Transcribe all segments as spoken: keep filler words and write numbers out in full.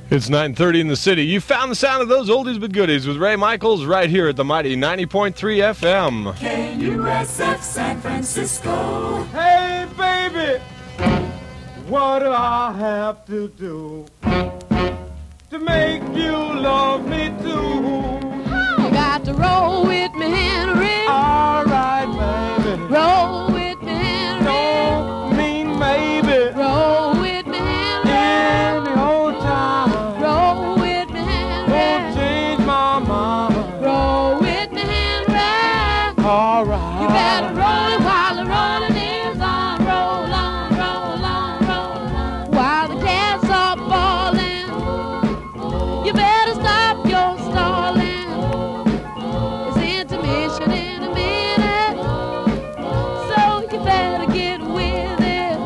It's nine thirty in the city. You found the sound of those oldies but goodies with Ray Michaels right here at the mighty ninety point three F M. K U S F San Francisco. Hey, baby, what do I have to do to make you love me too? You got to roll with me, Henry. All right, baby. Roll with me, Henry. Don't mean maybe. Roll with me, Henry. Any old time. Roll with me, Henry. Won't change my mind. Roll with me, Henry. All right. You better roll it while the rolling is on. Roll on, roll on, roll on. While the cats are falling, you better stop your stalling. It's intermission in a minute, so you better get with it.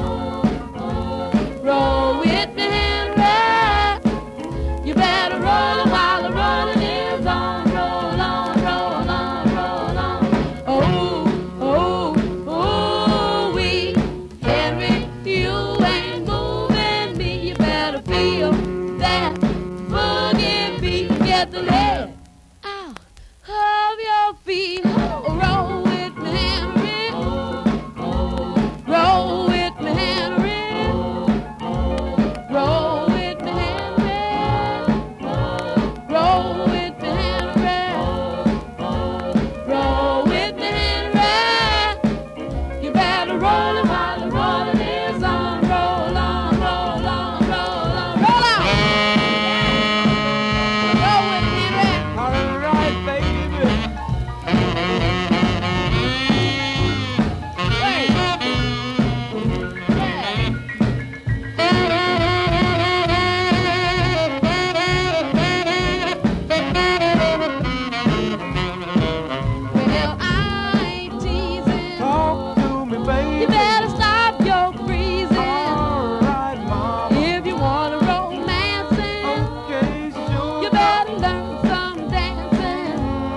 Roll with me, Henry. You better roll it while the rolling is on. Roll on, roll on, roll on. Oh, oh, oh, we, Henry, you ain't moving me. You better feel that boogie beat. Get the leg out of your feet. Roll with me, Henry. Roll with me, Henry. Roll with me, Henry. Roll with me, Henry. Roll with me, Henry. You better roll it while the rolling is on. Roll on, roll on, roll on, roll on. Roll with me, Henry. All right, baby. Hey. Well, I ain't teasing. Talk to me, baby. You better stop your freezing. All right, mama. If you wanna romancing, Okay, sure. you better learn some dancing.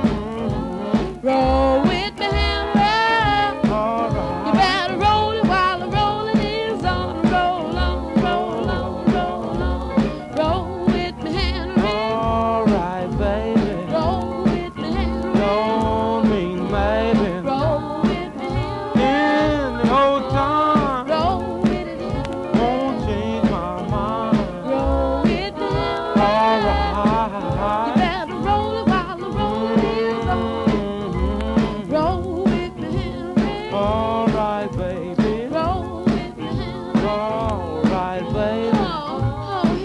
Roll with me, Henry. All You right. better roll it while the rolling is on. Roll on, roll on, roll on. Roll with me, Henry. All right, baby. Roll with me, Henry. Don't mean maybe. Roll with me, Henry. In the old time. Roll with it, Henry. Won't change my mind. Roll with me, Henry. All You right. better roll it while the rolling is on. Mhm. Roll with me, Henry. All right, baby. Roll with me, Henry. All right, baby. Oh, oh,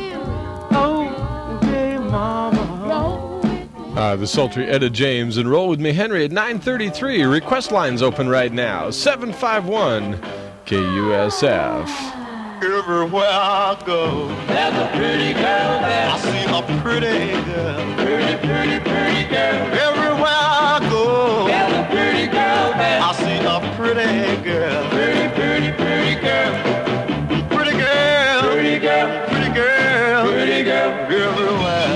Henry. Okay, mama. Roll with me. Uh, the sultry Etta James and Roll With Me Henry at nine thirty-three. Request lines open right now. seven five one K U S F. Everywhere I go, There's a pretty girl there. I see a pretty girl. Pretty, pretty, pretty girl. Everywhere I go, There's a pretty girl there. I see a pretty girl. Pretty, pretty, pretty girl. Pretty girl, Pretty girl. pretty girl, Pretty girl. everywhere.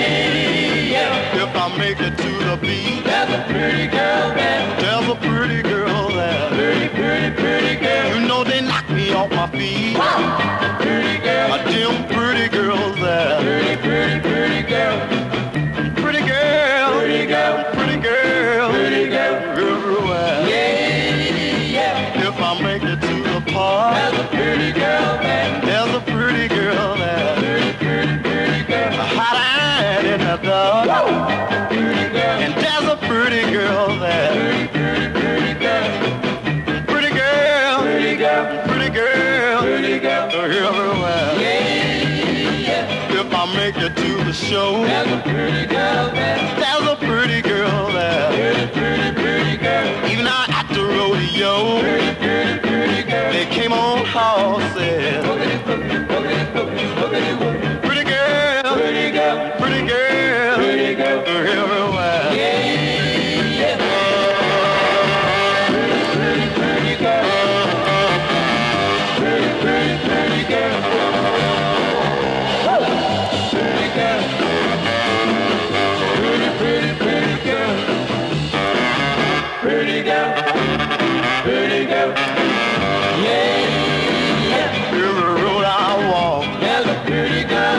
Yeah, yeah. If I make it to the beach, There's a pretty girl there. there's a pretty girl there. Pretty, pretty, pretty girl. You know they knock me off my feet. Pretty girl. A dim pretty girl there. Pretty, pretty, pretty girl. Pretty girl, Pretty girl. pretty girl, Pretty girl. everywhere. Yeah, yeah. If I make it to the park, There's a pretty girl there. there's a pretty girl there. Pretty, pretty, pretty girl. Hot eyed in the dark, Pretty girl. and there's a pretty girl there. Pretty, pretty, pretty girl. Pretty girl, Pretty girl. pretty girl, Pretty girl. everywhere. Yeah, yeah. If I make it to the show, There's a pretty girl there. there's a pretty girl there. Pretty, pretty, pretty girl. Even out at the rodeo, Pretty, pretty, pretty girl. they came on horses. Boogity, boogity, boogity, boogity, boogity, boogity. Pretty girl, Pretty girl. pretty girl, Pretty girl. everywhere. Yeah, yeah. Pretty, pretty, pretty girl. Pretty, pretty, pretty girl. Pretty girl. Pretty, pretty, pretty girl. Pretty girl. Pretty girl. Yeah, yeah. Every road I walk, There's a pretty girl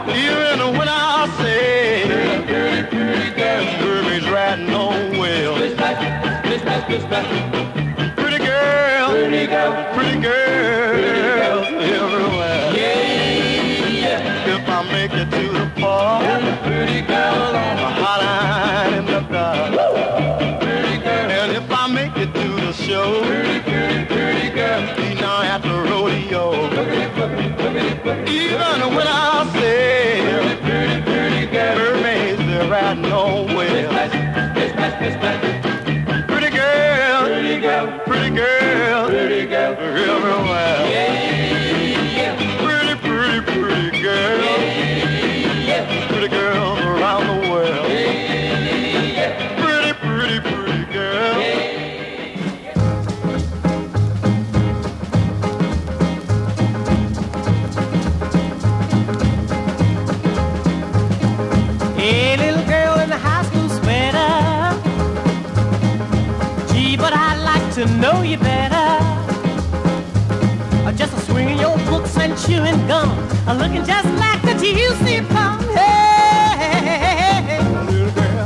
Even when I say Pretty, pretty girl. Kirby's riding on well. Splish splash, splish splash, splish splash. Pretty girl, Pretty girl. pretty girl, everywhere. Yeah, If I make it to the park, yeah. Pretty girl on a hotline in the dark. pretty girl. And if I make it to the show, Pretty, pretty, pretty girl. be now at the rodeo. Boogity, boogity, boogity, boogity. Even when I say Pretty, pretty, pretty girl. mermaids, they're riding on well. Splash, splash, splash, splash, splash. Pretty girl, Pretty girl. pretty girl, Pretty girl. everywhere. Yeah, Pretty, pretty, pretty girl, yeah. pretty girls around the world. Yeah. Pretty, pretty, pretty girl. Hey, little girl in the high school sweater. Gee, but I'd like to know you better. Uh, Just a swinging your books and chewing gum, uh, looking just like the T U C plum. Hey, hey, hey, hey, little girl.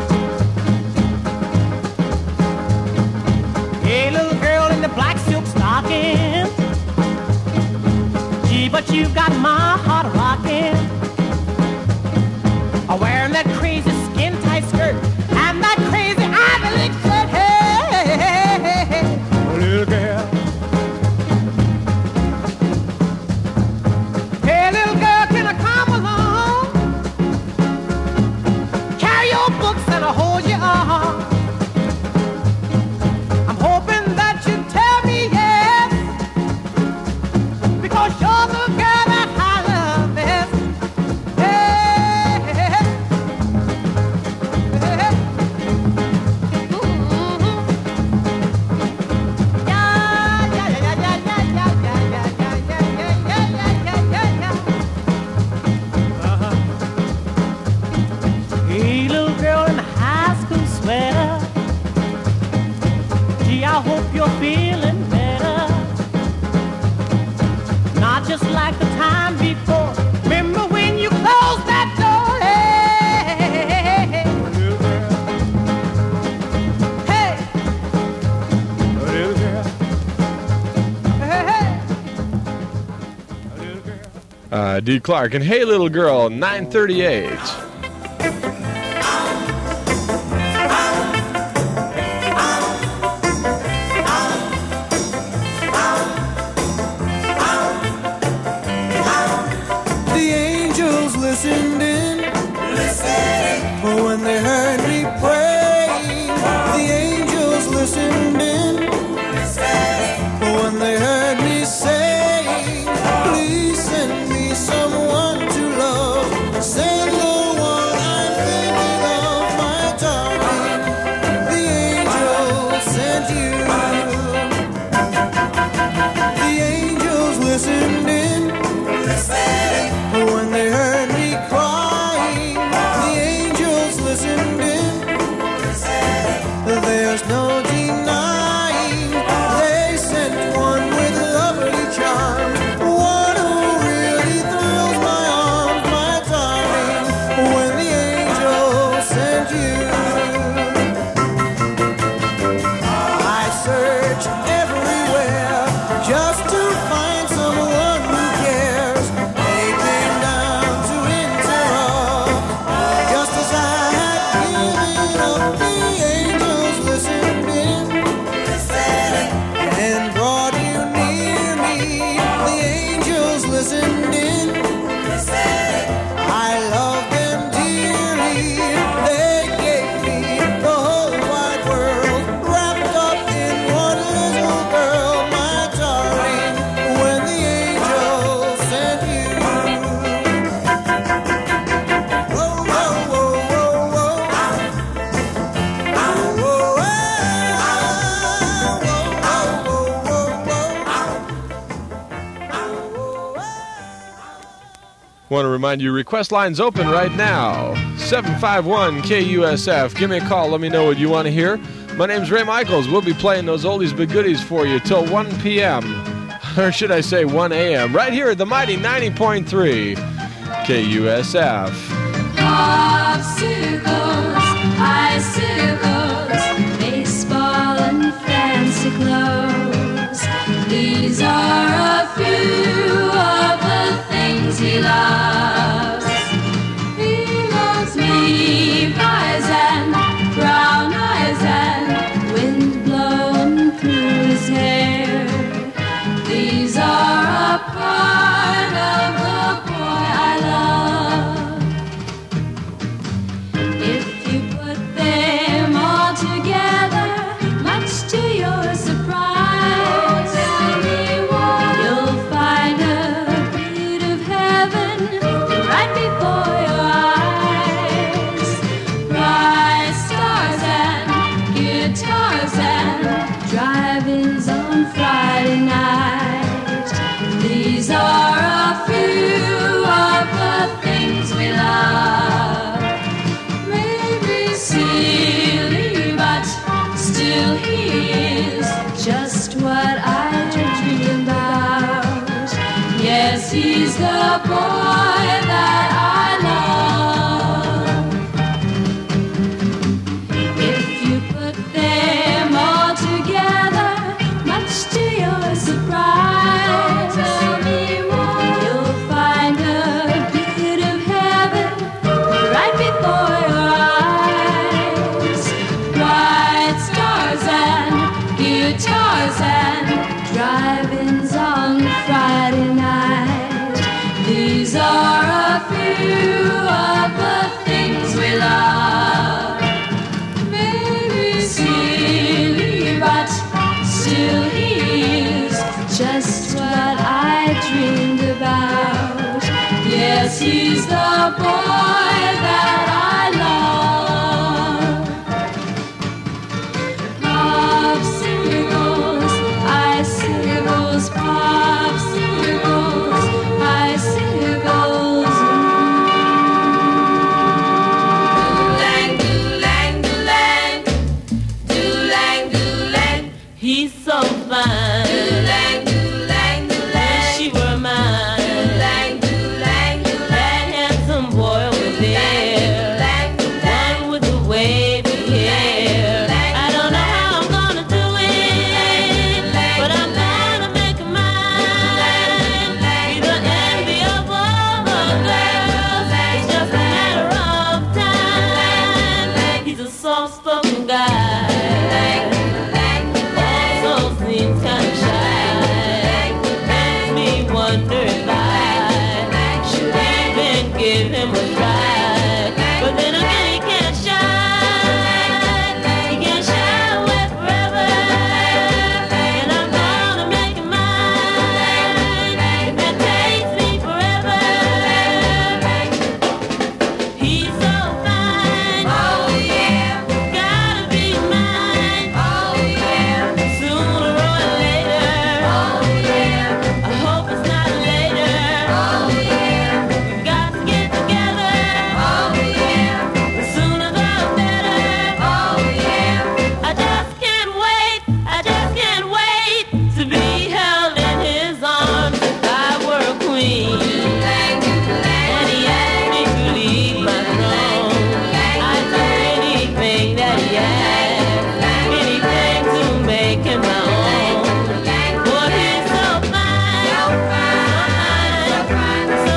Hey, little girl in the black silk stocking. Gee, but you got my heart rocking. I'm wearing that crazy skin tight skirt and that crazy ivy leaf shirt. Hey, hey, hey, hey, hey, little girl. Hey, little girl, can I come along? Carry your books and I'll hold your arm. I'm hoping that you tell me yes, because you're the girl that I love best. Hey, hey, hey. Hey, little girl in a high school sweater. Gee, I hope you're feeling better. Not just like the time before. Remember when you closed that door? Hey, hey, hey, hey, little girl. Hey, little girl. Hey, hey, little girl. Uh, D. Clark and Hey Little Girl, nine thirty-eight. The angels listened in, listened. For when they heard me pray. The angels listened in, listened. For when they heard me say, please send me someone to love. Send the one I'm thinking of, my darling. The angels sent you. The angels listened in. But when they heard me crying, the angels listened in. There's no denying they sent one with lovely charm, one who really thrills my arms, my darling. When the angels sent you, I search everywhere just to find someone who cares. They came down to interrupt, just as I had given up. The angels listened in and brought you near me. The angels listened in. I love them dearly. They gave me the whole wide world, wrapped up in one little girl, my darling. When the angels sent you. Whoa, whoa, whoa, whoa, whoa. Whoa, whoa, whoa, whoa, whoa, whoa. Want to remind you, request lines open right now. seven five one K U S F. Give me a call. Let me know what you want to hear. My name's Ray Michaels. We'll be playing those oldies but goodies for you till one p.m. Or should I say one a.m. right here at the mighty ninety point three K U S F. Popsicles, icicles, baseball and fancy clothes. These are a few of the things he loves. He loves me, pies and brown eyes and wind blowing through his hair. These are a part of the boy I love. If you put them all together, much to your surprise, you'll find a bit of heaven right before your eyes. Bright stars and guitars and drive-ins on Friday night. These are a few of the things we love. Maybe silly, but still he is just what I dream about. Yes, he's the boy that I love. If you put them all together, much to your surprise, you'll find a bit of heaven right before your eyes. Bright stars and guitars and drive-ins on Friday night. These are a few of the things we love. Maybe silly, but still he is just what I dreamed about. Yes, he's the boy that I love. Popsicles, icicles, popsicles, icicles. Doo-lang, doo-lang, doo-lang, doo-lang, doo-lang. He's so fine. Doo-lang, doo-lang, doo-lang. Wish she were mine. Doo-lang, doo-lang, doo-lang. That handsome boy over there. The one with the wavy hair. I don't know how I'm gonna do it, but I'm gonna make him mine. He's the envy of all the girls. It's just a matter of time. He's a soft-spoken guy. Also seems kinda shy. Makes me wonder if I should even give him a try. But then again, he can't shine. He can't shine away forever. And I'm gonna make him mine. If that takes me forever. He's so fine. Oh yeah. Gotta be mine. Oh yeah. Sooner or later. Oh yeah. I hope it's not later. Oh yeah. We've got to get together. Oh yeah. The sooner the better. Oh yeah. I just can't wait. I just can't wait to be held in his arms if I were a queen. And he asked me to leave my throne. I'd do anything that he asked, anything to make him my own. Boy, he's so fine, so fine, so fine, so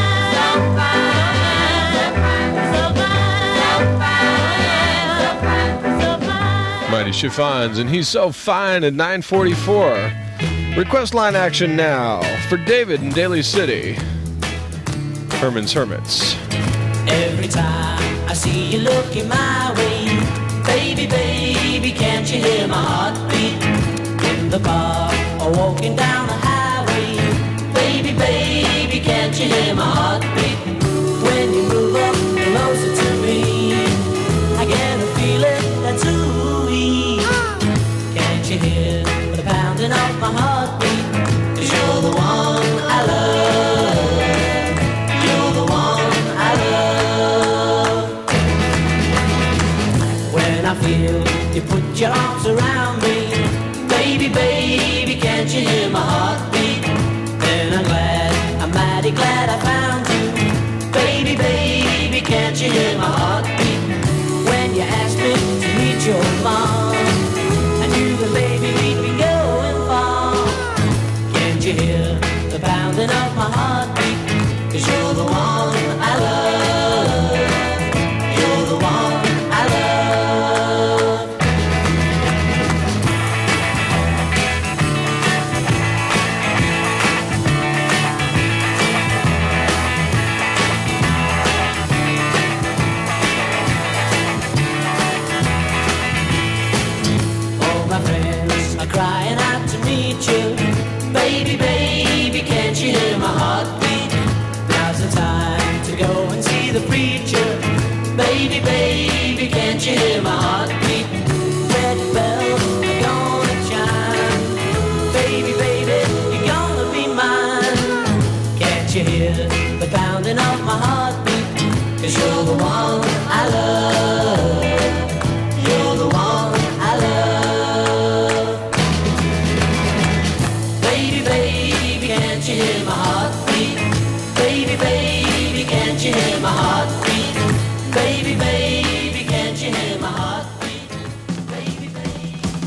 fine, so fine. Mighty Chiffons, and he's so fine at nine forty-four. Request line action now for David in Daly City. Herman's Hermits. Every time I see you looking my way, baby, baby, can't you hear my heartbeat? In the car or walking down the highway, baby, baby, can't you hear my heartbeat? When you move up closer to me, I get a feeling that's ooh-wee. Can't you hear the pounding of my heartbeat? 'Cause you're the one I love. You're the one I love. When I feel you put your arms around me, baby, baby, can't you hear my heartbeat? Then I'm glad, I'm mighty glad I found you. hear the pounding of my heartbeat? 'Cause you're the one I love. You're the one I love. All my friends are crying out to meet you. Baby, baby, can't you hear my heartbeat? Now's the time to go and see the preacher. Baby, baby, can't you hear my heartbeat? Red bells are gonna chime. Baby, baby, you're gonna be mine. Can't you hear the pounding of my heartbeat? 'Cause you're the one I love. You're the one I love. Baby, baby, can't you hear my heartbeat? Baby, baby, can't you hear my heartbeat? Baby, baby, can't you hear my heartbeat? Baby, baby.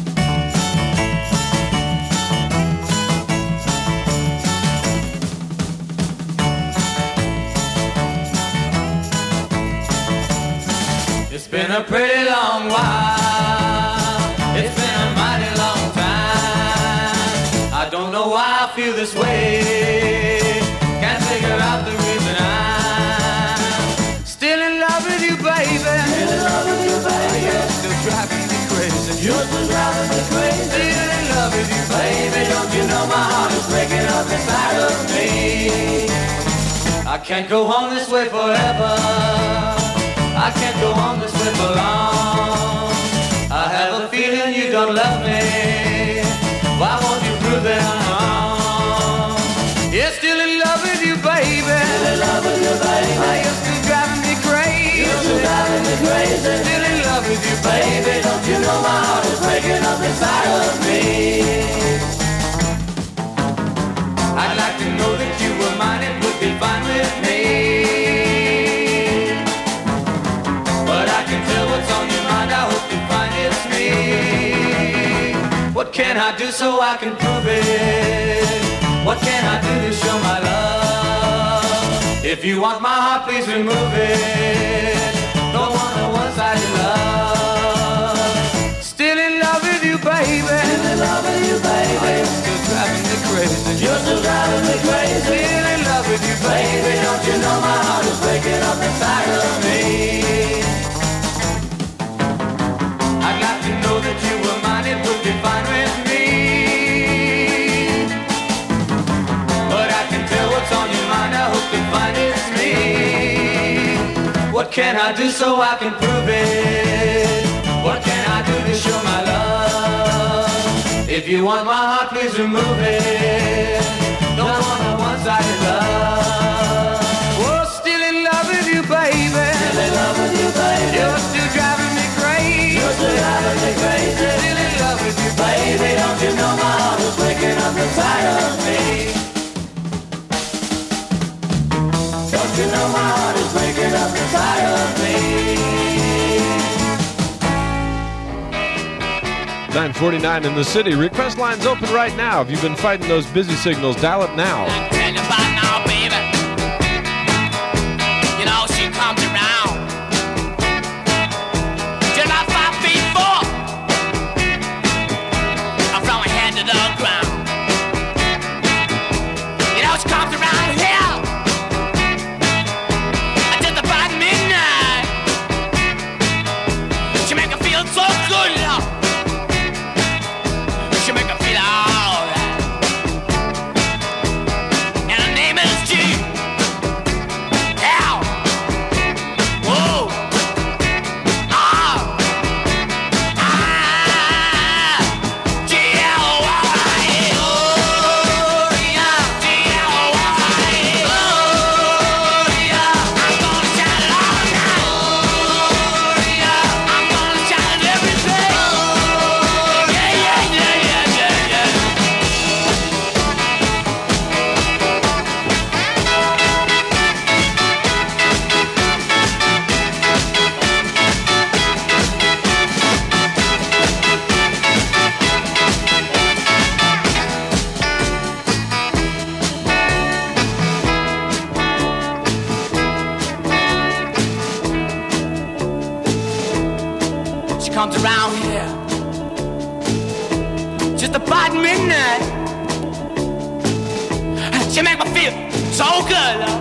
It's been a pretty long while. It's been a mighty long time. I don't know why I feel this way. Can't figure out the reason I'm still in love with you, baby. Still in love with you, baby. You're still driving me crazy. You're still driving me crazy. Still in love with you, baby. Don't you know my heart is breaking up inside of me? I can't go on this way forever. I can't go on this way for long. I have a feeling you don't love me. Why won't you prove that I'm wrong? You're still in love with you, baby. Still in love with you, baby. You're still driving me crazy. You're still driving me crazy. Still in love with you, baby. Don't you know my heart is breaking up inside of me? I'd like to know that you were mine. It would be fine with me. But I can tell what's on your mind. I hope you find it's me. What can I do so I can prove it? What can I do to show my love? If you want my heart, please remove it. Don't want a one-sided love. Still in love with you, baby. Still in love with you, baby. Oh, you're still driving me crazy. You're still driving me crazy. Still in love with you, baby. Don't you know my heart is breaking up inside of me? I'd like to know that you were mine. It would be fine with me. But I can tell what's on your mind. I hope to find it's me. What can I do so I can prove it? What can I do to show my love? If you want my heart, please remove it. Don't want a one-sided love. Oh, still in love with you, baby. Still in love with you, baby. You're still driving me crazy. You're still driving me crazy. Still in love with you, baby. Don't you know my heart is breaking up inside of me? Don't you know my heart is breaking up inside of me? nine forty-nine in the city. Request lines open right now. If you've been fighting those busy signals, dial it now. Tell you about now, baby. You know, she comes around. Just about five feet four. I'm from her head to the ground. You know, she comes around here. Just about midnight. She make her feel so good, love. She make her feel alright. And her name comes around here just about midnight. She make me feel so good, love.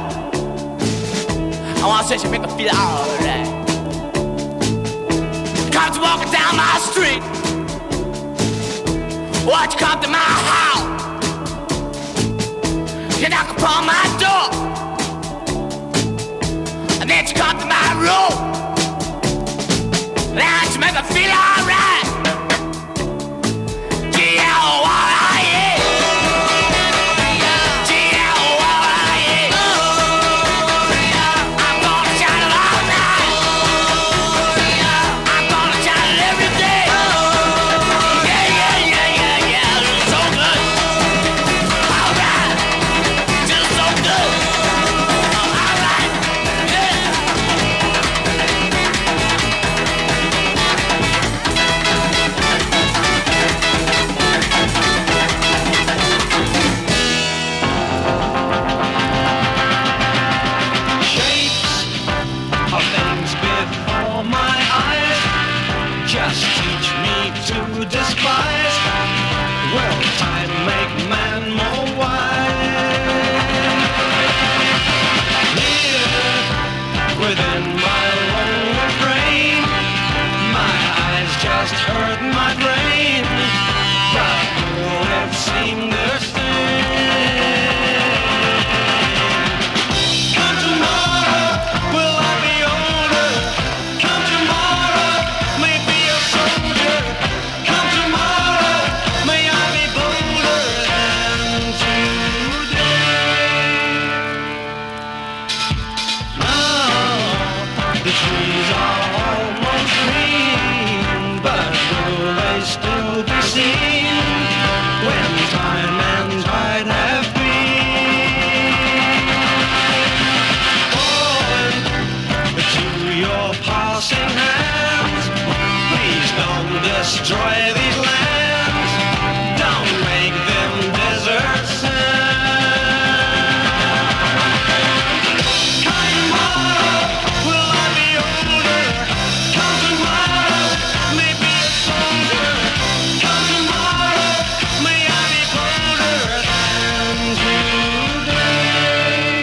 I wanna say she make me feel alright. Comes walking down my street, watch you come to my house. You knock upon my door, and then you come to my room. Now you make me feel alright. G L Y A. G L Y A. I'm gonna shout it all night. I'm gonna shout it every day. Yeah, yeah, yeah, yeah, yeah. It's so good. Alright. Feels so good. Alright. Yeah. Shapes of things before my eyes just teach me to despise. Will time make man more wise? Here within my lonely brain, my eyes just hurt my brain, but will it seem the same? Come tomorrow, will I be older? Come tomorrow, may be a soldier. Come tomorrow, may I be bolder than today. Now the trees are almost green, but will they still be seen when time and tide have been? Forward to your passing hands, please don't destroy these lands. Don't make them desert sands. Come tomorrow, will I be older? Come tomorrow, may be a soldier. Come tomorrow, may I be bolder than today.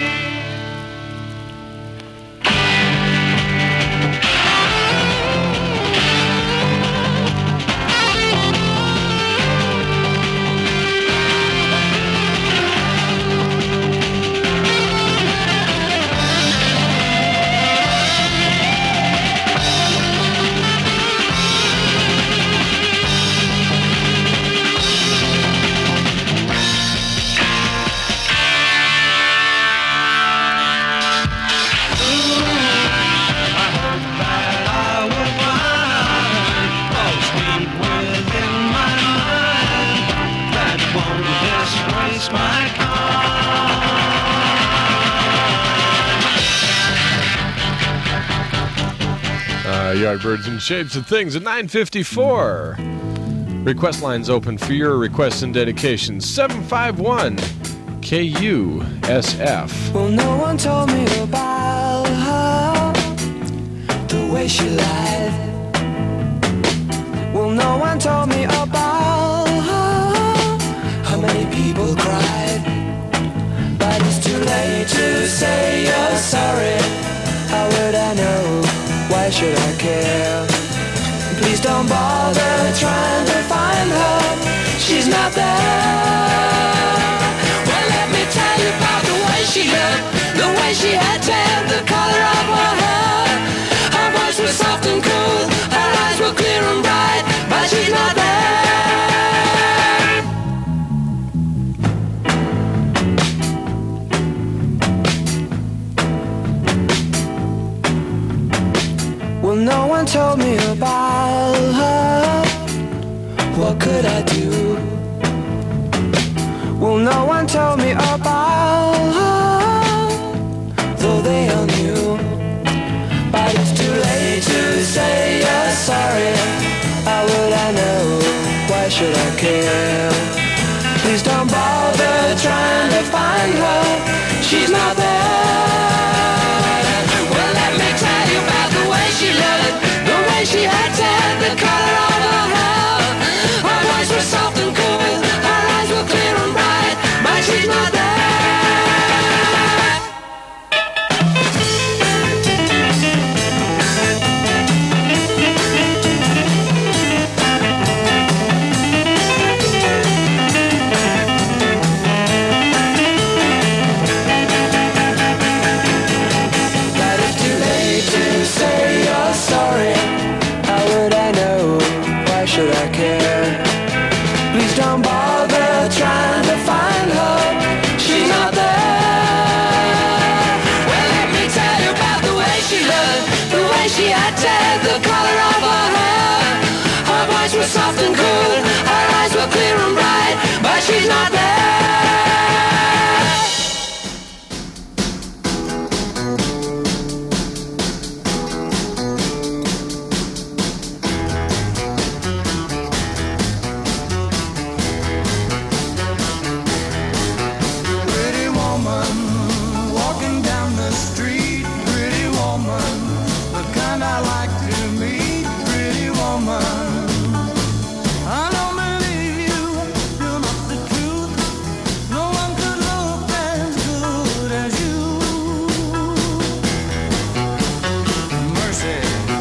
Uh, Yardbirds and Shapes of Things at nine fifty-four. Request lines open for your requests and dedications. seven five one K U S F. Well, no one told me about her, the way she lied. Well, no one told me about her, how many people cried. But it's too late to say you're sorry. How would I know? Why should I care? Please don't bother trying to find her. She's not there. Well, let me tell you about the way she looked, the way she had tan, the color of her hair. Her voice was soft and cool, her eyes were clear and bright, but she's not there. Well, no one told me about her. What could I do? Well, no one told me about her, though they all knew. But it's too late to say you're sorry. How would I know? Why should I care? Please don't bother trying to find her. She's not there. Well, let me tell you about the way she looked, the way she had tan, the color soft and cool. Her eyes were clear and bright, but she's not there. Pretty woman, walking down the street. Pretty woman, the kind I like to meet. Pretty woman, I don't believe you. You're not the truth. No one could look as good as you. Mercy.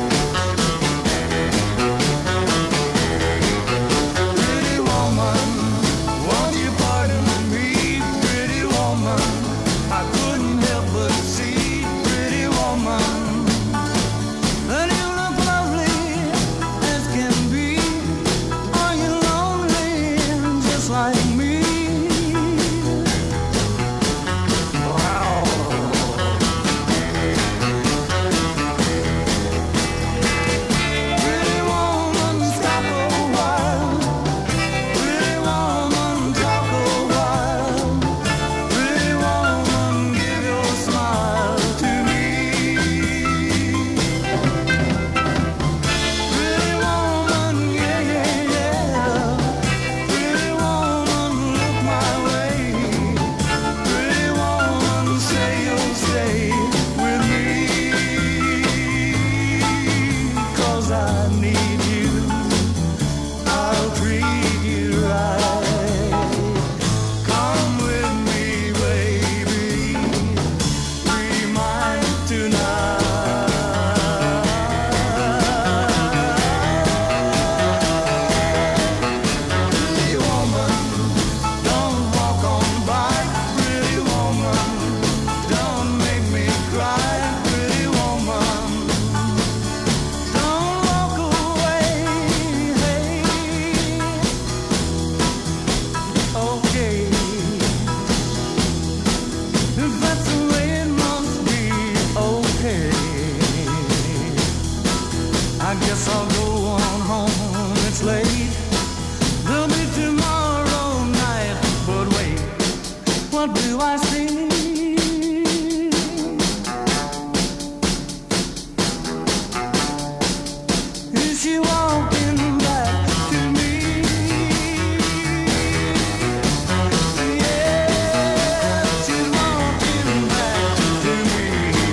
Pretty woman, won't you pardon me? Pretty woman, I couldn't help but see. Pretty woman, that you look lovely as can be. Are you lonely just like me? Wow. Pretty woman, stop a while. Pretty woman, talk a while. Pretty woman, give your smile to me. Pretty woman, yeah, yeah, yeah. Pretty woman, look my way. Pretty woman, say you'll stay with me. 'Cause I need you. I'll treat you right. Come with me, baby. Be mine tonight. Pretty woman, don't walk on by. Pretty woman, don't make me cry. Pretty woman, don't walk away. Hey, okay. If that's the way it must be, okay. I guess I'll go on home. It's late. There'll be tomorrow night. But wait, what do I see? Is she walking back to me? Yeah, she's walking back to me.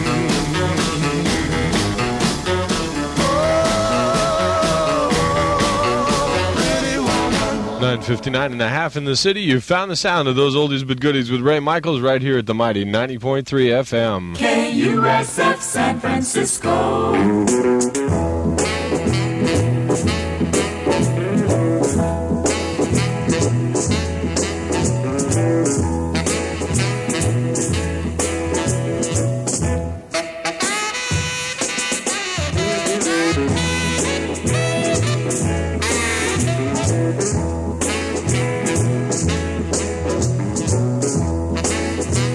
Pretty woman. nine fifty-nine and a half in the city. You found the sound of those oldies but goodies with Ray Michaels right here at the mighty ninety point three F M. K U S F San Francisco.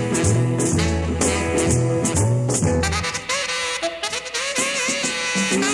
Pretty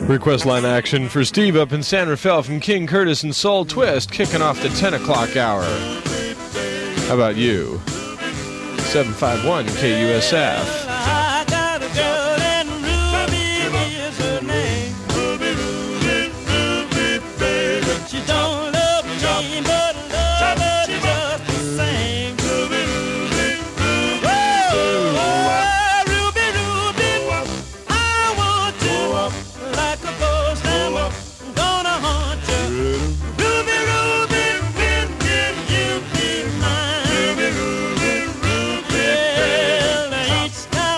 Request line action for Steve up in San Rafael from King Curtis and Soul Twist, kicking off the ten o'clock hour. How about you? seven five one K U S F. I got a girl and Ruby is her name. Ruby, Ruby, Ruby, baby. She don't love me, but love her just the same. Ruby, Ruby, Ruby. Oh, Ruby, Ruby, I want you like a ghost. I'm gonna haunt you. Ruby, Ruby, when will you be mine? Ruby, Ruby, Ruby. Well, each time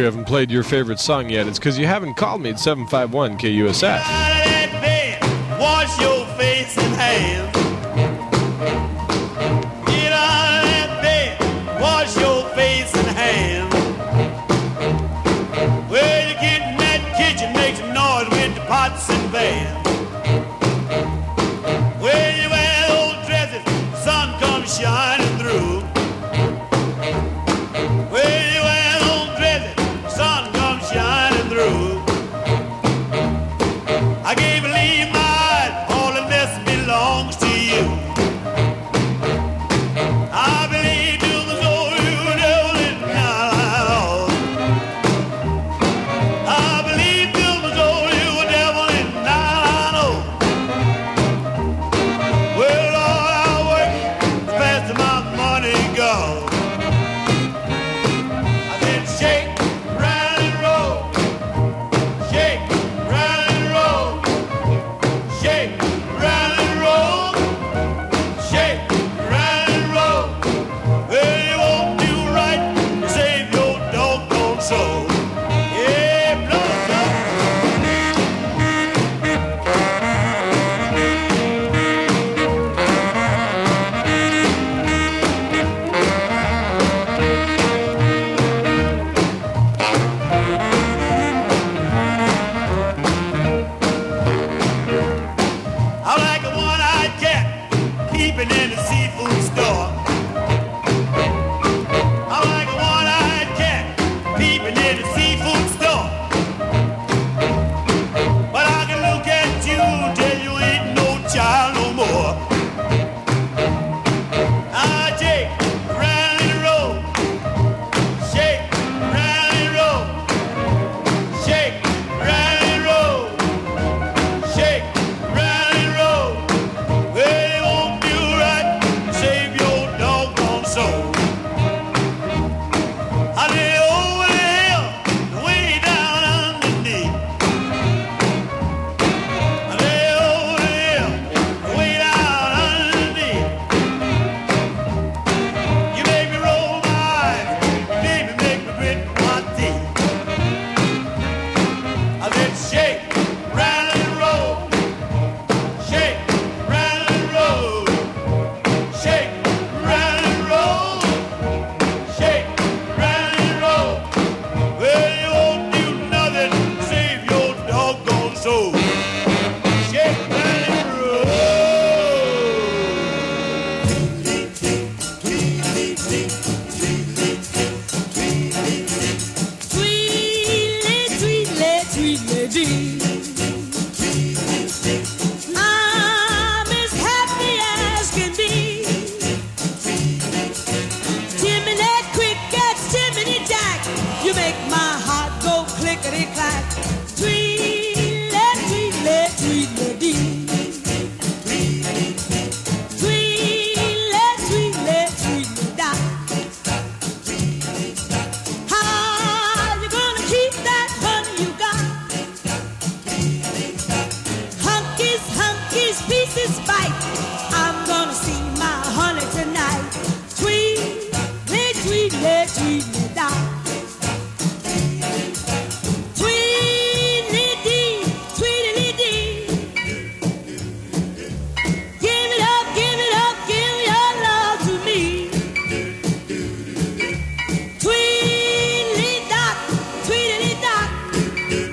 haven't played your favorite song yet, it's because you haven't called me at seven five one K U S F. Wash your face and hands. Get out of that bed, wash your face and hands. Well, you get in that kitchen, make some noise with the pots and pans. Well, you wear those dresses, the sun comes shining through. Well, you wear those dresses, the sun comes shining through. I can't believe my belongs to you. I believe you was all you devil in nine. I believe you was all you devil in nine. Well, all I work is fast as my money goes. I said shake, rattle and roll. Shake, rattle and roll. Shake, rattle.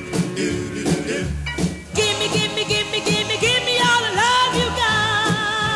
Give me, give me, give me, give me all the love you got.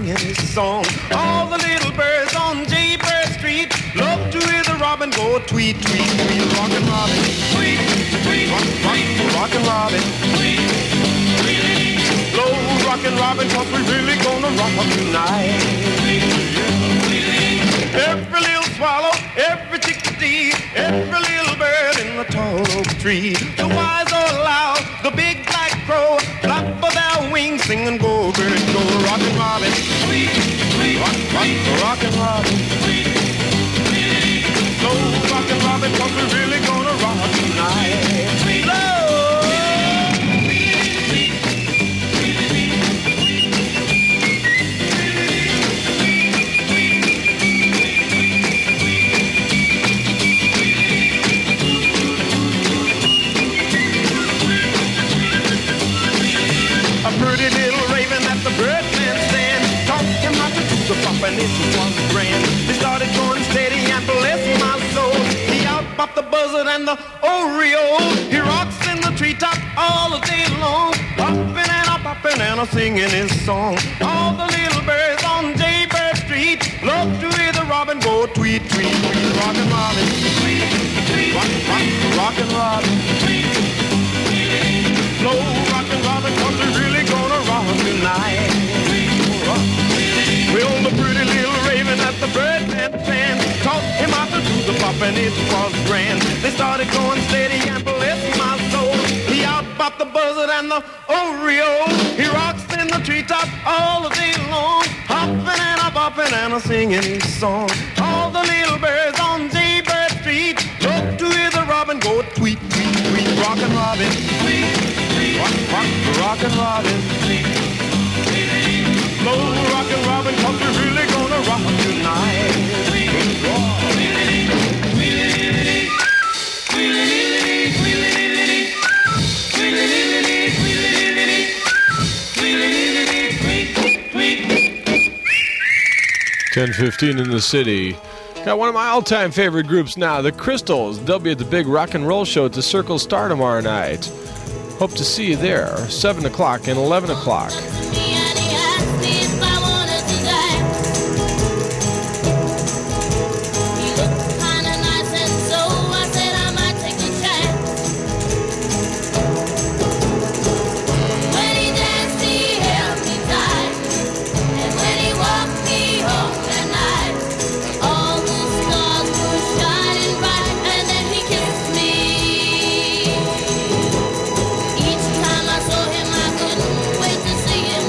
singing his song. All the little birds on Jaybird Street love to hear the robin go tweet, tweet, tweet. Rockin' Robin, tweet, tweet, rock, rock, rockin' Robin, tweet, tweet. Slow rockin' Robin, 'cause we're really gonna rock up tonight. Every little swallow, every chickadee, every little bird in the tall oak tree, the wise or loud, the big black crow, flap of their wings, sing and go, bird, go, rockin' Robin, tweet, tweet, rock, rock, rockin' Robin, tweet, tweet. Slow rockin' Robin, 'cause we're really gonna rock tonight. Slow. A pretty little raven at the birdman stand taught him how to do the pop, and it was grand. They started going steady and bless my soul. He out-popped the buzzard and the oriole. He rocks in the treetop all the day long, popping and a-popping and a-singing his song. All the little birds on Jaybird Street love to hear the robin go tweet, tweet, tweet. Rockin' Robin, tweet, tweet, rock, rock, rockin' Robin, tweet, tweet. Slow rockin' Robin, 'cause we're really gonna rock tonight. Well, the pretty little raven at the birdman stand taught him how to do the pop, and it was grand. They started going steady and bless my soul. He out-popped the buzzard and the oriole. He rocks in the treetop all the day long, hopping and a-bopping and a-singing his song. All the little birds on Jaybird Street love to hear the robin go tweet, tweet, tweet. Rockin' Robin, tweet, tweet, rock, rock, rockin' Robin, tweet, tweet. Slow rockin' Robin, 'cause we're really gonna rock tonight. ten fifteen in the city. Got one of my all-time favorite groups now, the Crystals. They'll be at the big rock and roll show at the Circle Star tomorrow night. Hope to see you there, seven o'clock and eleven o'clock. Each time I saw him, I couldn't wait to see him.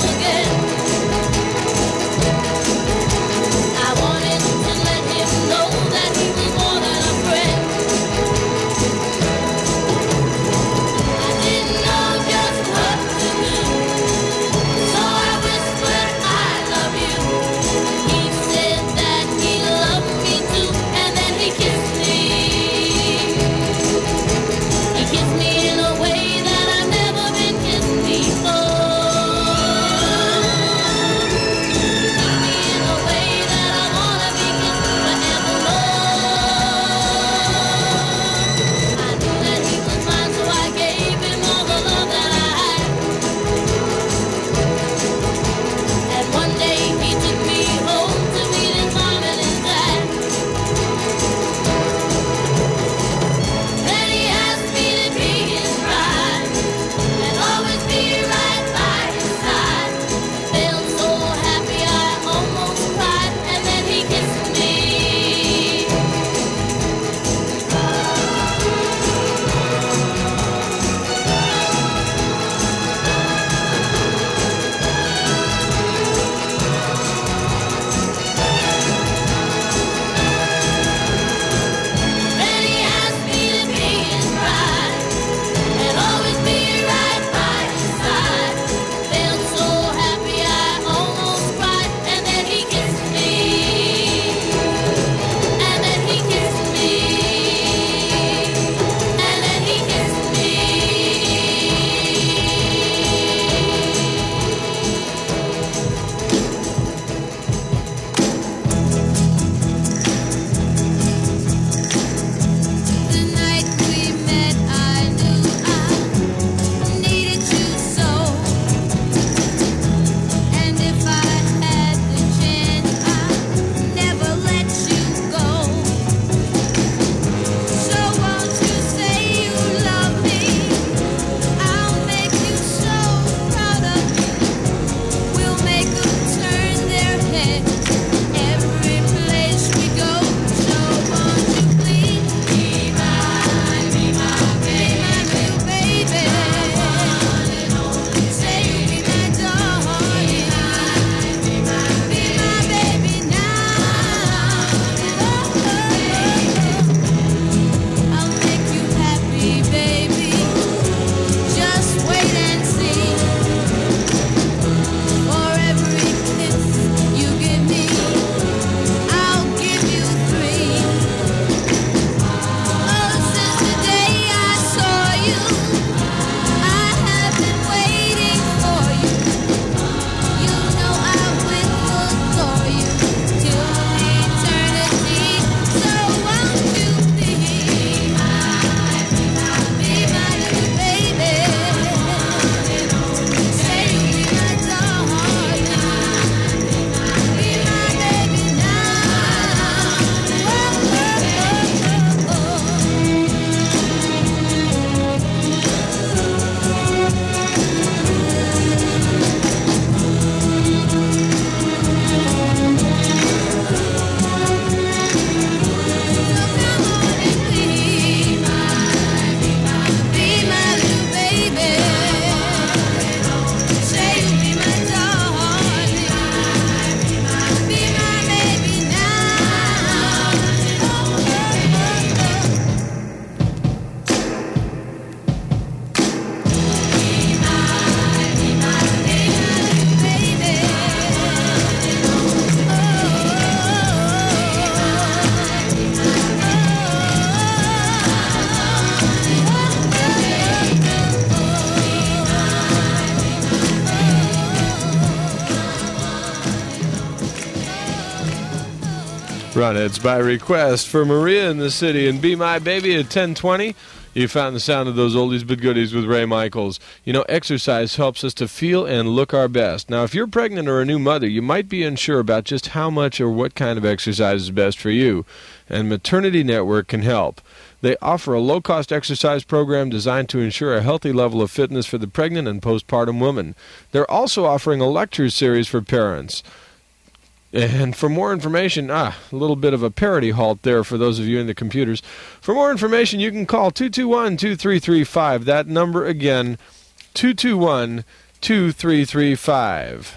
Run It's by request for Maria in the city and Be My Baby at ten twenty. You found the sound of those oldies but goodies with Ray Michaels. You know, exercise helps us to feel and look our best. Now, if you're pregnant or a new mother, you might be unsure about just how much or what kind of exercise is best for you, and Maternity Network can help. They offer a low-cost exercise program designed to ensure a healthy level of fitness for the pregnant and postpartum woman. They're also offering a lecture series for parents. And for more information, ah, a little bit of a parody halt there for those of you in the computers. For more information, you can call two two one, two three three five. That number again, two two one, two three three five.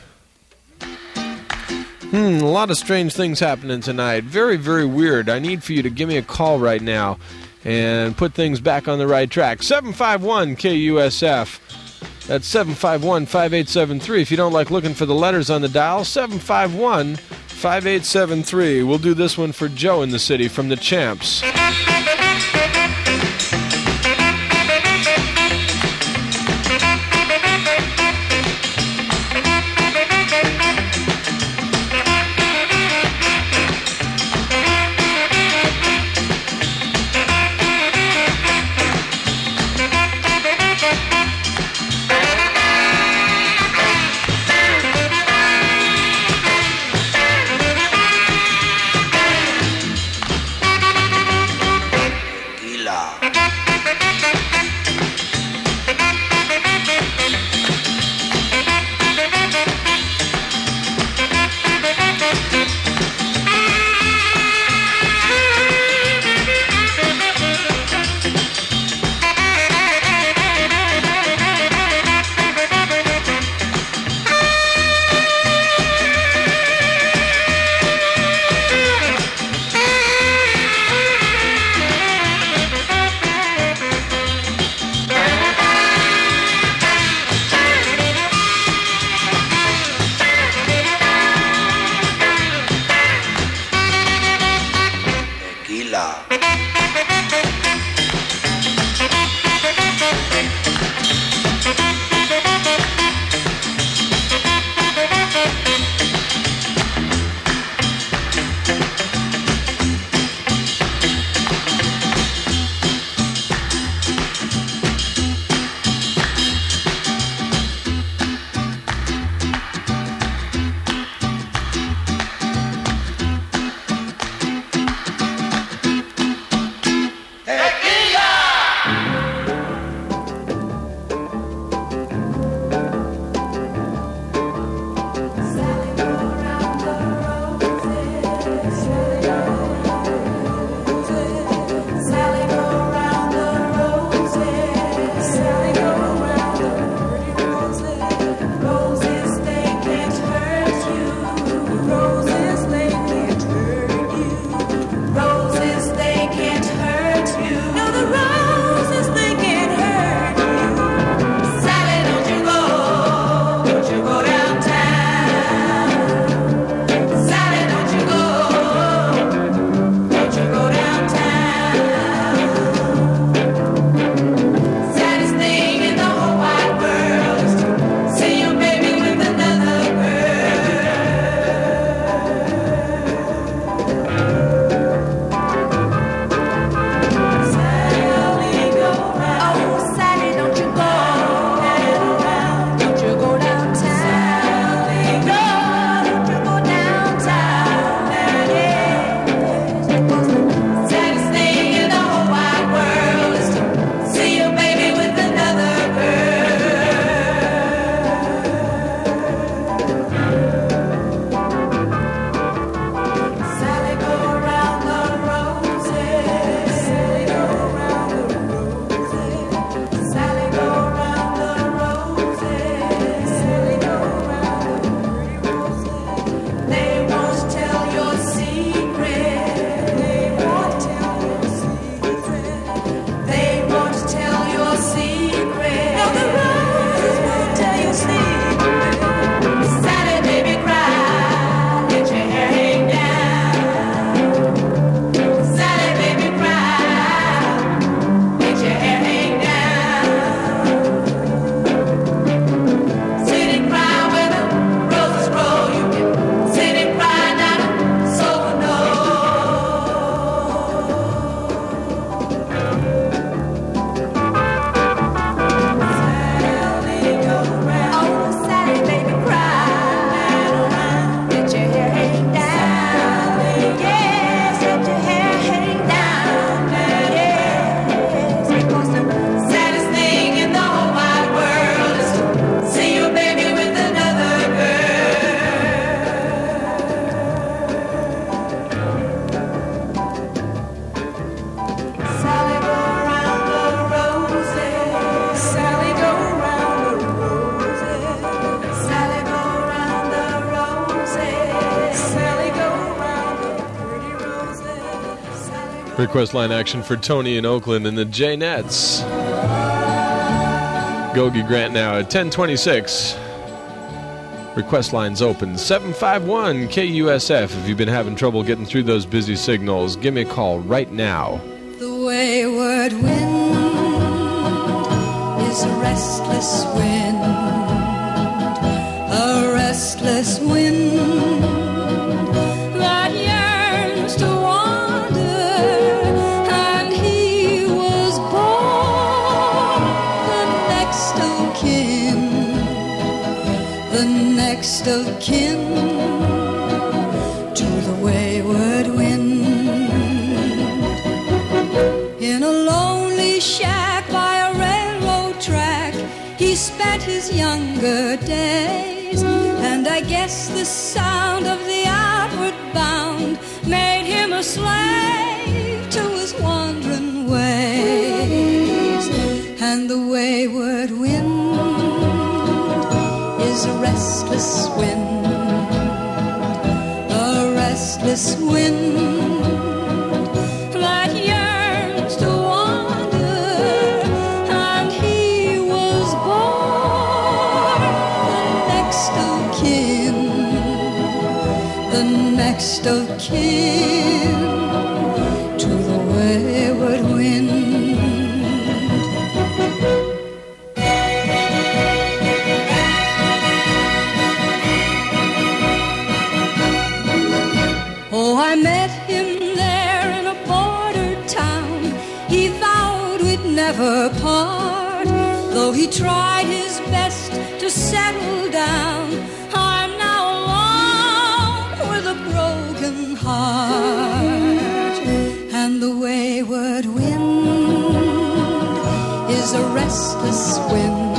Hmm, a lot of strange things happening tonight. Very, very weird. I need for you to give me a call right now and put things back on the right track. seven five one K U S F. That's seven five one, five eight seven three. If you don't like looking for the letters on the dial, seven five one, five eight seven three. We'll do this one for Joe in the city from the Champs. Hey! Request line action for Tony in Oakland and the J-Nets. Gogi Grant now at ten twenty-six. Request lines open. seven five one K U S F. If you've been having trouble getting through those busy signals, give me a call right now. The wayward wind is a restless wind, a restless wind that yearns to wander, and he was born the next of kin, the next of kin to the wayward wind. In a lonely shack by a railroad track, he spent his younger days, and I guess the sound of the outward bound made him a slave to his wandering ways. And the wayward wind is a restless wind, a restless wind that yearns to wander, and he was born the next of kin, the next of kin to the wayward wind. Oh, I met him there in a border town. He vowed we'd never part, though he tried his best to settle down. I'm now alone with a broken heart, and the wayward wind is a restless wind,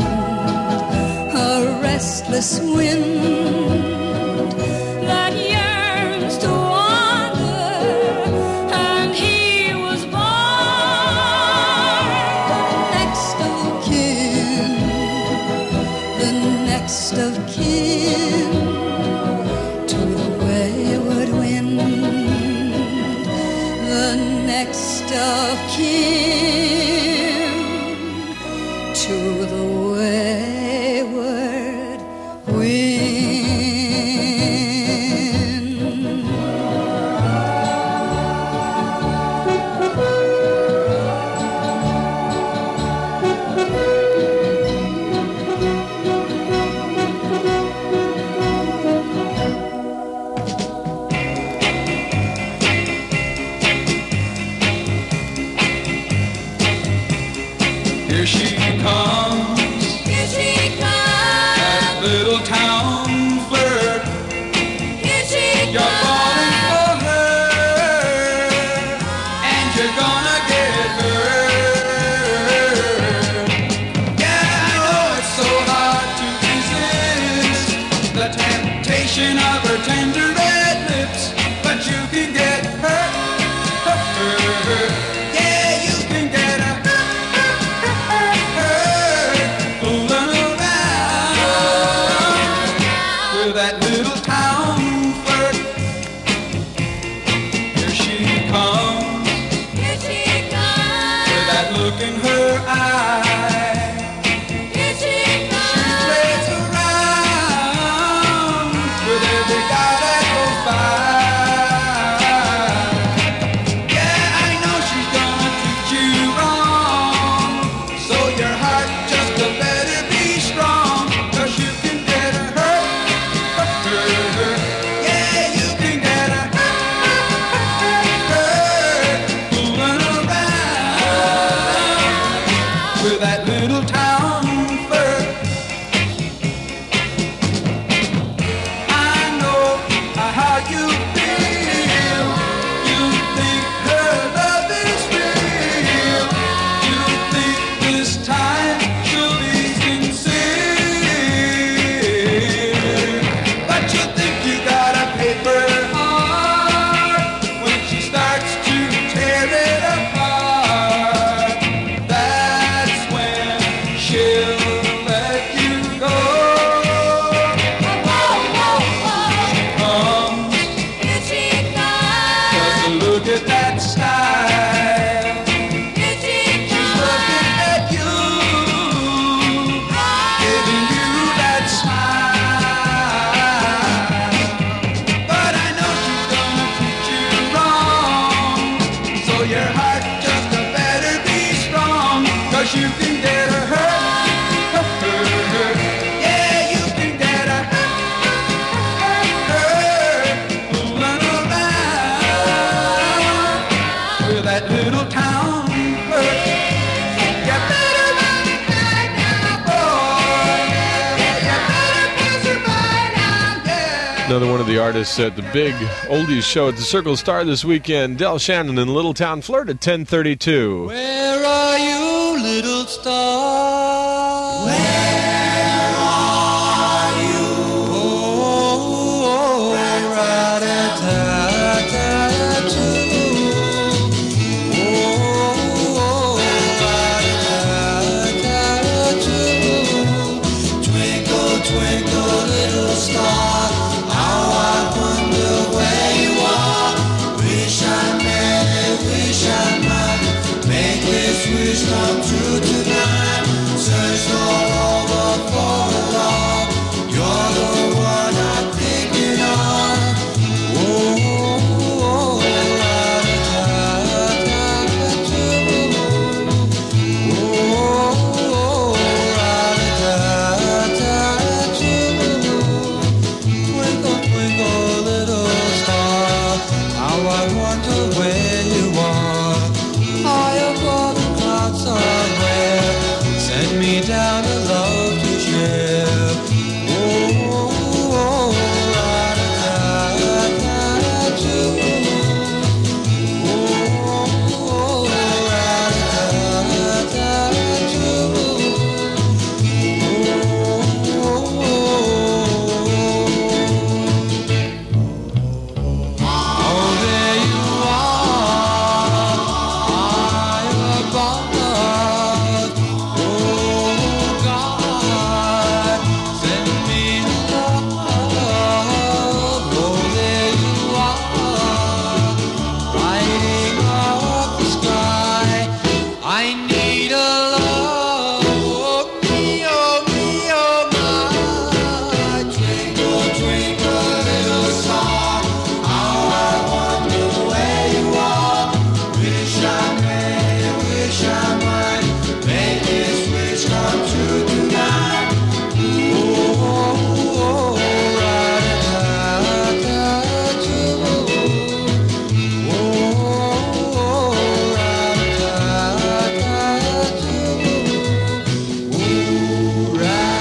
a restless wind that yearns to wander, and he was born the next of kin, the next of kin to the wayward wind, the next of kin to the wayward wind. Here she comes, Here she comes, that little town flirt. here she You're falling for her, and you're gonna get hurt. Yeah, I know it's so hard to resist the temptation of her tender red lips, but you can get hurt. Yeah, you can get hurt. your heart just better be strong, 'cause you can get a hurt, hurt, hurt, hurt. Yeah, you can get a hurt, hurt, fooling around with that little town flirt. You better run it back now, boy. You better pass it by now, yeah. Another one of the artists at the big oldies show at the Circle Star this weekend, Del Shannon and Little Town Flirt at ten thirty-two. Where are you, little star? Where are you? Oh, rat-a-tat-tat-too. Oh, rat-a-tat-tat-too. Twinkle, twinkle, little star, how I wonder where you are. Wish I may, wish I might make this wish come true tonight. Search all over for love. You're the one I'm thinking of. Oh, rat-a-tat-tat-too. Oh, rat-a-tat-tat-too. Twinkle, twinkle, little star, how I wonder where you are. High above the clouds somewhere, send me down a love to share. Oh, oh, rat-a-tat-tat-too. Oh, rat-a-tat-tat-too. Oh, there you are, high above. Oh, God, send me love. Oh, there you are, lighting up the sky. I need a love, oh, me, oh, me, oh, my. Twinkle, twinkle, little star, how I wonder where you are. Wish I may, wish I might make this wish come true tonight. Oh, oh, oh, rat-a-tat-tat-too. Oh, oh, rat-a-tat-tat-too. Ooh,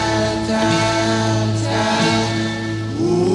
rat-a-tat.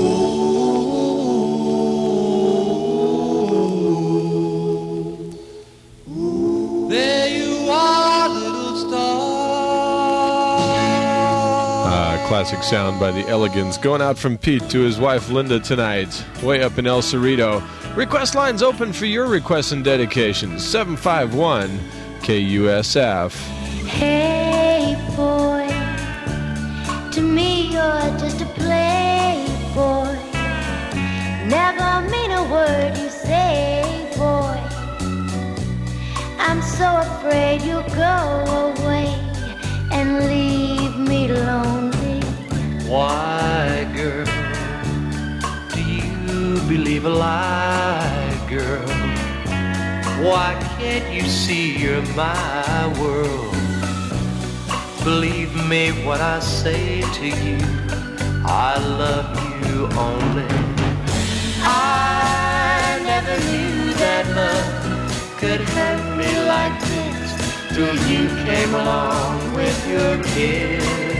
Ooh. There you are, little star. Ah, classic sound by the Elegants. Going out from Pete to his wife Linda tonight, way up in El Cerrito. Request lines open for your requests and dedications. seven five one K U S F. Hey boy, to me you're just a playboy. Never mean a word you say, boy. I'm so afraid you'll go away and leave me lonely. Why, girl, do you believe a lie, girl? Why can't you see you're my world? Believe me when I say to you, I love you only. I never knew that love could hurt me like this till you came along with your kiss.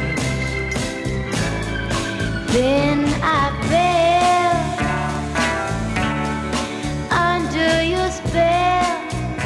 Then I fell under your spell,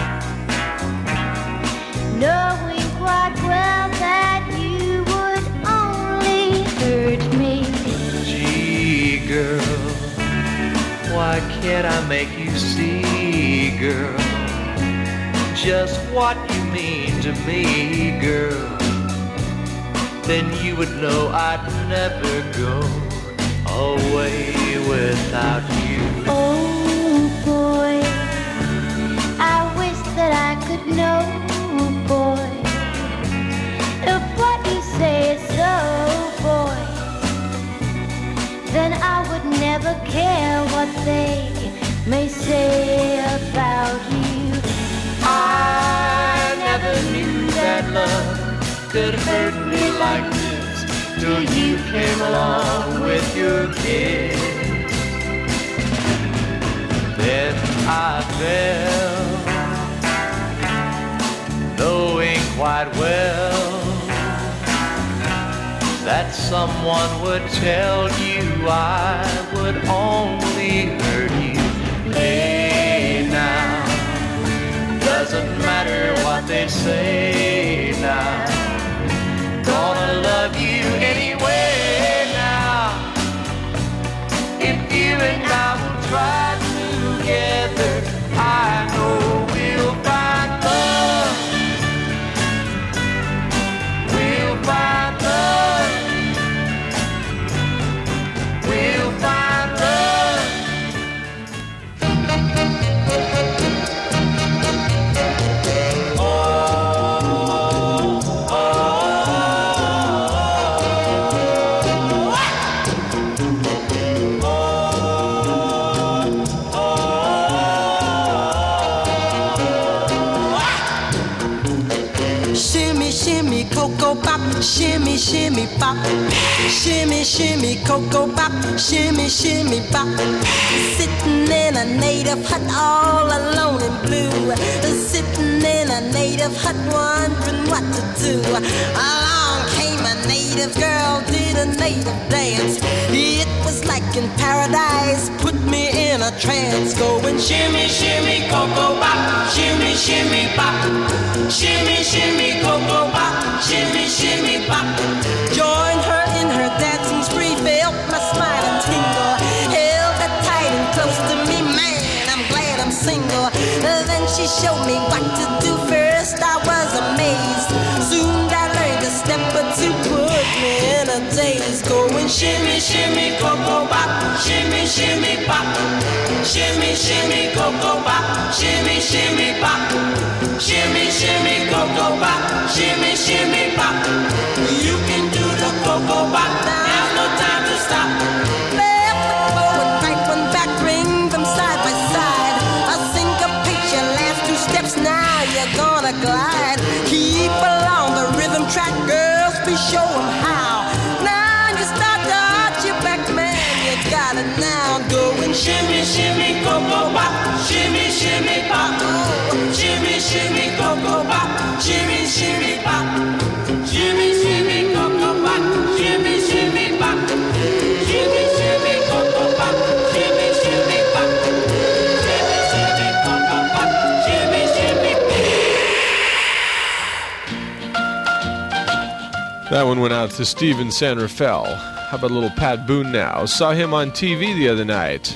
knowing quite well that you would only hurt me. Gee, girl, why can't I make you see, girl, just what you mean to me, girl? Then you would know I'd never go away without you. Oh boy, I wish that I could know, boy, if what you say is so, boy, then I would never care what they may say about you. love could hurt me like this till you came along with your kiss. Then I fell, knowing quite well that someone would tell you I would only hurt you. Hey now, doesn't matter what they say now, gonna love you anyway now. If you and I will try together, I know we'll find love. We'll find love. We'll find love. Shimmy, shimmy, cocoa pop, shimmy, shimmy pop. Shimmy, shimmy, cocoa pop, shimmy, shimmy pop. Sitting in a native hut all alone and blue. Sitting in a native hut wondering what to do. Along came a native girl, did a native dance. It was like in paradise, put me in a trance. Going shimmy, shimmy, cocoa pop, shimmy, shimmy pop. Shimmy, shimmy, cocoa pop, shimmy, shimmy pop. Join her in her dancing spree, felt my smile and tingle. Held her tight and close to me, man, I'm glad I'm single. Then she showed me what to do. First I was amazed, soon I learned a step or two, put me in a daze. Going shimmy, shimmy, cocoa pop, shimmy, shimmy pop. Shimmy, shimmy, cocoa pop, shimmy, shimmy pop. Shimmy, shimmy, cocoa pop, shimmy, shimmy pop. You can do the cocoa pop, there's no time to stop. Left foot forward, right one back, bring them side by side. A syncopate your last two steps, now you're gonna glide. Keep along the rhythm track, girls, we show them how. Now you start to arch your back, man, you got it now. Going shimmy, shimmy, cocoa pop, shimmy, shimmy pop. Shimmy, shimmy, cocoa pop, shimmy, shimmy pop. Shimmy, shimmy, cocoa pop, shimmy, shimmy pop. Shimmy, shimmy, cocoa pop, shimmy, shimmy pop. Shimmy, shimmy, cocoa pop, shimmy, shimmy That one went out to Steven San Rafael. How about a little Pat Boone now? Saw him on T V the other night.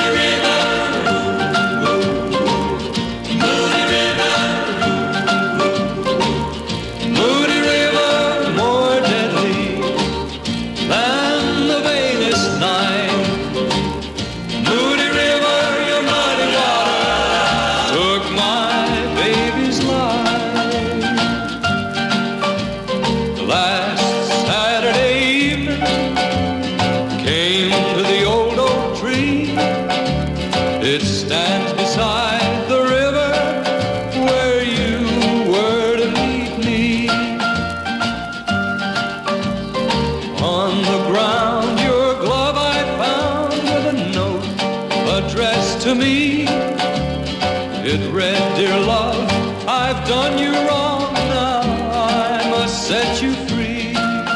To me, it read, dear love, I've done you wrong, now I must set you free.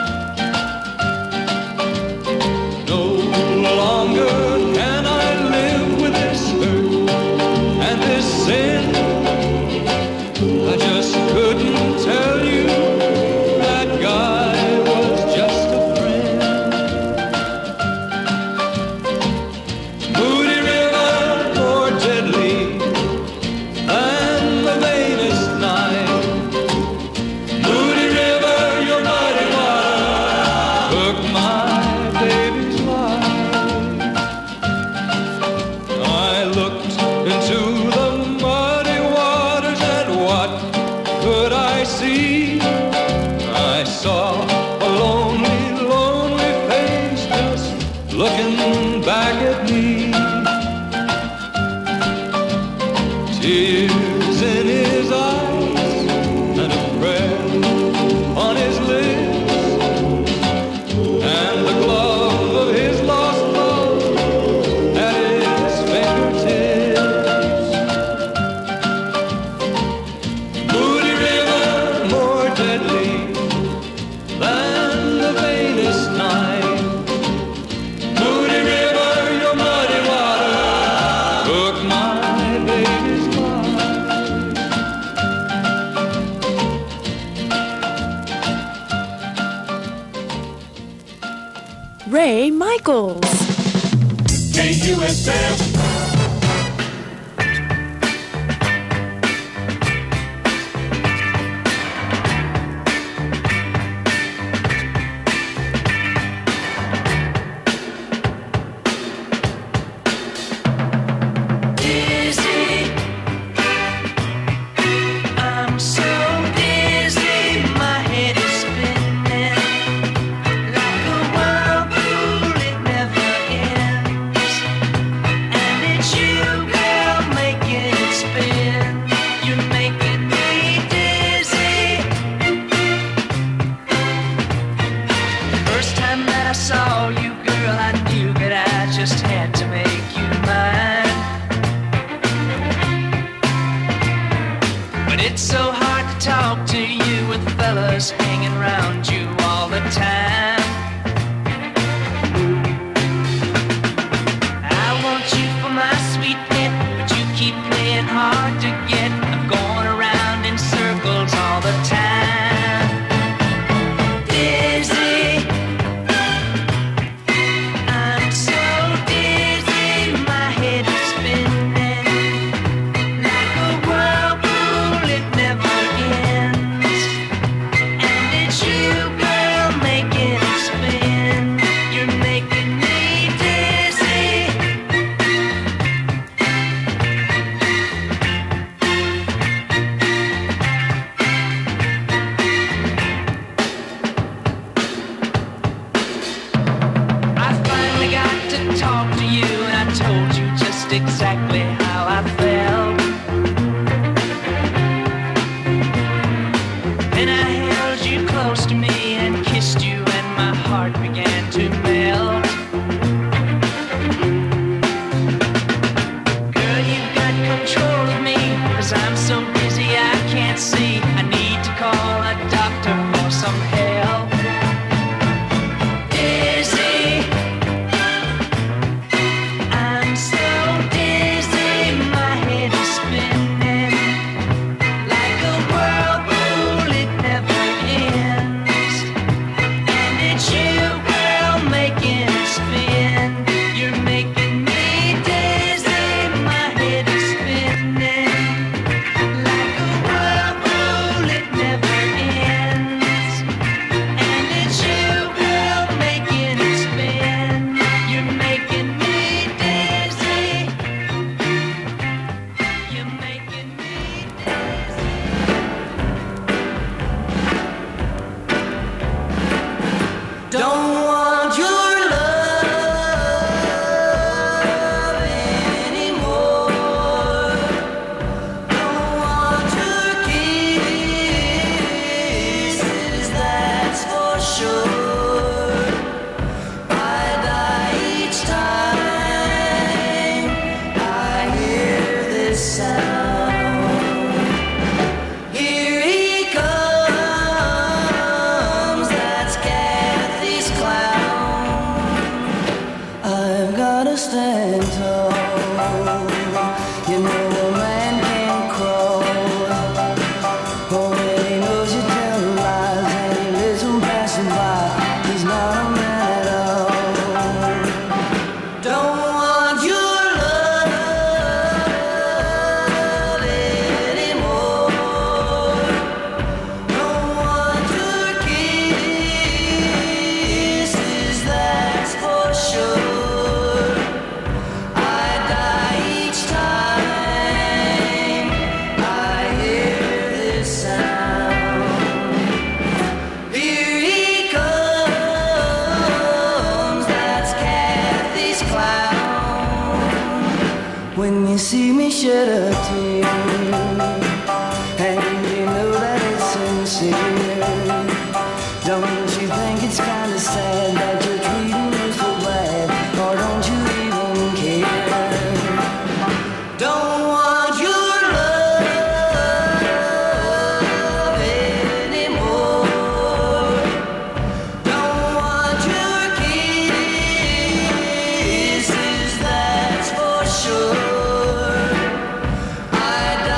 No longer can I live with this hurt and this sin. I just couldn't tell you that guy was just a friend. Moody River, more deadly than the vainest night. Moody River, your muddy water took my baby's life. I looked into the muddy waters and what could I see? I saw a lonely, lonely face just looking back at me. Tears in his eyes and a prayer Ray Michaels. K U S F. I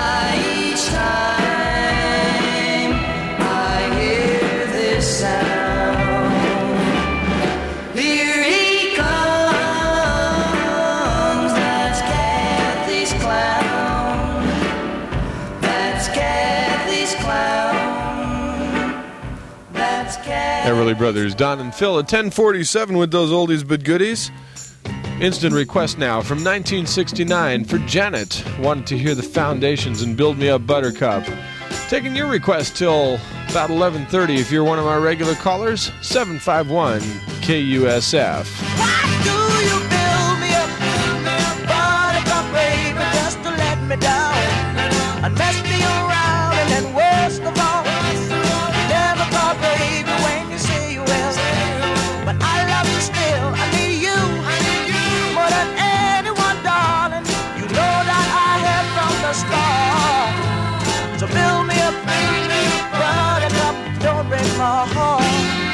Kathy's clown. That's Kathy. Everly Brothers, Don and Phil at ten forty-seven with those oldies but goodies. Instant request now from nineteen sixty-nine for Janet. Wanted to hear the Foundations and Build Me Up Buttercup. Taking your request till about eleven thirty if you're one of our regular callers. seven five one K U S F. Do you build me up, buttercup baby, just to let me down and mess me around, and then worst of all, you never call baby when you say you will. But I love you still, I need you more than anyone, darling. You know that I have from the start. So build me up, buttercup, don't break my heart.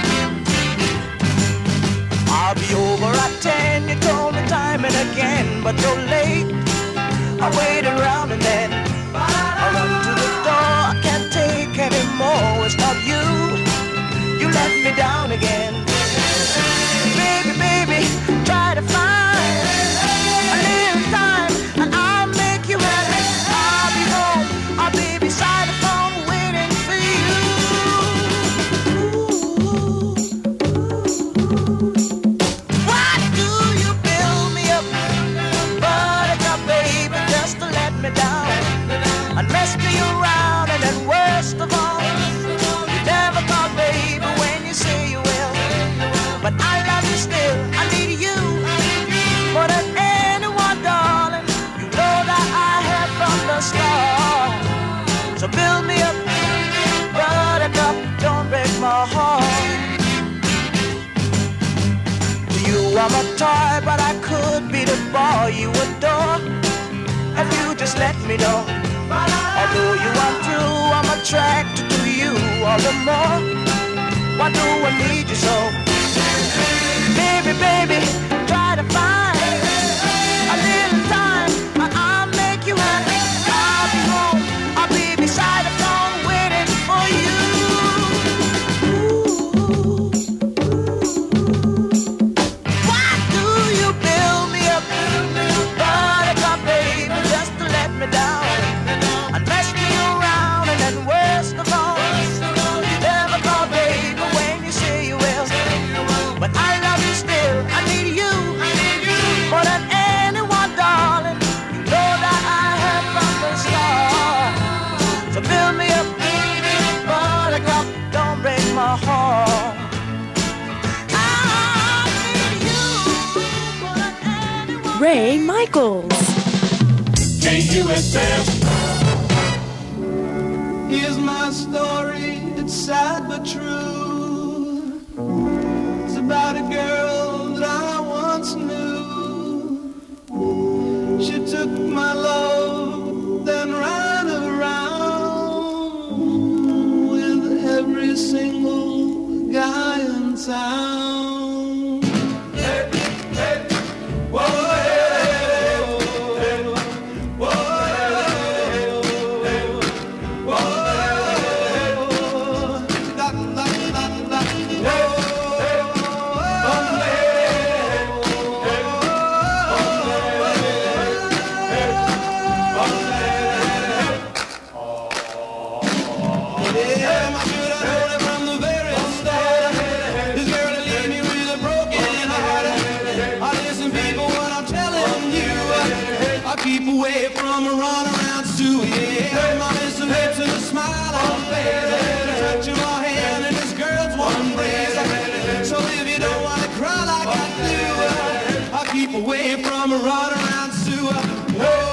I'll be over at ten, you told me time and again, but you're late. I waited around and then I run to the door. I can't take anymore, it's not you. You let me down again. Baby, baby, try to find a little time and I'll make you happy. I'll be home, I'll be beside the phone waiting for you. Why do you build me up, buttercup baby, just to let me down and mess me around, and then worst of all, you never call baby when you say you will. But I love you still, I need you more than anyone, darling. You know that I have from the start. So build me up, buttercup, don't break my heart. You are my toy, but I could be the boy you adore, and you just let me know. Although you are true, I'm attracted to you all the more. Why do I need you so? Baby, baby, try to find a little time and I'll make you happy. I'll be home, I'll be beside the phone waiting for you. Why do you build me up, buttercup baby, just to let me down and mess me around, and then worst of all, you never call baby when you say you will. But I love you still, I need you more than anyone, darling. You know that I have from the start. So build me up, buttercup, don't break my heart. Ray Michaels. K U S F. Here's my story, it's sad but true. It's about a girl that I once knew. She took my love, then ran around with every single guy in town. Hey, hey, whoa. Away from a runaround Sue, yeah. My missing lips and a smile on her face, touching my hand and this girl's one place. So if you don't want to cry like I do, I'll keep away from a runaround Sue. Whoa.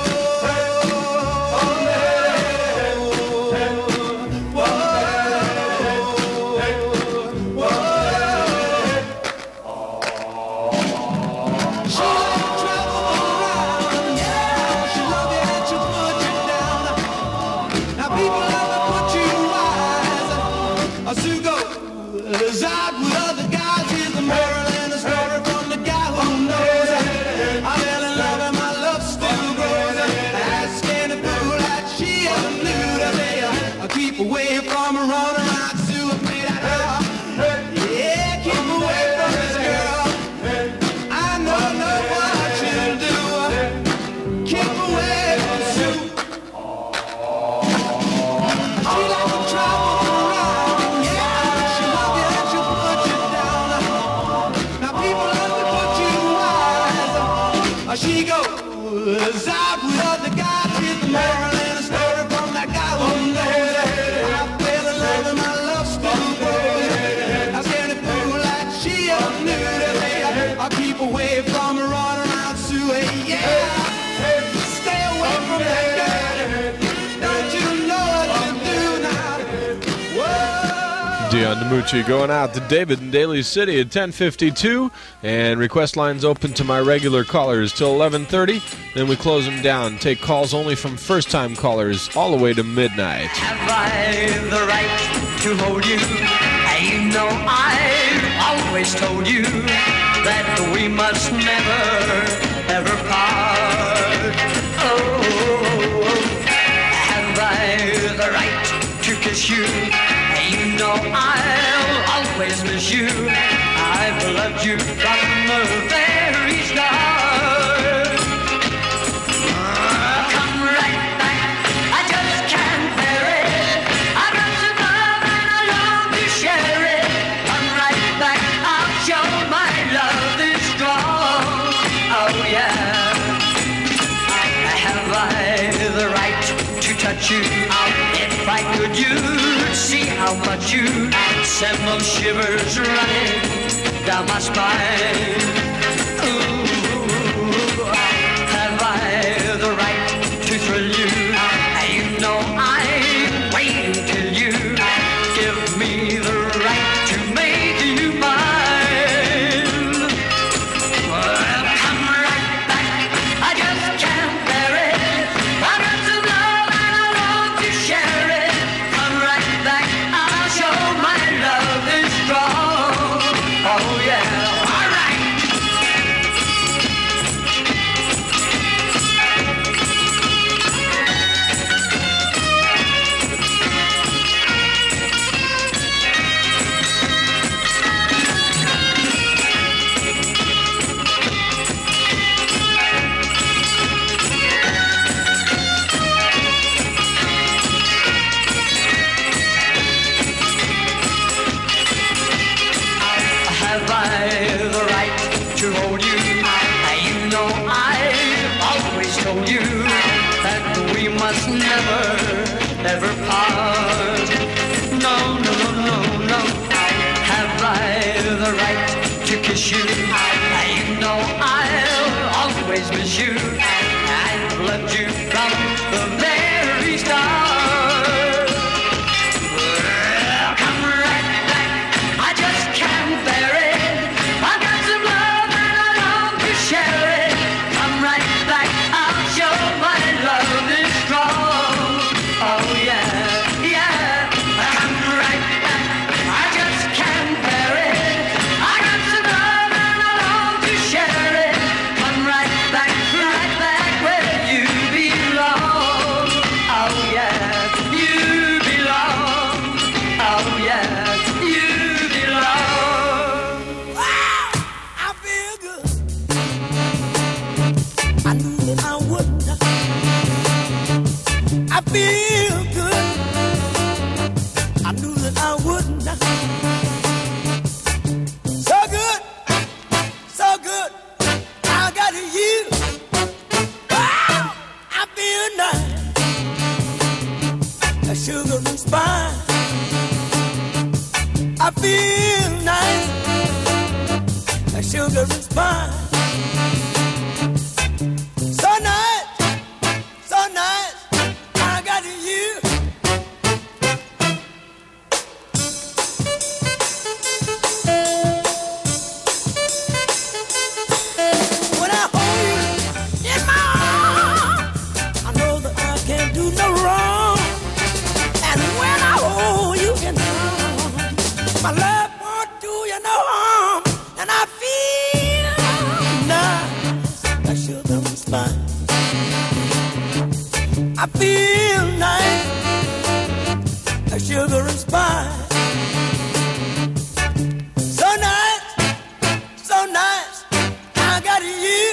was out with the guy with the moral and a story from that guy one day. I fell in love with my love story. I said it flew like she knew that I'll keep away from her run around Sue. Yeah, stay away from that girl. Don't you know what to do now? Whoa. Dion DiMucci going out to David in Daly City at ten fifty-two, and request lines open to my regular callers till eleven thirty. Then we close them down. Take calls only from first-time callers all the way to midnight. Have I the right to hold you? You know I've always told you that we must never, ever part. Oh, have I the right to kiss you? You know I'll always miss you. I've loved you from the very start. Uh, come right back, I just can't bear it. I've got some love and I long to share it. Come right back, I'll show my love is strong. Oh yeah. Have I the right to touch you? If I could, you'd see how much you send those shivers running down my spine. Ooh, have I the right to thrill you? You know I'm waiting till you give me the right to make you mine. Well, come right back, I just can't bear it. I've got some love and I long to share it. Come right back, I'll show my love is strong. Oh yeah, all right. Have I the right to hold you? You know I've always told you that we must never, ever part. No, no, no, no, no. Have I the right to kiss you? You know I'll always miss you. I've loved you from the very start. Well, come right back, I just can't bear it. I've got some love and I long to share it. Come right back, I'll show my love is strong. Oh yeah, yeah. Come right back, I just can't bear it. I got some love and I long to share it. Come right back, right back where you belong. Oh yeah, you belong. Oh yeah, you belong. Wow, I feel good. I knew that I wouldn't. I feel good. I knew that I wouldn't. So good, so good. I got you. Wow, I feel nice. A sugar and spice. I feel nice. A sugar and spice. So nice, so nice. I got you. When I hold you in my arms, I know that I can't do no wrong. And when I hold you in my arms, my love won't do you no harm. And I feel nice, I should have spine. I feel nice, a sugar and spice. So nice, so nice, I got you.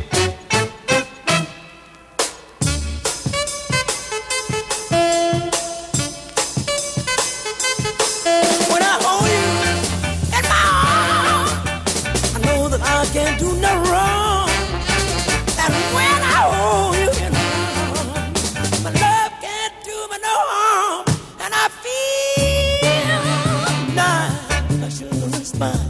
When I hold you in my arms, I know that I can't do no wrong. And when I hold spine.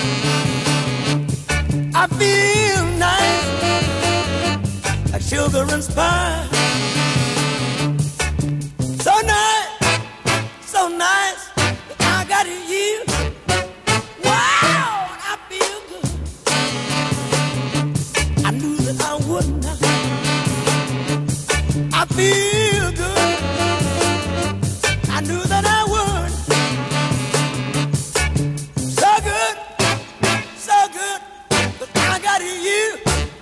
I feel nice, like sugar and spice. So nice, so nice, I got you. Wow, I feel good. I knew that I would not. I feel good. I knew that I would. So good, so good, but I got you.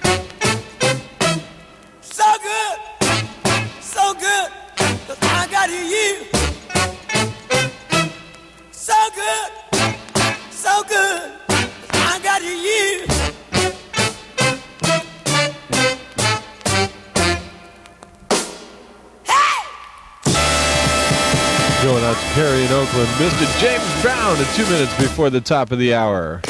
So good, so good, but I got you. So good, so good, but I got you. Going out to Perry in Oakland, Mister James Brown at two minutes before the top of the hour.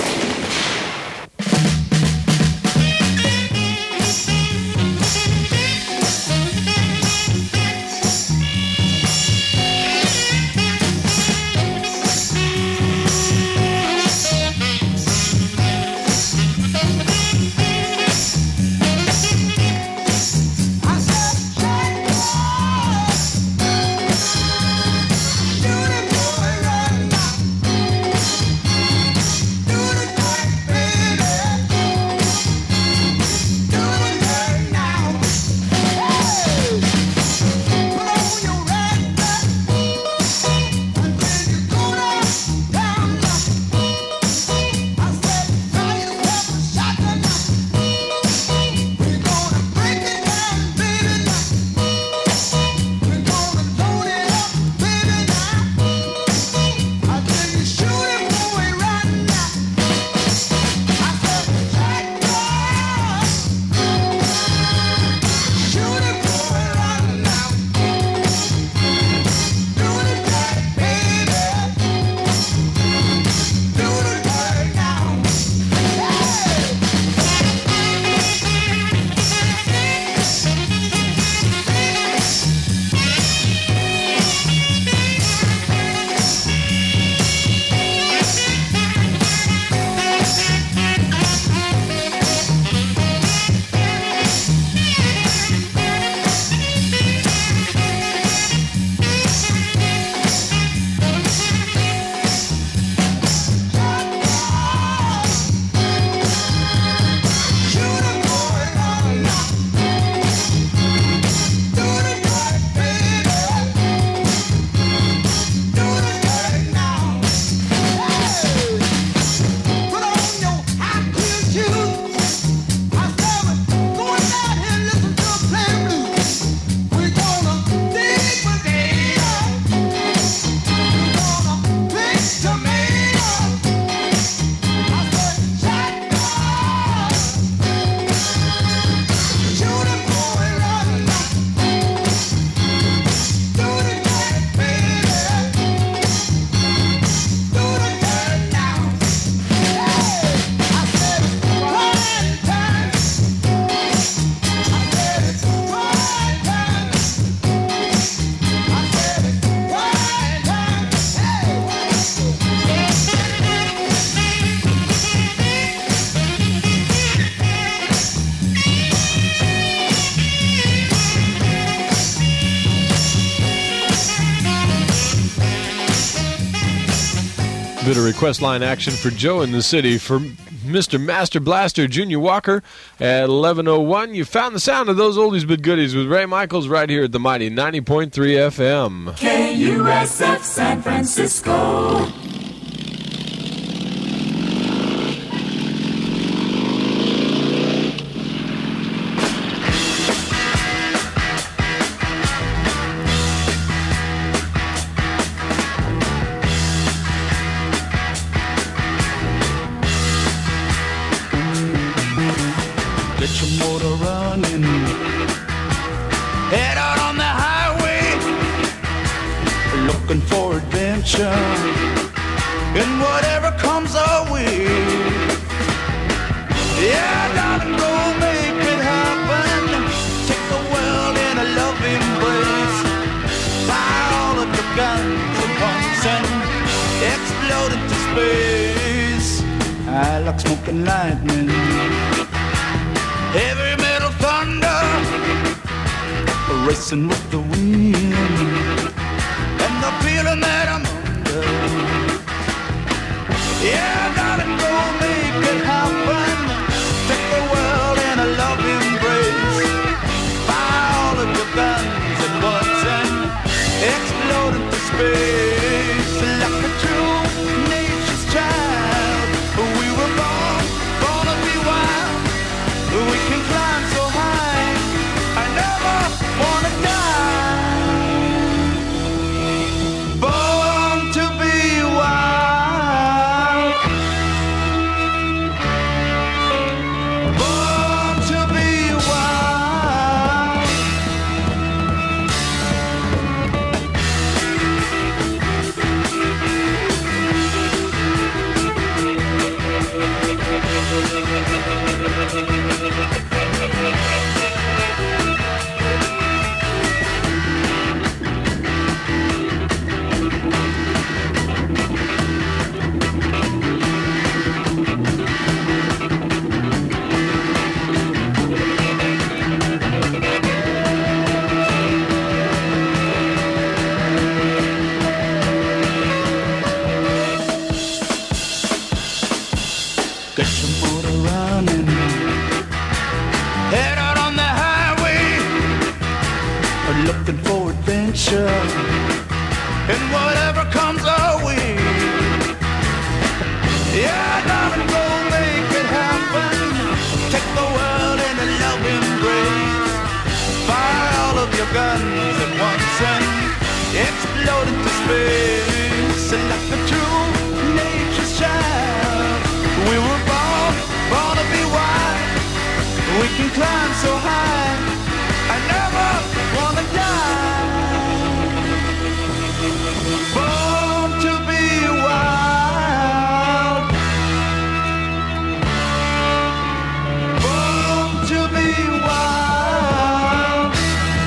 Bit of request line action for Joe in the city for Mister Master Blaster Junior Walker at eleven oh one. You found the sound of those oldies but goodies with Ray Michaels right here at the mighty ninety point three F M. K U S F San Francisco. Get your motor running. Head out on the highway, looking for adventure, and whatever comes our way. Yeah, darling, go make it happen. Take the world in a love embrace. Fire all of your guns at once and explode into space. high like smoking lightning. Heavy metal thunder, racing with the wind, and the feeling that I'm under. Yeah, darling, go make it happen. Take the world in a love embrace. Fire all of your guns at once and explode into space like a true nature's child. We were born, born to be wild. We can climb so high. I never wanna die. Born to be wild. Born to be wild. Get your motor running. Head out on the highway, looking for adventure, and whatever comes our way. Yeah, darling, go make it happen. Take the world in a love embrace. Fire all of your guns at once and explode into space like a true nature's child. We were born, born to be wild. We can climb so high. I never wanna die. Born to be wild. Born to be wild.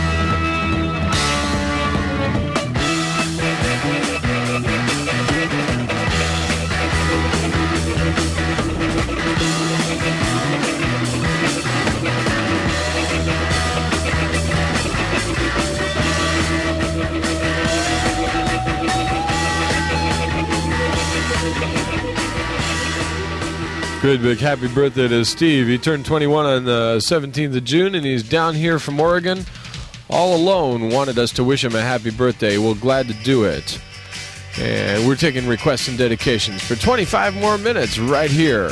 Good big happy birthday to Steve. He turned twenty-one on the seventeenth of June, and he's down here from Oregon all alone. Wanted us to wish him a happy birthday. We're glad to do it. And we're taking requests and dedications for twenty-five more minutes right here.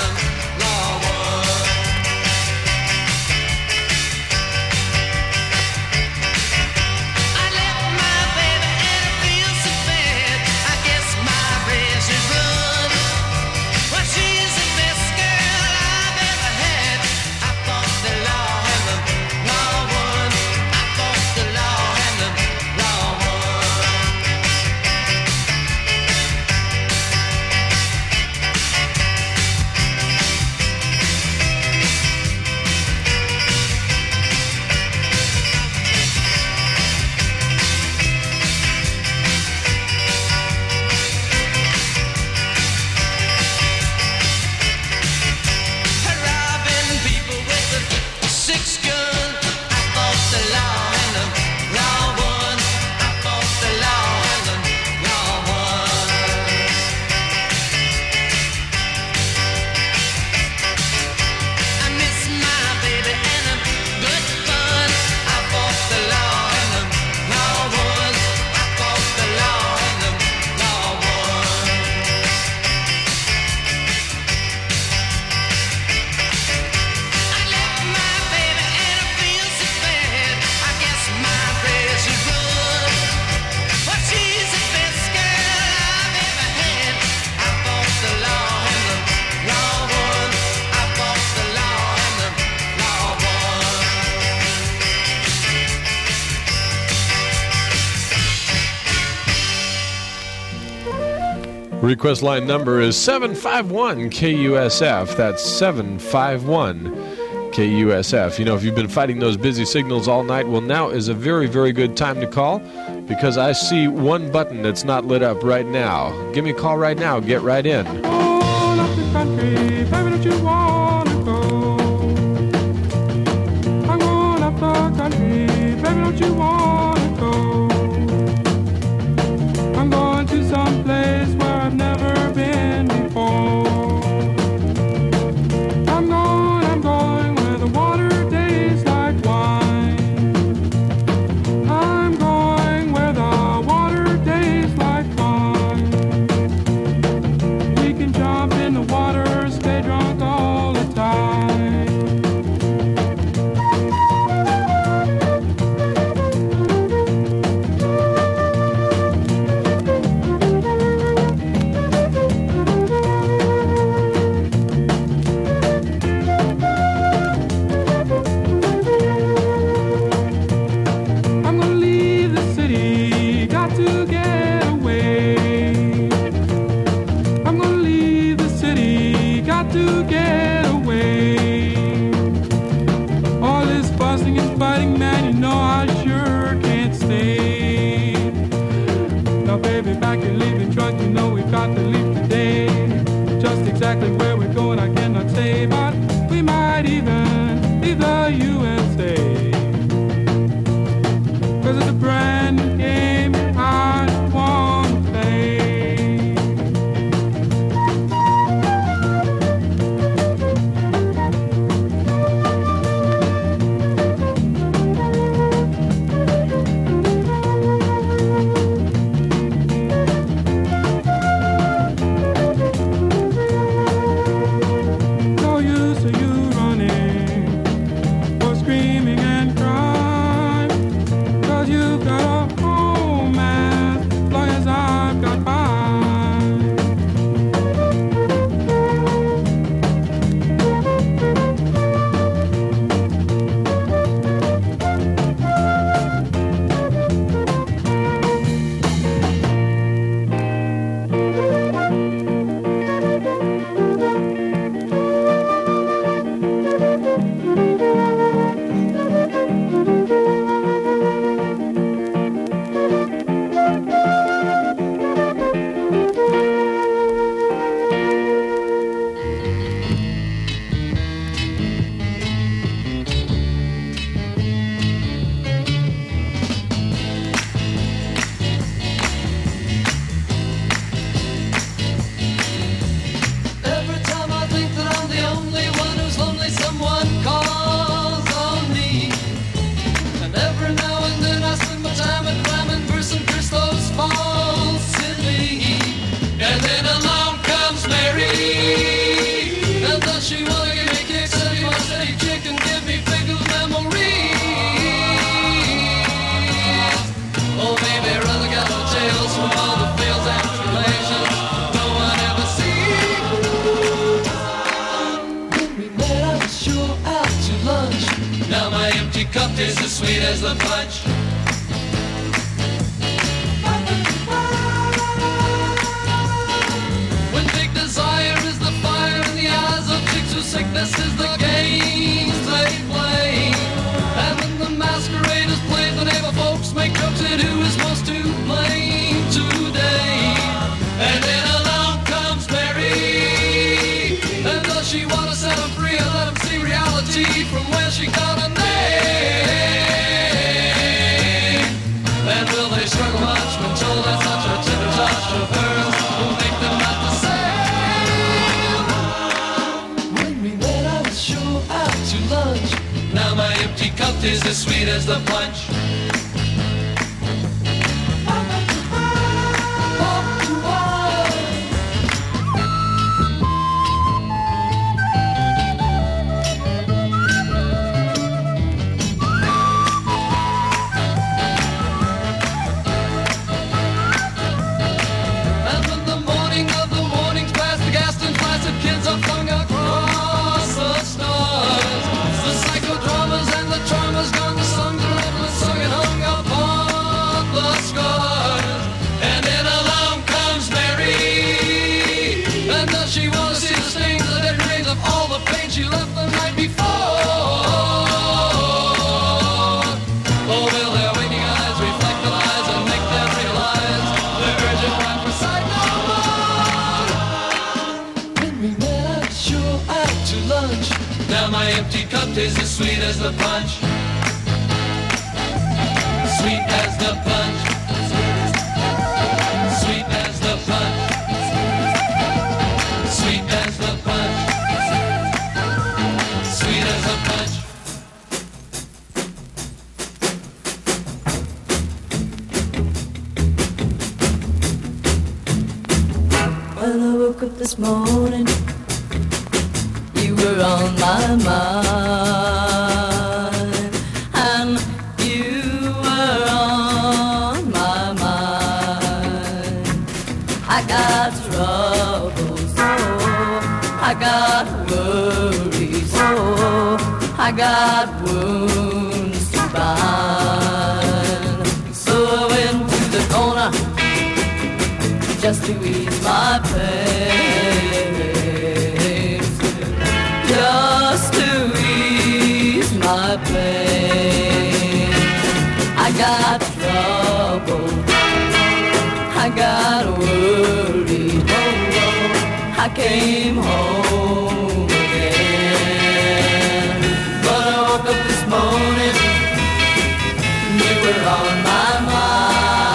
I Request line number is seven five one K U S F. That's seven five one K U S F. You know, if you've been fighting those busy signals all night, well, now is a very, very good time to call because I see one button that's not lit up right now. Give me a call right now. Get right in. All up the country, baby, don't you wanna go? I'm going up the country, baby, don't you wanna go? I'm going to some place where I've never been before. I'm going, I'm going where the water tastes like wine. I'm going where the water tastes like wine. We can jump in the water, stay drunk all the time. I'm gonna leave the city, got to get away. I'm gonna leave the city, got to get away. All this fussing and fighting, man, you know I sure can't stay. Now, baby, back your leaving truck, you know we've got to leave today. Just exactly where we're going, I cannot say, but we might even leave the U S A. Cause it's a brand new game I wanna play. No use of you running or screaming and crying, cause you've got a home as long as I've got mine. Every time I think that I'm the only one who's lonely, someone calls on me. And every now and then I spend my time at climbing verse and curse those falsely. And then along comes Mary, and does she wanna give me kicks? Said he must say chicken, give me fickle memories. Oh baby, rather got no tales from all the fails and tribulations no one ever sees. When we met, I was sure out to lunch. Now my empty cup tastes as sweet as the punch. When big desire is the fire in the eyes of chicks whose sickness is the games they play. And when the masquerade is played, the neighbor folks make jokes at who is most to blame today. And then along comes Mary, and does she want to set him free or let him see reality from where she got a name? And will they struggle much when told that such a tender touch of hers will make them not the same? When we met, I was sure out to lunch. Now my empty cup is as sweet as the punch. And when the morning of the mornings past, the Gaston Placid kids are flung across the stars. The psychodramas and the charmers gone, the songs are left and sung at she left the night before. Oh, will their waking eyes reflect the lies and make them realize the urgent cry for sight no more? When we met at the show out to lunch, now my empty cup tastes as sweet as the punch. Sweet as the punch. Sweet as the punch. Sweet as the punch. Sweet as the punch. When I woke up this morning, you were on my mind, and you were on my mind. I got troubles, oh, I got worries, oh, I got wounds to bind. So I went to the corner just to ease my pain, just to ease my pain. I got trouble, I got worried, oh, oh, I came home again. But I woke up this morning, you were on my mind.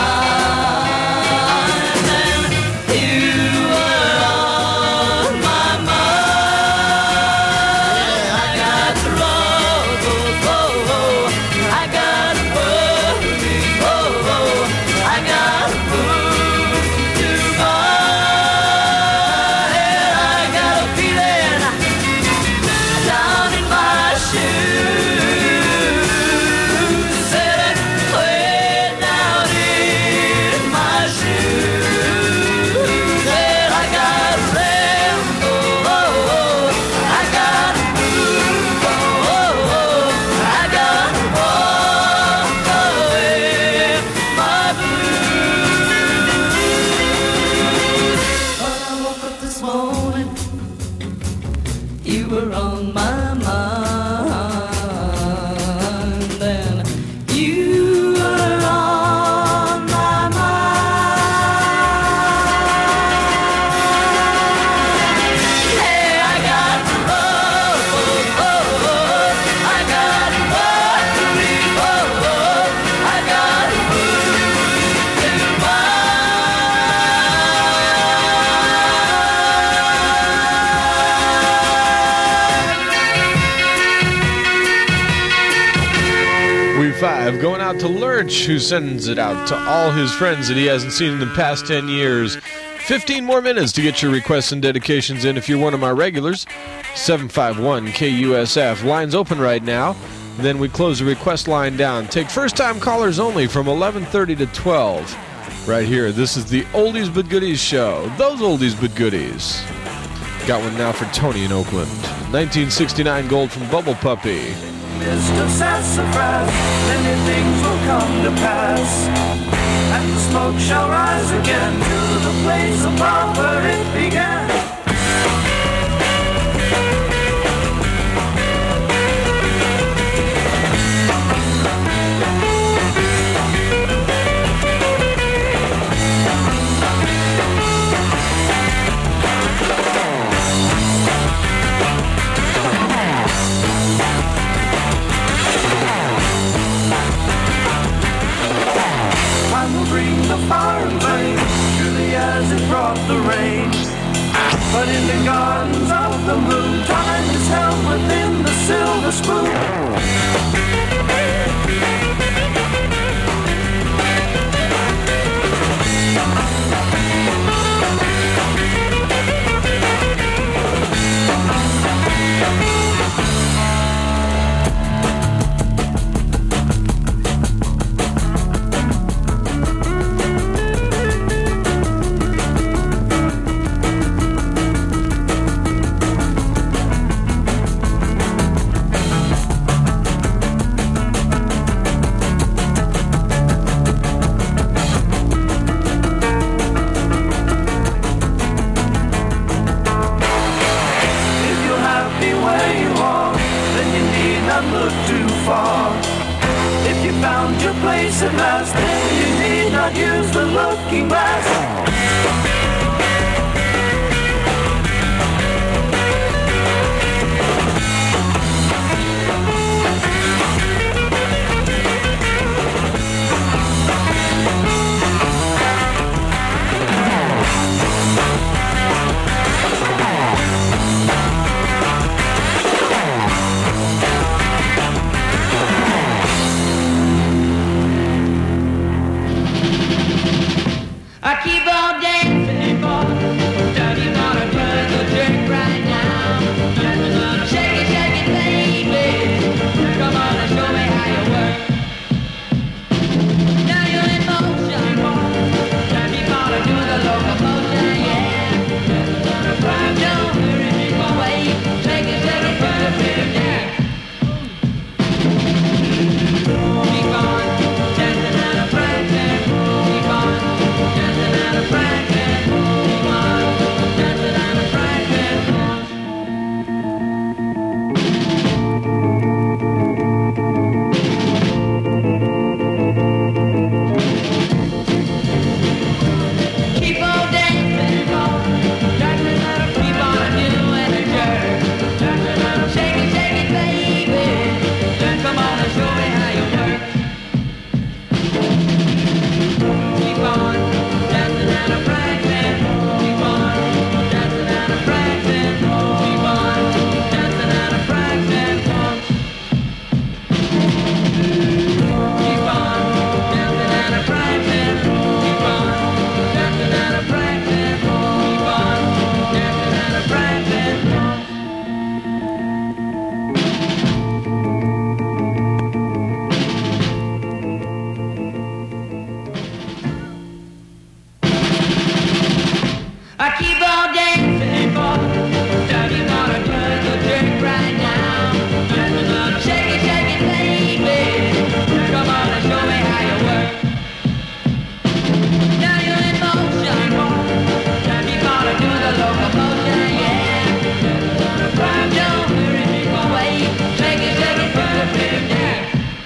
Five going out to Lurch, who sends it out to all his friends that he hasn't seen in the past ten years. fifteen more minutes to get your requests and dedications in if you're one of my regulars. seven five one K U S F. Lines open right now. Then we close the request line down. Take first-time callers only from eleven thirty to twelve. Right here, this is the Oldies But Goodies show. Those Oldies But Goodies. Got one now for Tony in Oakland. nineteen sixty-nine gold from Bubble Puppy. Mister Sassafras, many things will come to pass, and the smoke shall rise again to the place above where it began. Bring the fire and flame, surely as it brought the rain. But in the gardens of the moon, time is held within the silver spoon. far. If you found your place at last, then you need not use the looking glass. I keep on dancing for Don't you wanna do the jerk right now? Shake it, shake it, baby. Come on and show me how you work. Now you're in motion, Don't you wanna do the locomotion, yeah. Don't hurry me away. Shake it, shake it, put a bit of yeah. Keep on dancing and a practicing. Keep on dancing and a practicing. Keep on dancing and a practicing. Keep on dancing, dancing and a keep on doing a jerk. Shake it, shake it, baby. Come on and show me how you work. Keep on dancing and a practicing. Keep on dancing and a practicing. Keep on dancing and a practicing. Keep on dancing and a practicing. Keep on dancing and a practicing. Keep on dancing and a practicing. I keep on dancing for Don't you wanna do the jerk right now? Shake it, shake it, baby. Come on and show me how you work. Now you're in motion, Don't you wanna do the locomotion, yeah. Don't hurry me away. Shake it, shake it, put a bit of yeah.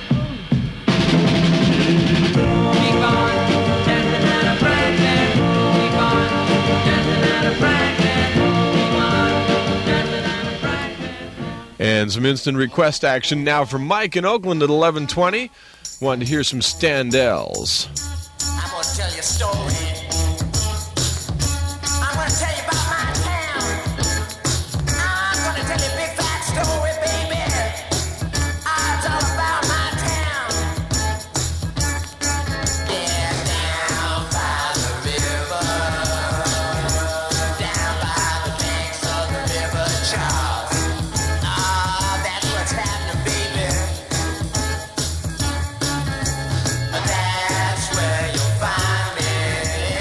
Keep on dancing and a practicing. Keep on dancing and a practicing. Keep on dancing and a practicing. And some instant request action now from Mike in Oakland at eleven twenty. Wanted to hear some Standells. I'm gonna tell you a story. I'm gonna tell you about my town. I'm gonna tell you a big fat story, baby. Ah, it's all about my town. Yeah, down by the river, down by the banks of the river Charles. Ah, that's what's happening, baby. That's where you'll find me.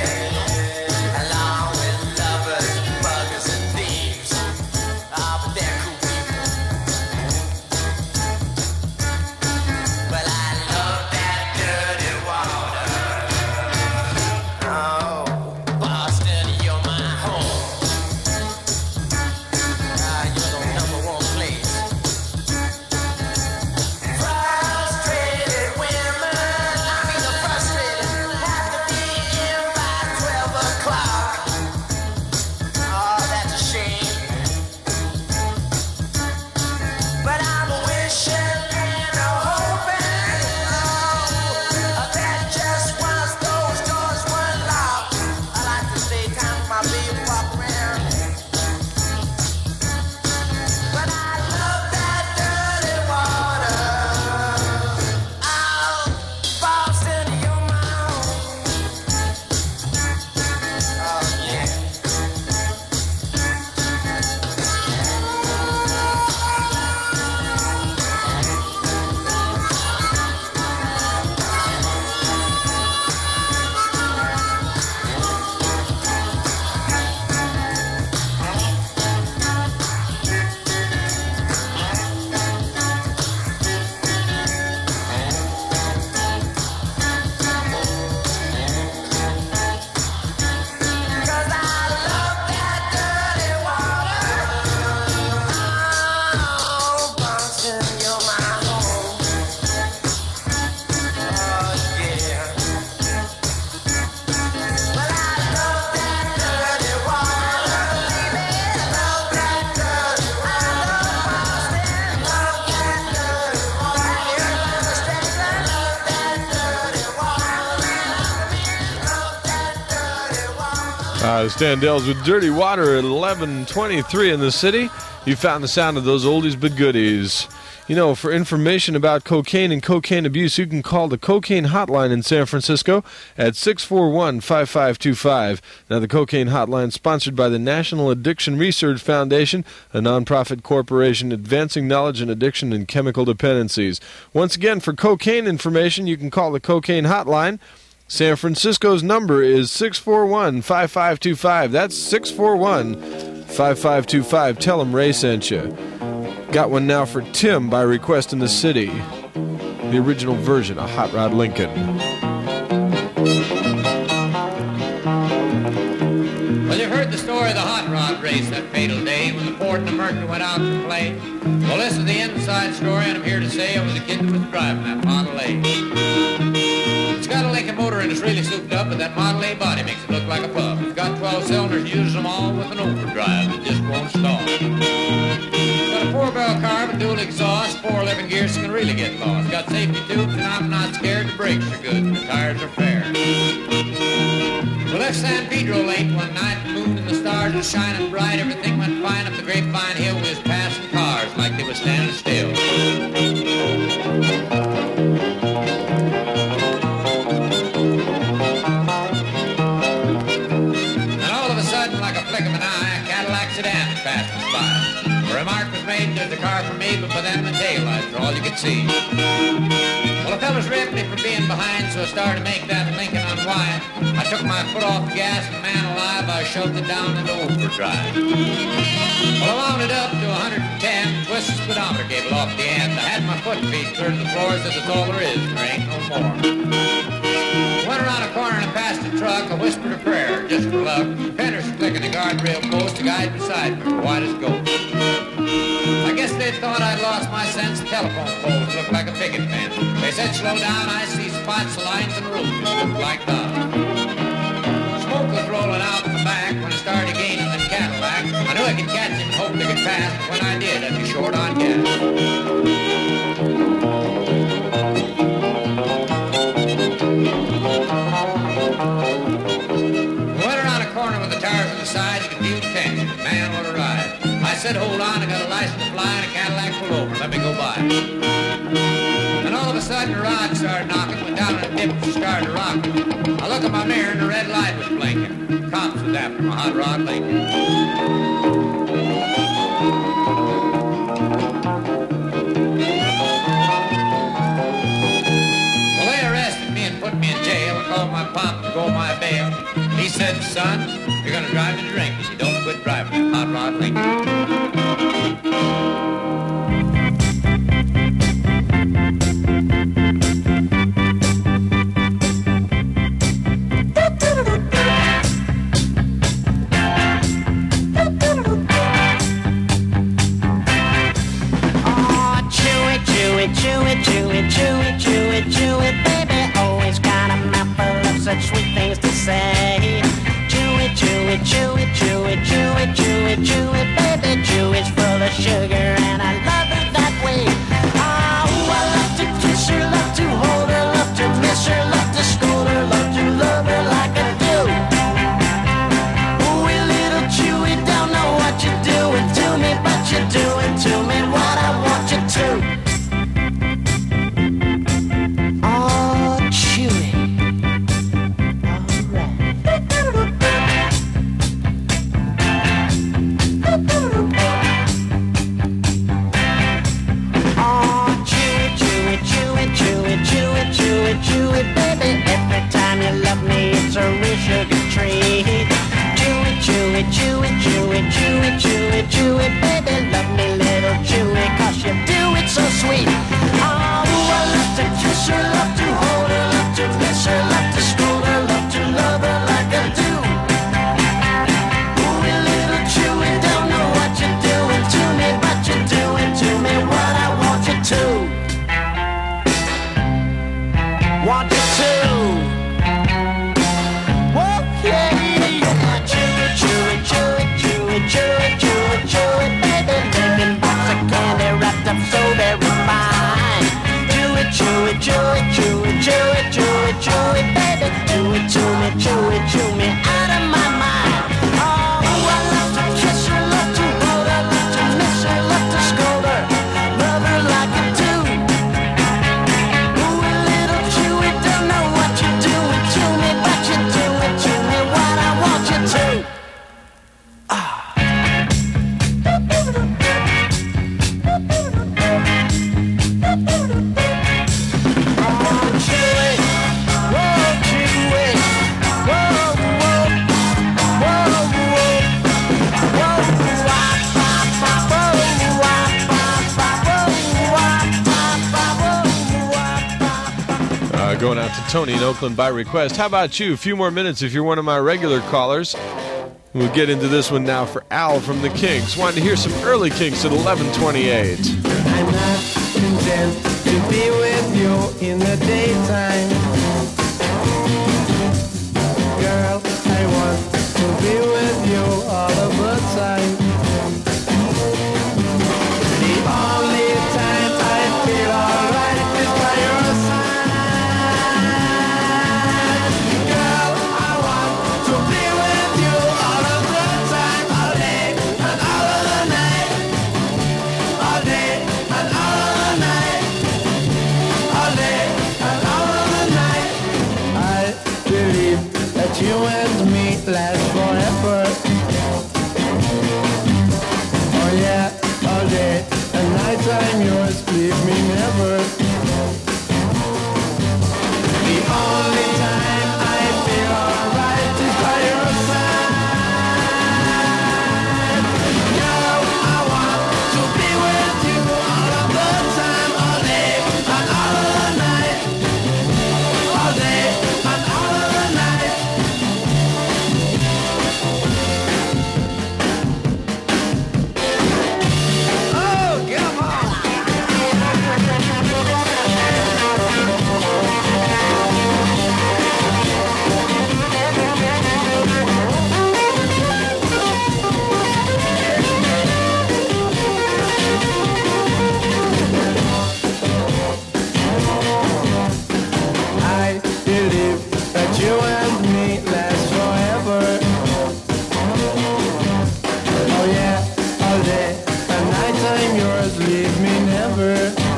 Uh, Standells with Dirty Water at eleven twenty-three in the city. You found the sound of those oldies but goodies. You know, for information about cocaine and cocaine abuse, you can call the Cocaine Hotline in San Francisco at six four one, five five two five. Now, the Cocaine Hotline is sponsored by the National Addiction Research Foundation, a nonprofit corporation advancing knowledge in addiction and chemical dependencies. Once again, for cocaine information, you can call the Cocaine Hotline. San Francisco's number is six four one, five five two five. That's six four one, five five two five. Tell them Ray sent you. Got one now for Tim by request in the city. The original version of Hot Rod Lincoln. Well, you heard the story of the hot rod race that fatal day when the Ford and the Mercury went out to play. Well, this is the inside story, and I'm here to say I was the kid that was driving that Model A. It's got a Lincoln motor and it's really souped up, but that Model A body makes it look like a pub. It's got twelve cylinders, uses them all with an overdrive. It just won't stop. Got a four-barrel car with dual exhaust, four eleven gears, so you can really get lost. Got safety tubes, and I'm not scared. The brakes are good, and the tires are fair. We left San Pedro late one night, the moon and the stars were shining bright. Everything went fine up the Grapevine Hill. We was passing cars like they were standing still. And all of a sudden, like a flick of an eye, a Cadillac sedan passed us by. A remark was made, there's a car for me, but by then the taillights are all you could see. Well, the fellas ripped me for being behind, so I started to make that Lincoln unwind. I took my foot off the gas, and man alive, I shoved it down into overdrive. Well, I wound it up to one hundred ten, twisted the speedometer cable off the end. I had my foot feet clear to the floor, said that's all there is, there ain't no more. Went around a corner and I passed a truck, I whispered a prayer, just for luck. The fenders clicking the guardrail post, the guy beside me, white as ghost. I guess they thought I'd lost my sense. The telephone poles looked like a picket fence. They said, slow down, I see spots, lines, and roofs look like that. Smoke was rolling out in the back when I started gaining the Cadillac. I knew I could catch him and hope they could pass, but when I did, I'd be short on gas. Went around a corner with the tires on the side, you could feel the tension. Man, what a ride. I said, hold on, I got a license to fly and a Cadillac pull over. Let me go by. And all of a sudden, the rod started knocking, went down in a dip and started to rock. I look in my mirror and the red light was blinking. Cops was after my hot rod Lincoln. Well, they arrested me and put me in jail. I called my pop to go my bail. He said, son, you're going to drive me to drink if you don't quit driving that hot rod Lincoln. Chew it, chew it, chew it, chew it, chew it, baby. Always got a mouthful of such sweet things to say. Chew it, chew it, chew it, chew it, chew it, chew it, chew it, baby. Chew it's full of sugar and I love her that way. Oh, I love to kiss her, love to hold her, love to miss her, love to scold her, love to love her like I do. Oh, little Chewy, don't know what you're doing to me, but you're doing to me what I want you to. Going out to Tony in Oakland by request. How about you? A few more minutes if you're one of my regular callers. We'll get into this one now for Al from the Kinks. Wanted to hear some early Kinks at eleven twenty-eight. I'm not content to be with you in the daytime. Girl, I want to be with you all of the time. The only time I feel alright is by your side. Girl, I want to be with you all of the time, all day and all of the night. All day and all of the night. All day and all of the night. I believe that you and me last forever. Oh yeah, all day and night I'm yours, leave me never. The only time I feel alright is by your side. Girl, I want to be with you all of the time, all day and all of the night. All day and all of the night. Oh, get 'em on. I believe that you and me last forever. Oh yeah, all day and night I'm yours, leave me never.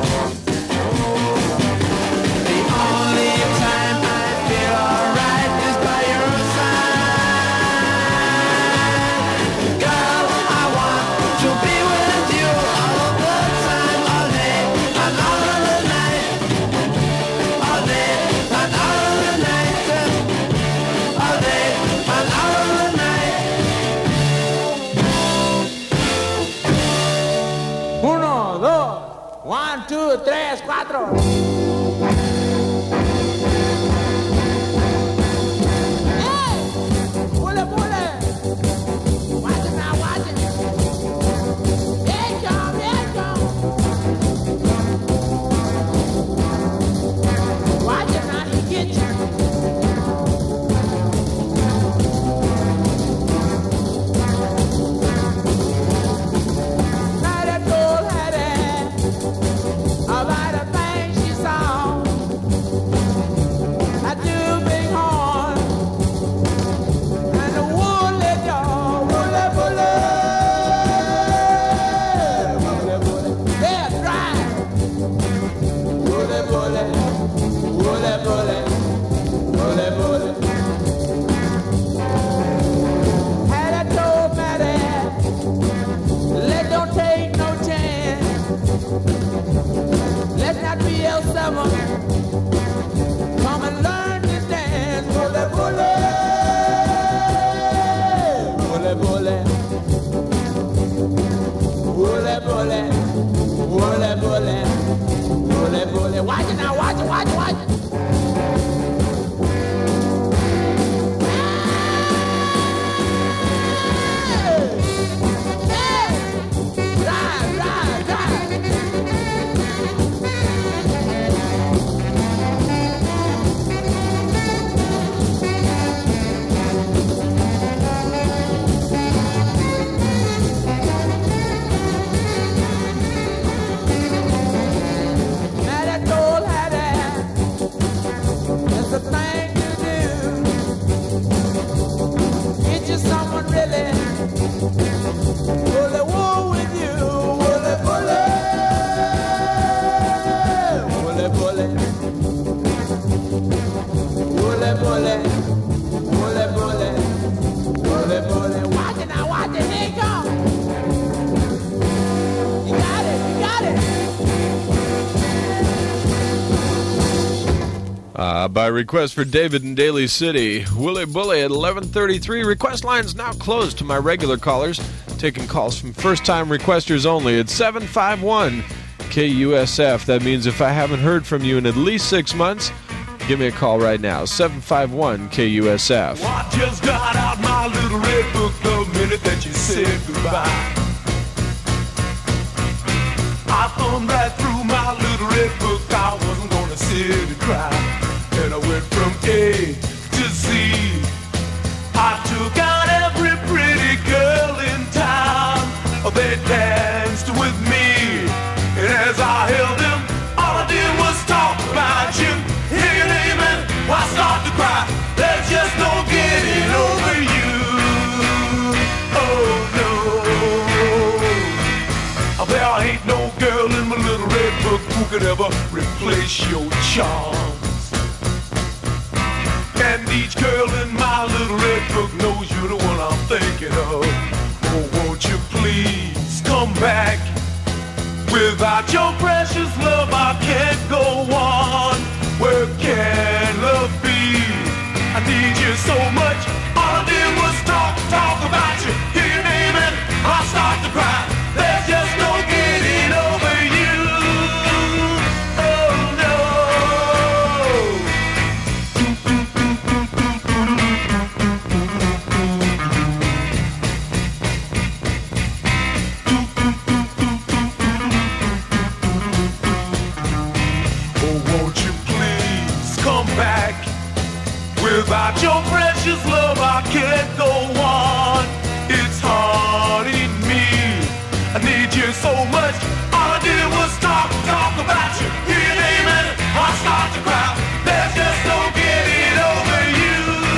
The only time I feel alright is by your side. Girl, I want to be with you all of the time, all day and all of the night. All day and all of the night. All day and all of the night. Uno, dos, one, two, tres, cuatro. Pule, pule. Watch it now, watch it. Here it come, here it come. Watch it now, he get you. Now that old Hattie, about the things she saw, I do big horn and the woolly jaw, woolly, woolly, woolly, woolly. They're dry, woolly, woolly, woolly, woolly, woolly, woolly. Had I told Mattie, let don't take no chance. Let's not be L seven. Come and learn to dance. Bully, bully. Bully, bully. Bully, bully. Bully, bully. Bully, bully. Watch it now, watch it, watch it, watch it. Hey! Drive, drive, drive. Now that old Hattie, that's the thing to do. Get you someone really bully wool with you, bully, bully, bully, bully, bully, bully, bully, bully, bully, bully. Watch it now, watch it, here it comes. You got it, you got it. Uh, by request for David in Daly City, Willie Bully at eleven thirty-three. Request lines now closed to my regular callers. Taking calls from first-time requesters only at seven five one K U S F. That means if I haven't heard from you in at least six months, Give me a call right now, seven five one K U S F. I just got out my little red book the minute that you said goodbye. I thumbed right through my little red book. I wasn't gonna sit and cry. And I went from A to Z. I took out every pretty girl in town. They danced with me. And as I held them, all I did was talk about you. Hear your name and I start to cry. There's just no getting over you. Oh no. There ain't no girl in my little red book who could ever replace your charms. And each girl in my little red book knows you're the one I'm thinking of. Oh, won't you please come back? Without your precious love, I can't go on. Where can love be? I need you so much. All I did was talk, talk about you. Hear your name and I start to cry. There's just no getting over you. Oh no. Oh, won't you please come back? Without your precious love, I can't go on. It's haunting me. I need you so much. All I did was talk, talk about you. Hear your name and I start to cry. There's just no getting over you.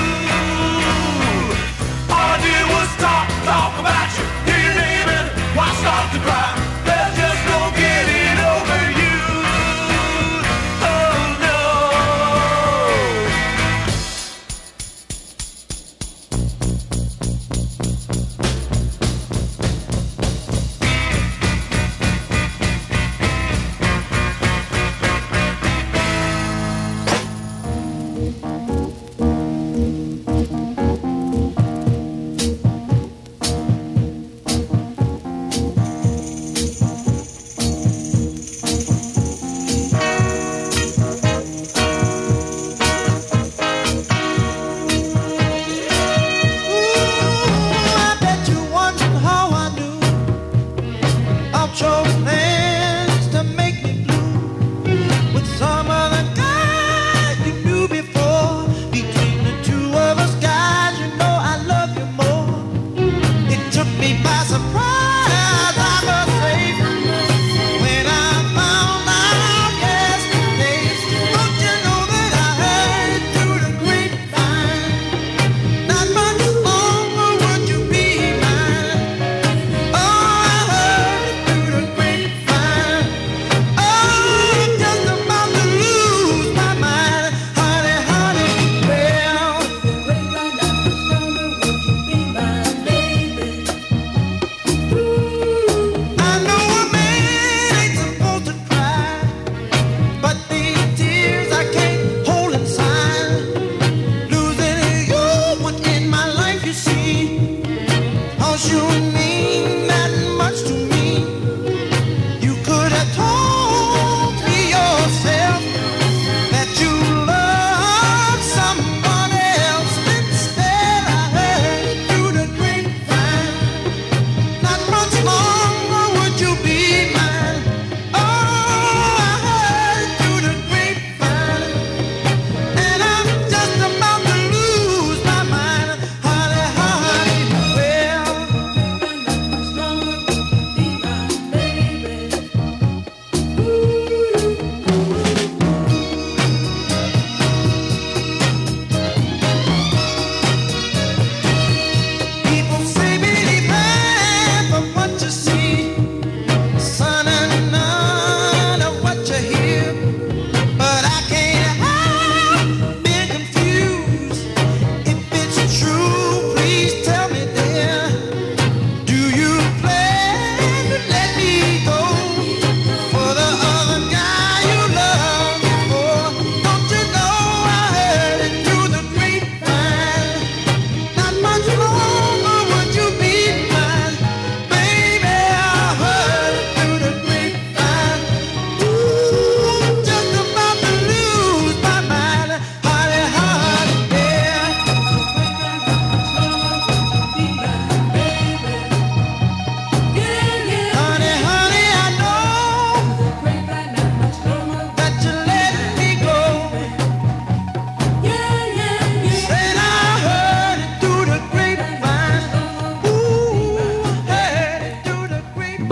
All I did was talk, talk about you. Hear your name and I start to cry. There's just no getting over you. Oh no.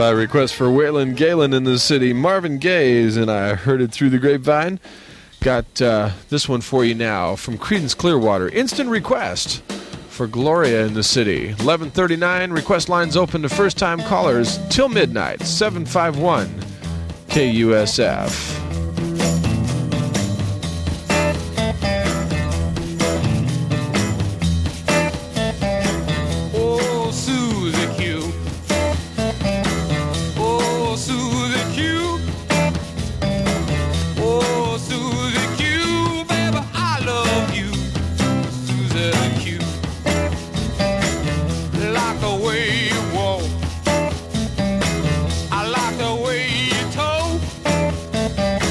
by request for Waylon Galen in the city. Marvin Gaye's and I Heard It Through the Grapevine. Got uh, this one for you now from Creedence Clearwater. Instant request for Gloria in the city. eleven thirty-nine, request lines open to first-time callers till midnight. seven five one K U S F. Oh, Susie Q. Oh, Susie Q. Oh, Susie Q. Baby, I love you. Susie Q. Like the way you walk. I like the way you talk.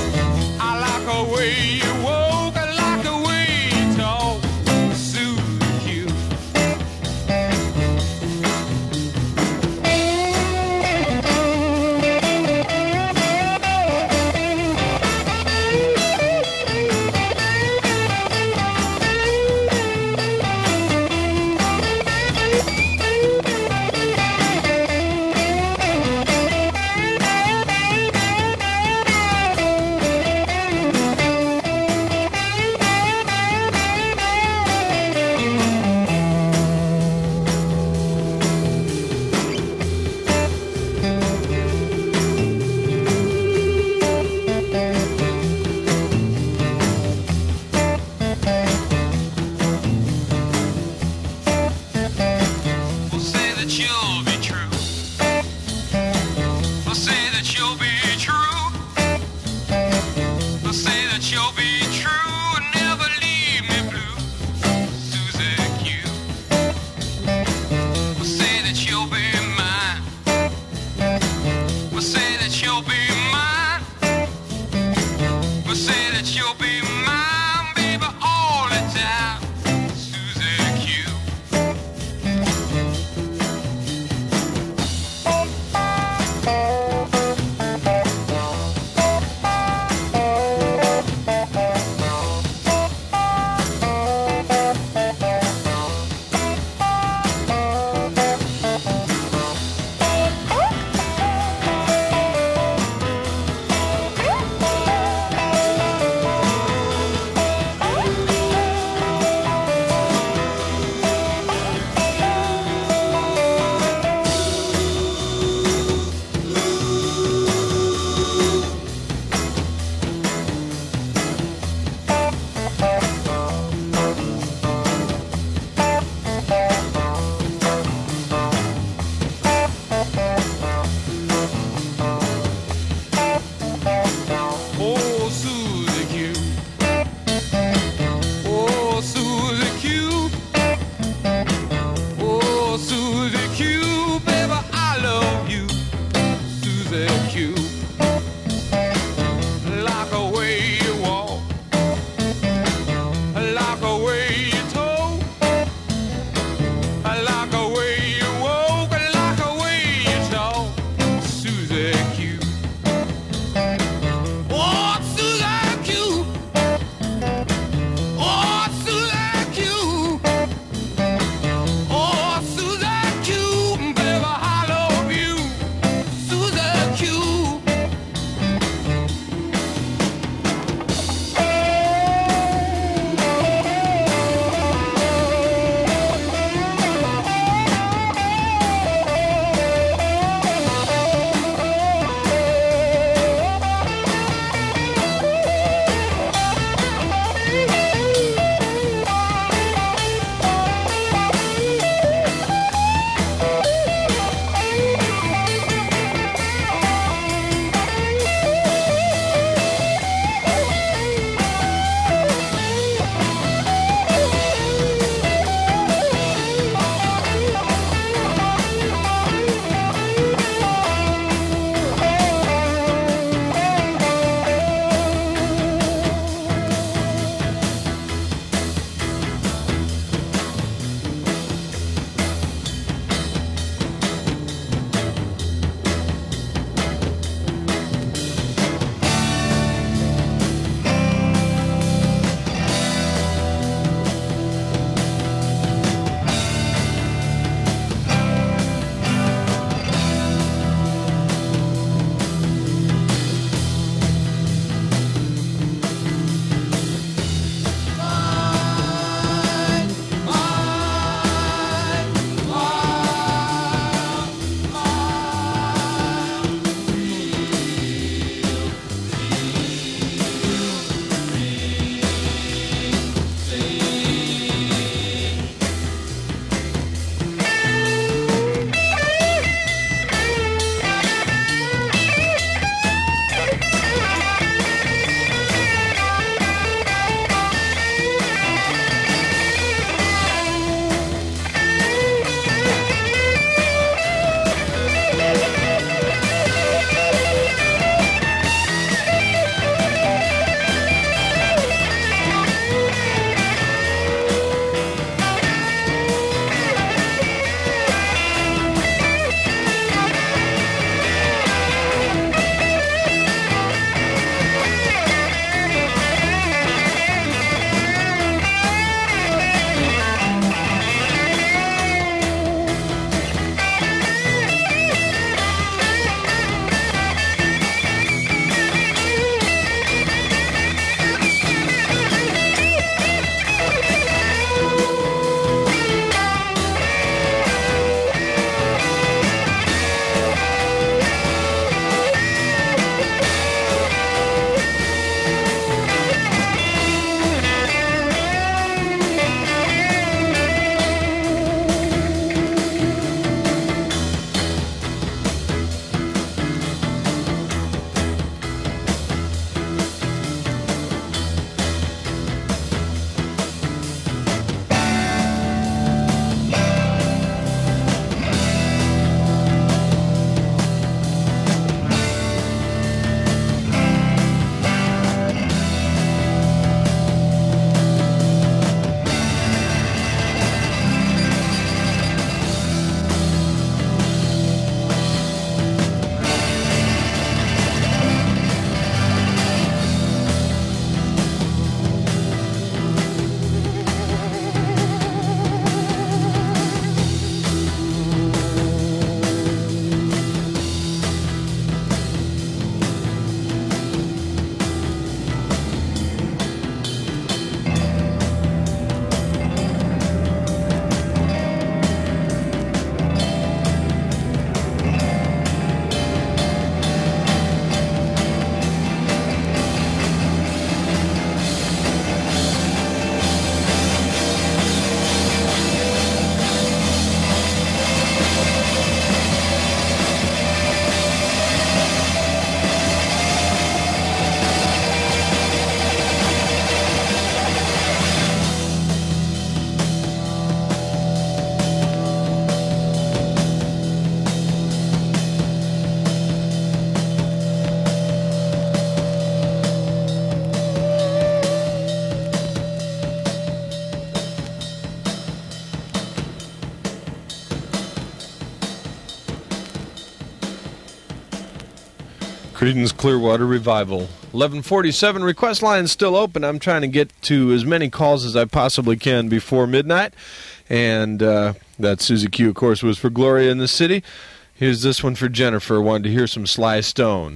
Creedence Clearwater Revival. eleven forty-seven, request line still open. I'm trying to get to as many calls as I possibly can before midnight. And uh, that Susie Q, of course, was for Gloria in the City. Here's this one for Jennifer. Wanted to hear some Sly Stone.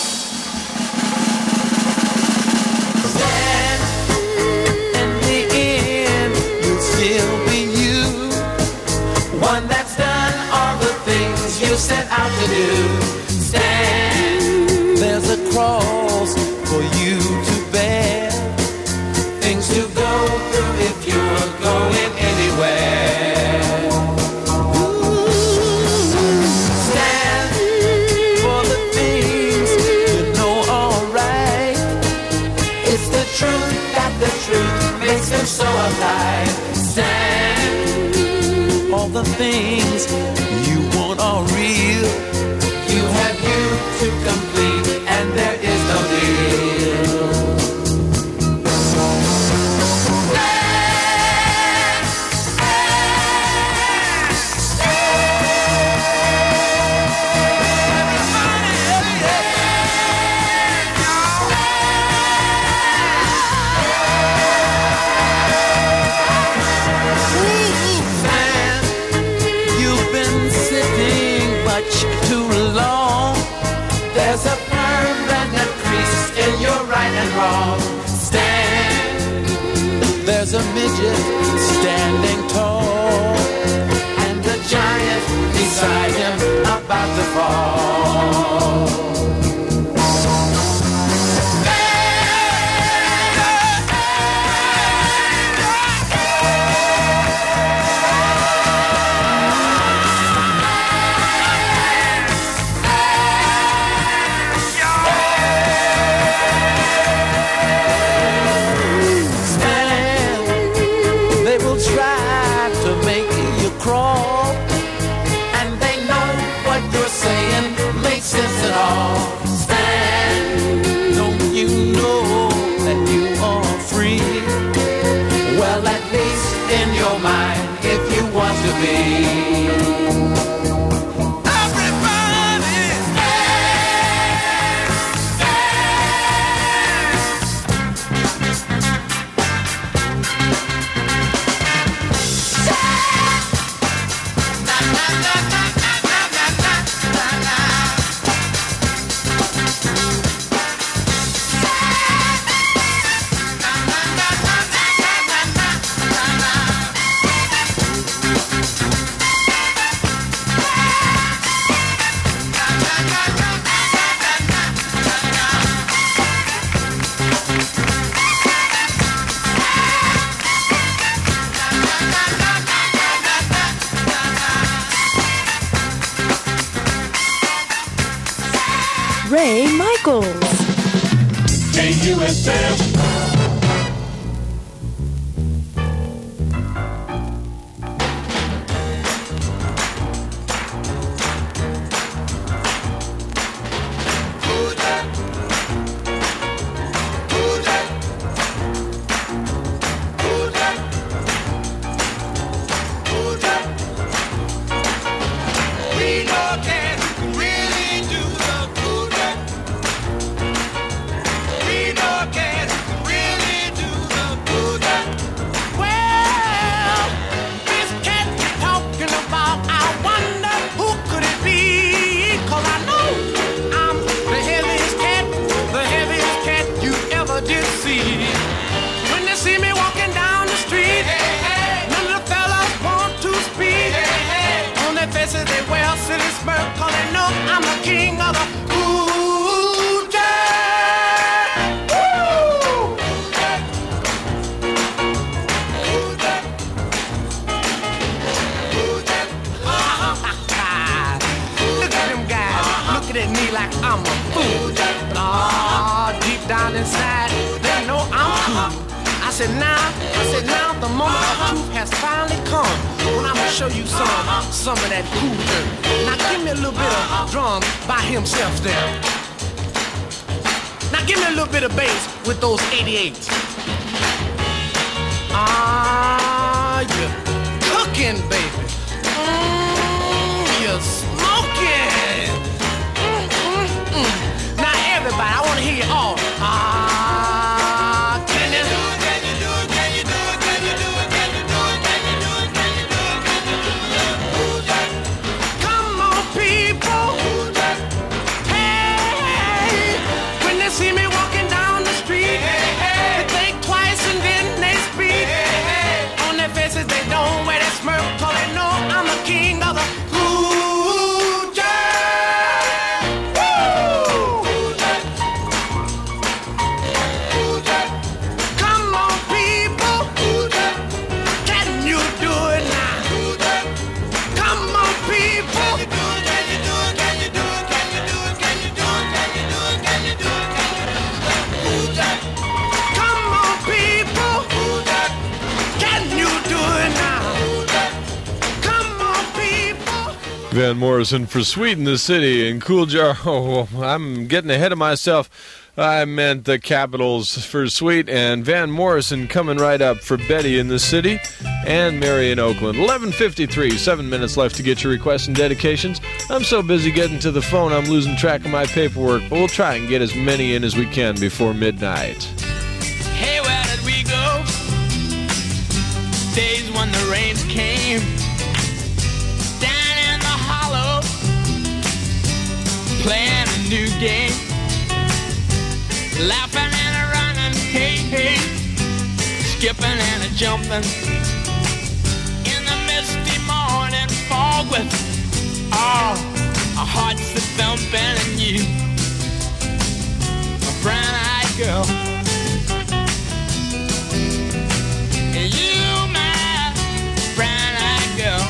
Set out to do. Stand, there's a cross for you to bear, things to go through if you're going anywhere. Ooh. Stand for the things you know are right. It's the truth that the truth makes them so alive. Stand, all the things you want are real. You have you to complete, and there is no deal. You've been sitting much too long. There's a permanent crease in your right and wrong. Stand. There's a midget standing tall, and the giant beside him about to fall. Ray Michaels. K U S F. Now me. Oh, ah, can you do it? Can you do it? Can you do it? Can you do it? Can you do it? Can you do it? Can you do it? Can you do it? Come on, people. Hey, when they see me walking down the street, they think twice and then they speak. On their faces they don't wear that smirk, 'cause they know I'm the king of the cool jack. Woo! Come on, people. Can you do it now? Come on, people. Can you do it? Can you do it? Can you do it? Can you do it? Can you do it? Can you do it? Can you do it? Come on, people. Can you do it now? Come on, people. Van Morrison for Sweet in the City and Cool Jar. Oh, I'm getting ahead of myself. I meant the Capitals for Sweet, and Van Morrison coming right up for Betty in the City and Mary in Oakland. eleven fifty-three, seven minutes left to get your requests and dedications. I'm so busy getting to the phone, I'm losing track of my paperwork, but we'll try and get as many in as we can before midnight. Hey, where did we go? Days when the rains came down in the hollow, playing a new game, laughing and a running, hey, hey, skipping and a jumping in the misty morning fog with all our hearts a thumping, and you, a brown-eyed girl. You, my brown-eyed girl.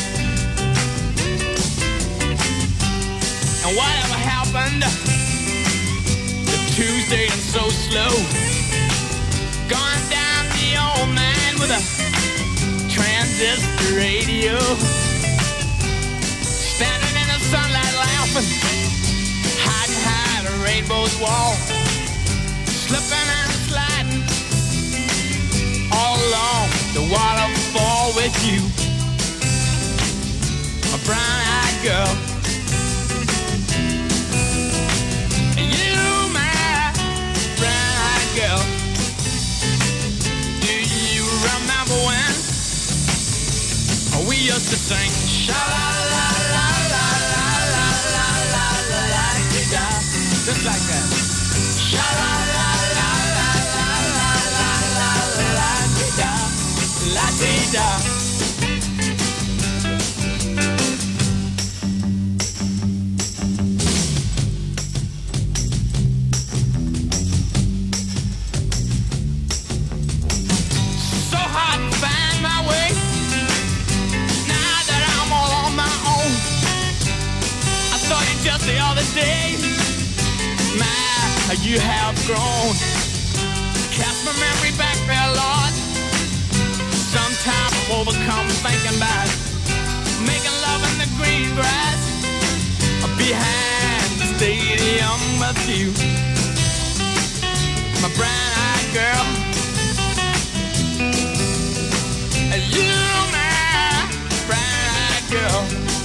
And whatever happened to Tuesday and so slow, gone down the old man with a transistor radio, standing in the sunlight laughing, hiding behind a rainbow's wall, slipping and sliding all along the waterfall with you, a brown-eyed girl. You, my brown-eyed girl. Do you remember when we used to sing sha-la-la-la-la-la-la-la-la-la-la-la-la-la-la-la, just like that? Sha-la-la-la-la-la-la-la-la-la-la-la-la-la. So hard to find my way now that I'm all on my own. I saw you just the other day. My, you have grown. Cast my memory back there, Lord. Sometimes I'm overcome thinking about making love in the green grass behind the stadium with you, my brown-eyed girl. You, my brown-eyed girl.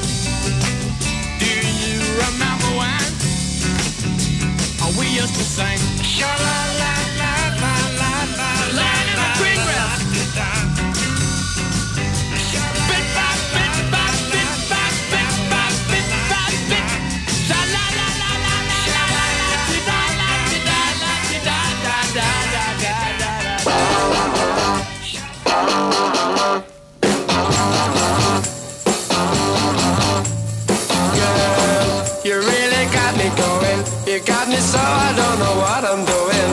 Do you remember when we used to sing sha-la-la-la-la-la-la-la, lying in the green grass? You really got me going. You got me so I don't know what I'm doing.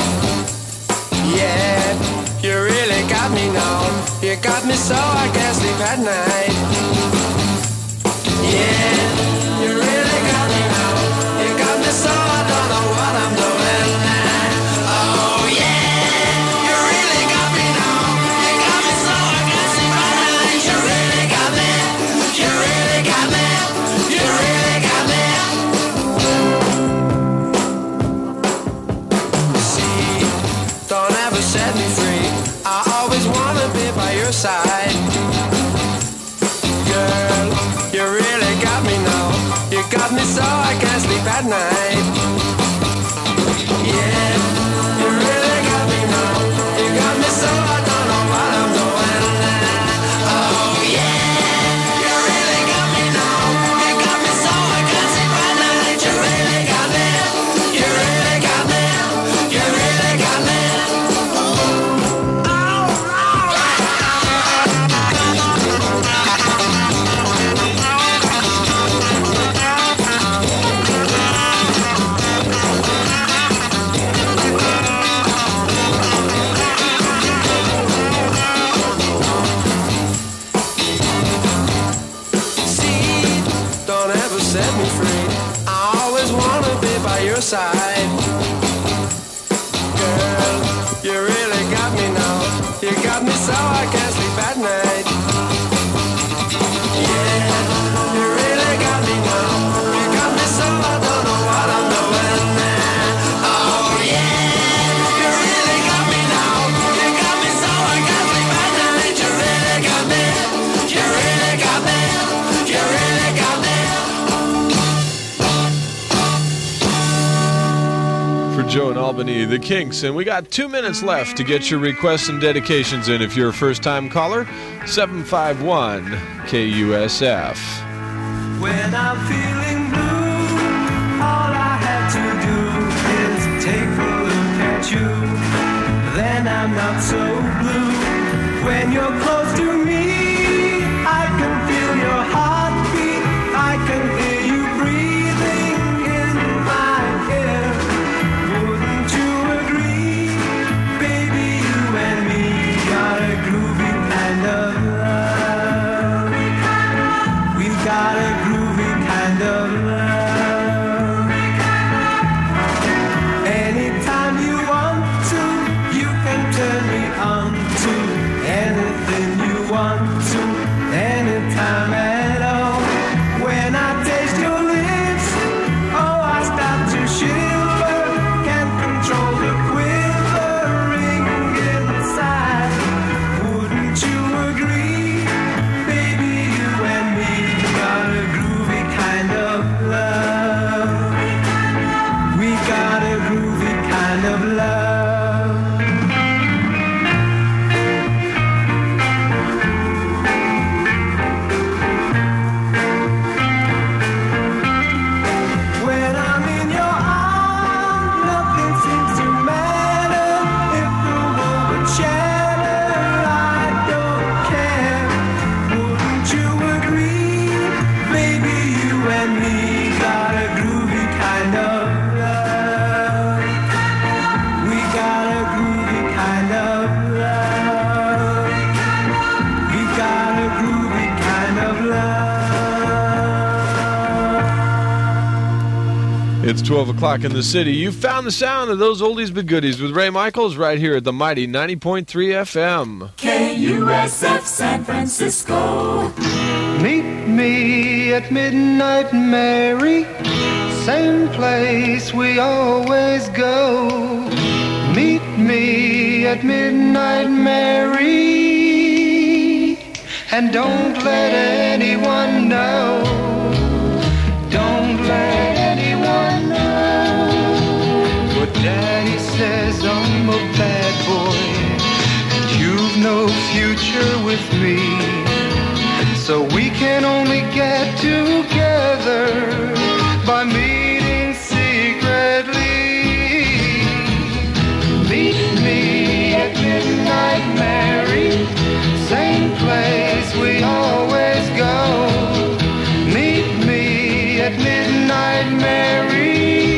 Yeah, you really got me now. You got me so I can't sleep at night. Yeah, you really got me now. You got me so I don't know what I'm doing. Oh yeah, you really got me now. You got me so I can't sleep at night. You really got me. You really got me. You really got me. See, don't ever set me free. I always wanna be by your side. Girl, you really got me now. You got me so I can't sleep at night. side. Girl, you really got me now. You got me so I can't sleep at night. Yeah, you really got me now. You got me so I don't know what I'm doing. Oh yeah, you really got me now. You got me so I can't sleep at night. You really got me. You really got me. You really got me. For Joe in Albany, the Kinks, and we got two minutes left to get your requests and dedications in. If you're a first-time caller, seven five one K U S F. When I'm feeling blue, all I have to do is take a look at you. Then I'm not so blue. When you're close to me, I can feel your heartbeat. I can hear you breathing in my ear. Wouldn't you agree? Baby, you and me got a groovy kind of love. We got a groovy kind of love. Anytime you want to, you can turn me on to anything you want to, anytime at all. When I taste your lips, oh, I start to shiver. Can't control the quivering inside. Wouldn't you agree? Baby, you and me got a groovy kind of love. We got a groovy kind of love. When I'm in your arms, nothing seems to matter. If the world would shatter, I don't care. Wouldn't you agree? Baby, you and me got a groovy kind of love. We got a groovy kind of love. We got a groovy kind of love. It's twelve o'clock in the city. You found the sound of those oldies but goodies with Ray Michaels right here at the mighty ninety point three F M. K U S F San Francisco. Meet me at midnight, Mary. Same place we always go. Meet me at midnight, Mary. And don't let anyone know. Don't let anyone know. But Daddy says I'm a bad boy, and you've no future with me. So we can only get together by meeting secretly. Meet me at midnight, Mary. Same place we always go. Meet me at midnight, Mary.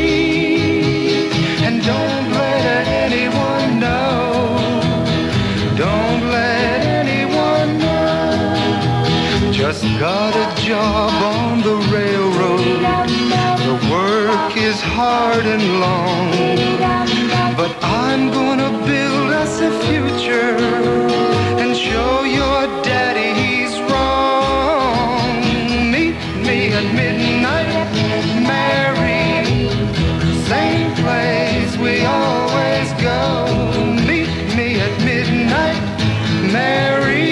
And don't let anyone know. Don't let anyone know. Just got a job on the railroad. The work is hard and long, but I'm gonna build us a future and show your daddy he's wrong. Meet me at midnight, Mary. Same place we always go. Meet me at midnight, Mary.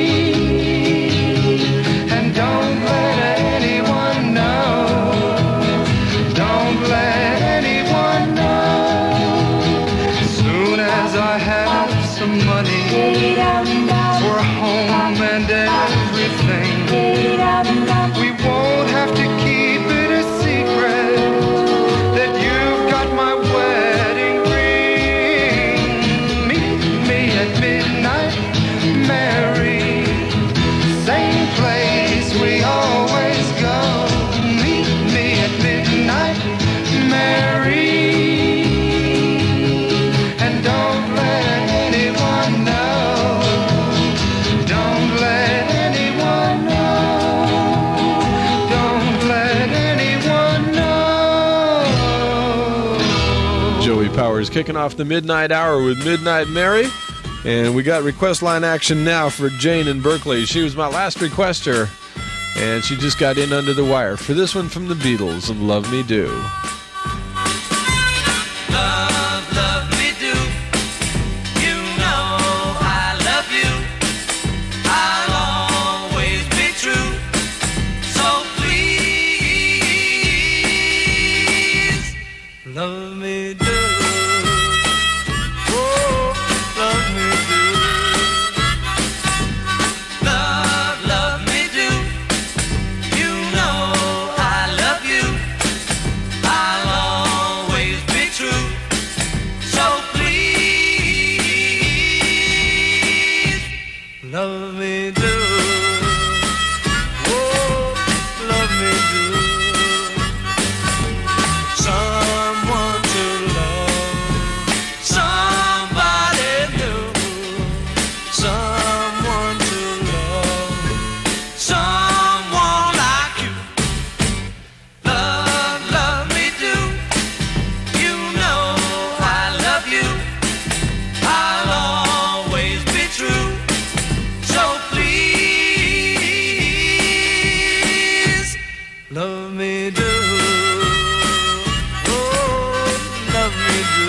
And don't let anyone know. Don't let anyone know. Soon as I have some money for a home and everything, we won't have to keep it a secret that you've got my wedding ring. Meet me at midnight, Mary. Same place we always go. Meet me at midnight, Mary. And don't let anyone know. Fingers kicking off the midnight hour with Midnight Mary. And we got request line action now for Jane in Berkeley. She was my last requester, and she just got in under the wire for this one from the Beatles and Love Me Do. Love, love me do. You know I love you. I'll always be true. So please, love me do. Oh, love me do. Love, love me do. You know I love you. I'll always be true. So please, love me do. Oh, love me do. Someone to love, somebody new. Someone to love, someone like you. Love, love me do. You know I love you. I'll always be true. So please, love me do. Oh, love me do.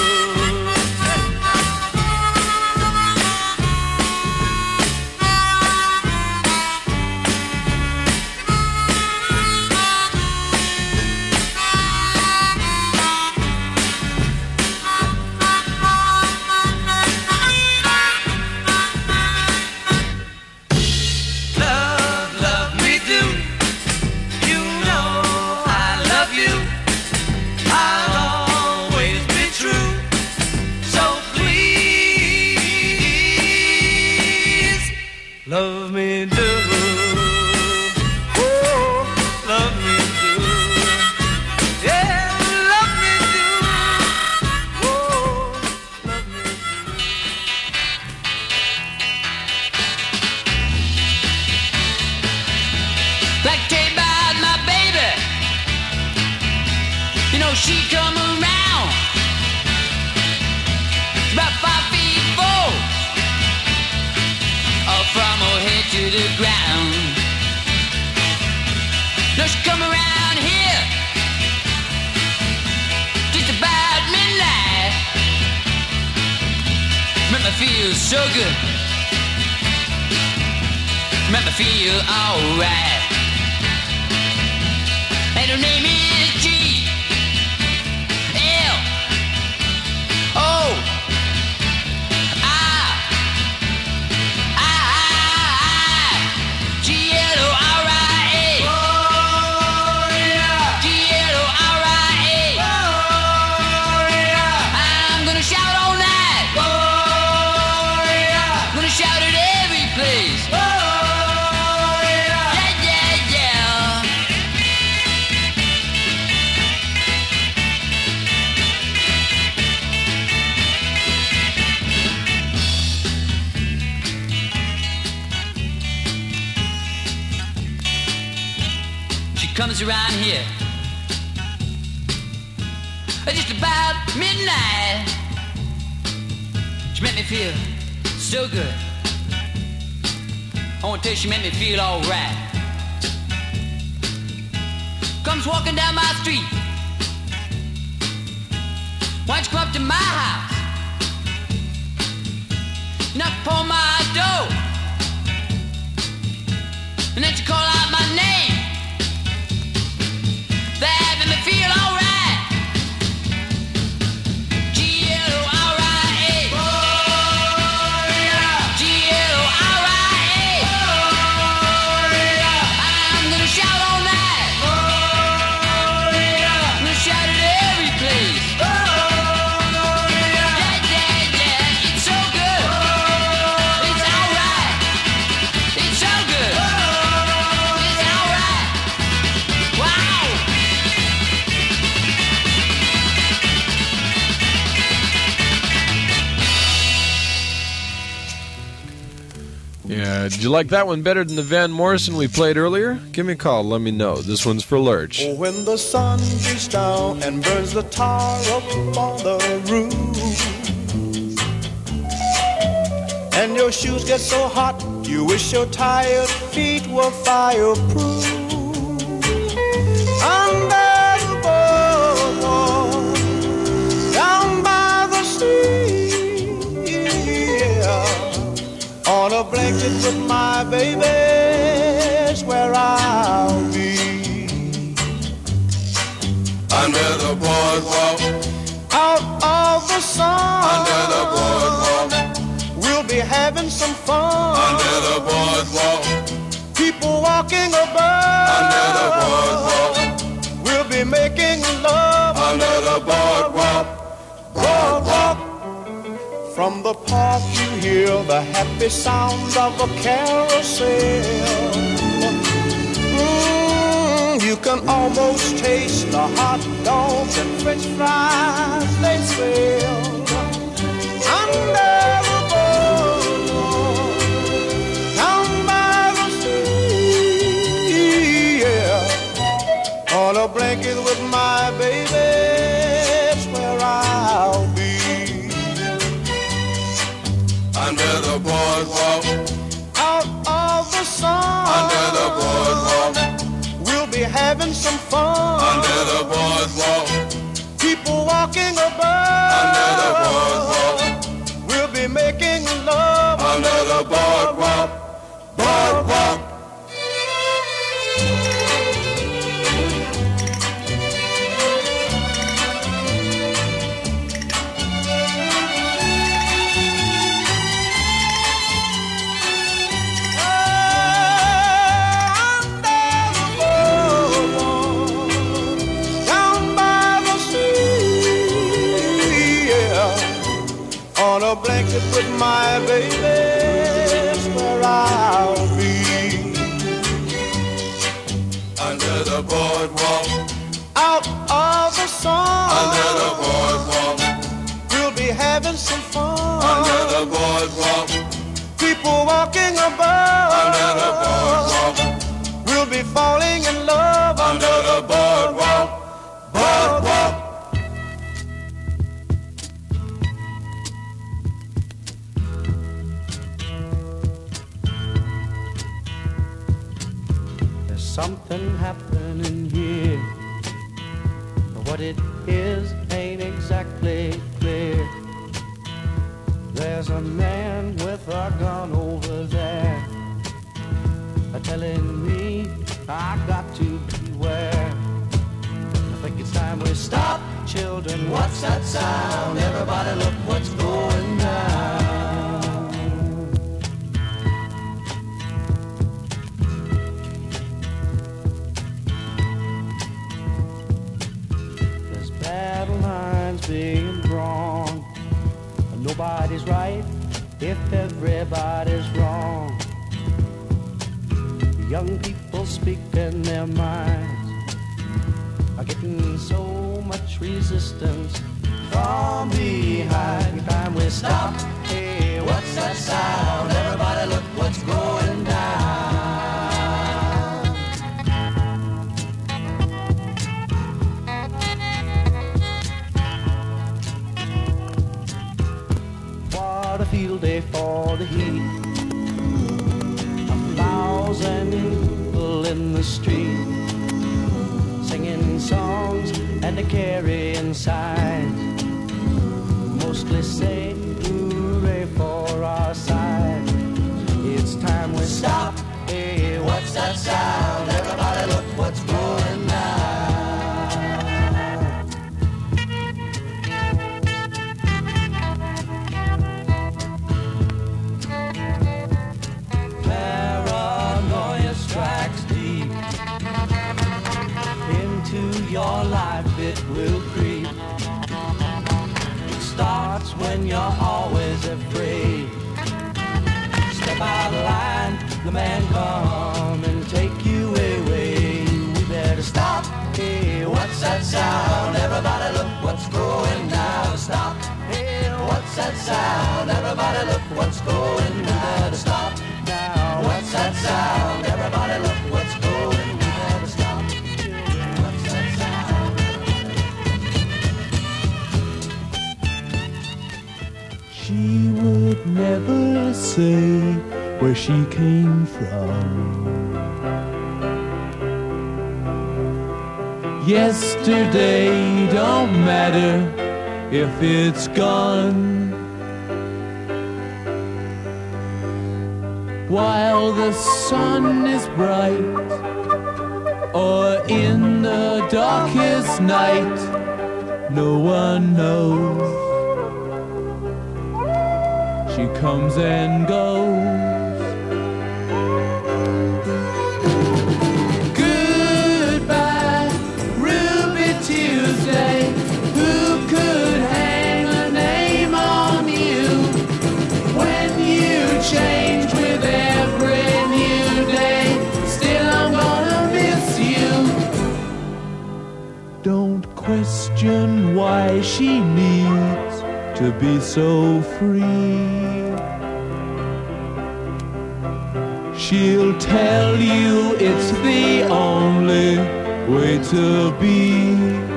Love, love me do. You know I love you. I'll always be true. So please, love me do. Oh, love me do. Yeah, love me do. Oh, love me do. Like tell you about my baby. You know she come around. She's about five feet four, oh, from her head to the ground. No, she come around here just about midnight. Make me feel so good. Make me feel alright. And her name is G L O I I G L O R I A. G L O R I A. I'm gonna shout all night. I'm gonna shout at every place. Yeah, yeah, yeah. She comes around here at just about midnight. She made me feel so good. I want to tell you, she made me feel alright. Comes walking down my street. Why don't you come up to my house? Knock upon my door, and then she call out my name. That made me feel alright. G L O R I A. G L O R I A. I'm gonna shout all night. I'm gonna shout at every place. Yeah, yeah, yeah. It's so good. It's Yeah, did you like that one better than the Van Morrison we played earlier? Give me a call, let me know. This one's for Lurch. Oh, when the sun beats down and burns the tar up on the roof, and your shoes get so hot, you wish your tired feet were fireproof. Under the boardwalk, down by the sea, yeah, on a blanket with my baby's where I'll be. Under the boardwalk, out of the sun, under the boardwalk, we'll be having some fun. Under the boardwalk, people walking above. Under the boardwalk, we'll be making love. Under the boardwalk, boardwalk. From the park you hear the happy sounds of a carousel. Mm, you can almost taste the hot dogs and French fries they sell. Under the boardwalk, down by the sea, yeah, on a blanket with my baby, it's where I'll be. under the boardwalk, out of the sun, under the boardwalk, we'll be having some fun. Under the boardwalk, people walking above. Under the boardwalk, we'll be making love. Under the boardwalk, boardwalk. On a blanket with my baby's where I'll be. Under the boardwalk, out of the sun, under the boardwalk, we'll be having some fun. Under the boardwalk, people walking above. Under the boardwalk, we'll be falling in love. Under the boardwalk, boardwalk. Something happening here, but what it is ain't exactly clear. There's a man with a gun over there, telling me I got to beware. I think it's time we stop, children. What's that sound? Everybody look what's going down. Battle lines being drawn. Nobody's right if everybody's wrong. Young people speaking their minds are getting so much resistance from behind. Time we stop. Hey, what's that sound? Everybody look what's going down. A field day for the heat. A thousand people in the street, singing songs and a carrying signs, mostly say hooray for our side. It's time we stop. Hey, what's that sound? Everybody look what's going down. Your life it will creep. It starts when you're always afraid. Step out of line, the man come and take you away. We better stop. Hey, what's that sound? Everybody look what's going down. Stop. Hey, what's that sound? Everybody look what's going down. Stop now. She would never say where she came from. Yesterday don't matter if it's gone. While the sun is bright, or in the darkest night, no one knows. She comes and goes. Goodbye, Ruby Tuesday. Who could hang a name on you when you change with every new day? Still, I'm gonna miss you. Don't question why she needs to be so free. She'll tell you it's the only way to be.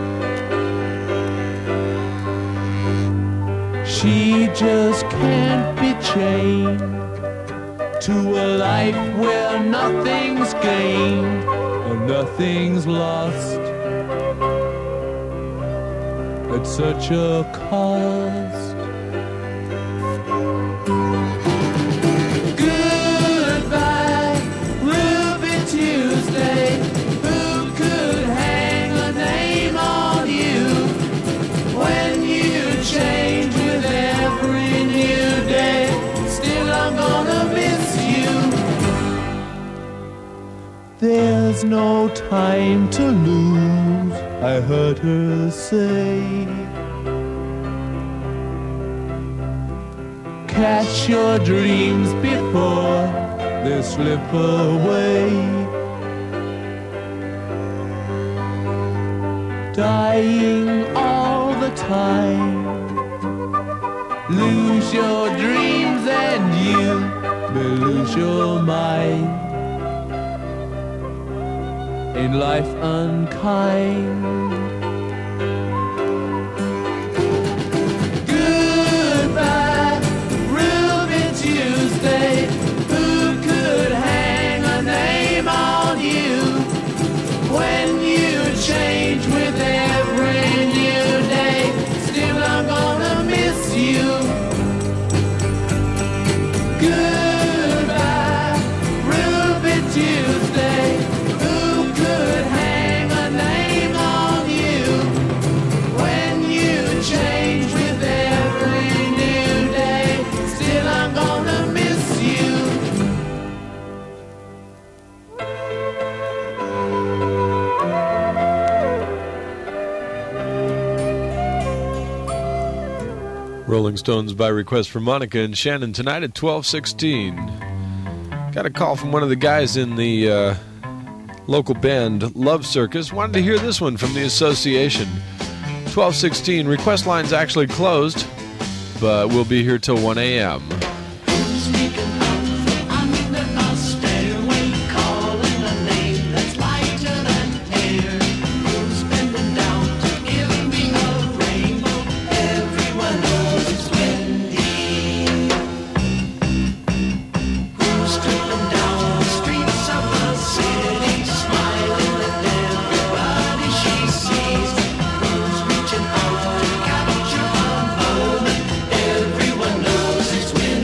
She just can't be chained to a life where nothing's gained and nothing's lost at such a cost. Goodbye, Ruby Tuesday. Who could hang a name on you when you change with every new day? Still, I'm gonna miss you. There's no time to lose, I heard her say. Catch your dreams before they slip away. Dying all the time. Lose your dreams and you may lose your mind. In life unkind. Goodbye, Ruby Tuesday. Who could hang a name on you when you change with every new day? Still, I'm gonna miss you. Goodbye, Ruby Tuesday. Who could hang a name on you when you change with every new day? Still, I'm gonna miss you. Rolling Stones by request for Monica and Shannon tonight at twelve sixteen. Got a call from one of the guys in the uh, local band Love Circus. Wanted to hear this one from the association. twelve sixteen. Request line's actually closed, but we'll be here till one a.m. Everyone knows it's winter.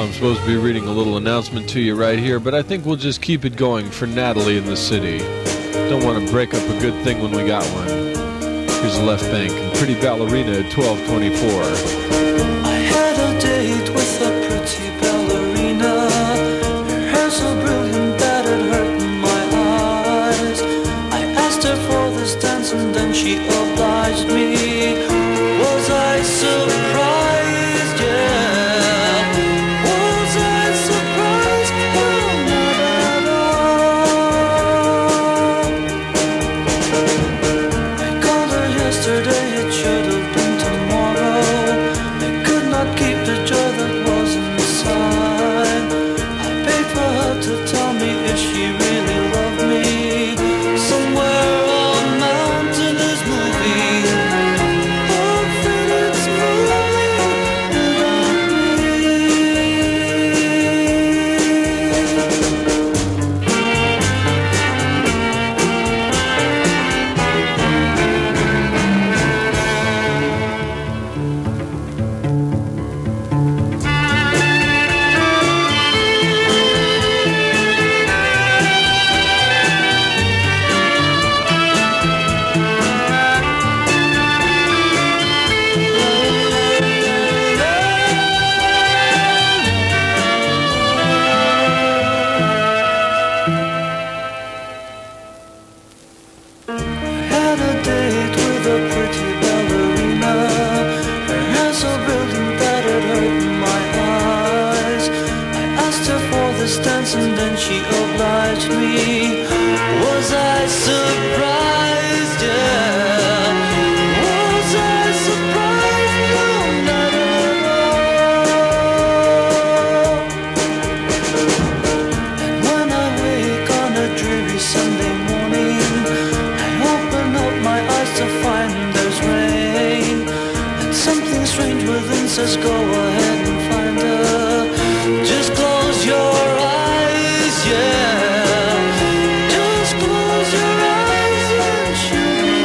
I'm supposed to be reading a little announcement to you right here, but I think we'll just keep it going for Natalie in the City. Don't want to break up a good thing when we got one. Here's Left Bank and Pretty Ballerina at twelve twenty-four. I had a date with a pretty ballerina. Her hair so brilliant that it hurt my eyes. I asked her for this dance and then she obliged me. Was I surprised? Yeah. Was I surprised? Well, not at all. I called her yesterday, it should have been tomorrow. I could not keep the joy that was inside. I paid for her to tell me if she really loved me. Somewhere a mountain is moving. Hope that it's moving without I had a date with a pretty ballerina. Her hair so brilliant that it hurt my eyes. I asked her for this dance and then she obliged me. Was I surprised? Yeah. Was I surprised? No, not at all. And when I wake on a dreary Sunday morning, I open up my eyes to find there's rain. And something strange within says go ahead and find her. Just close your eyes, yeah. Just close your eyes and she'll be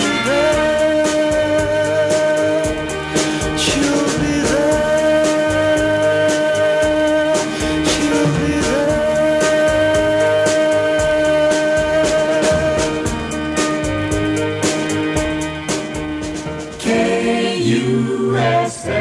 there. She'll be there. She'll be K U S A.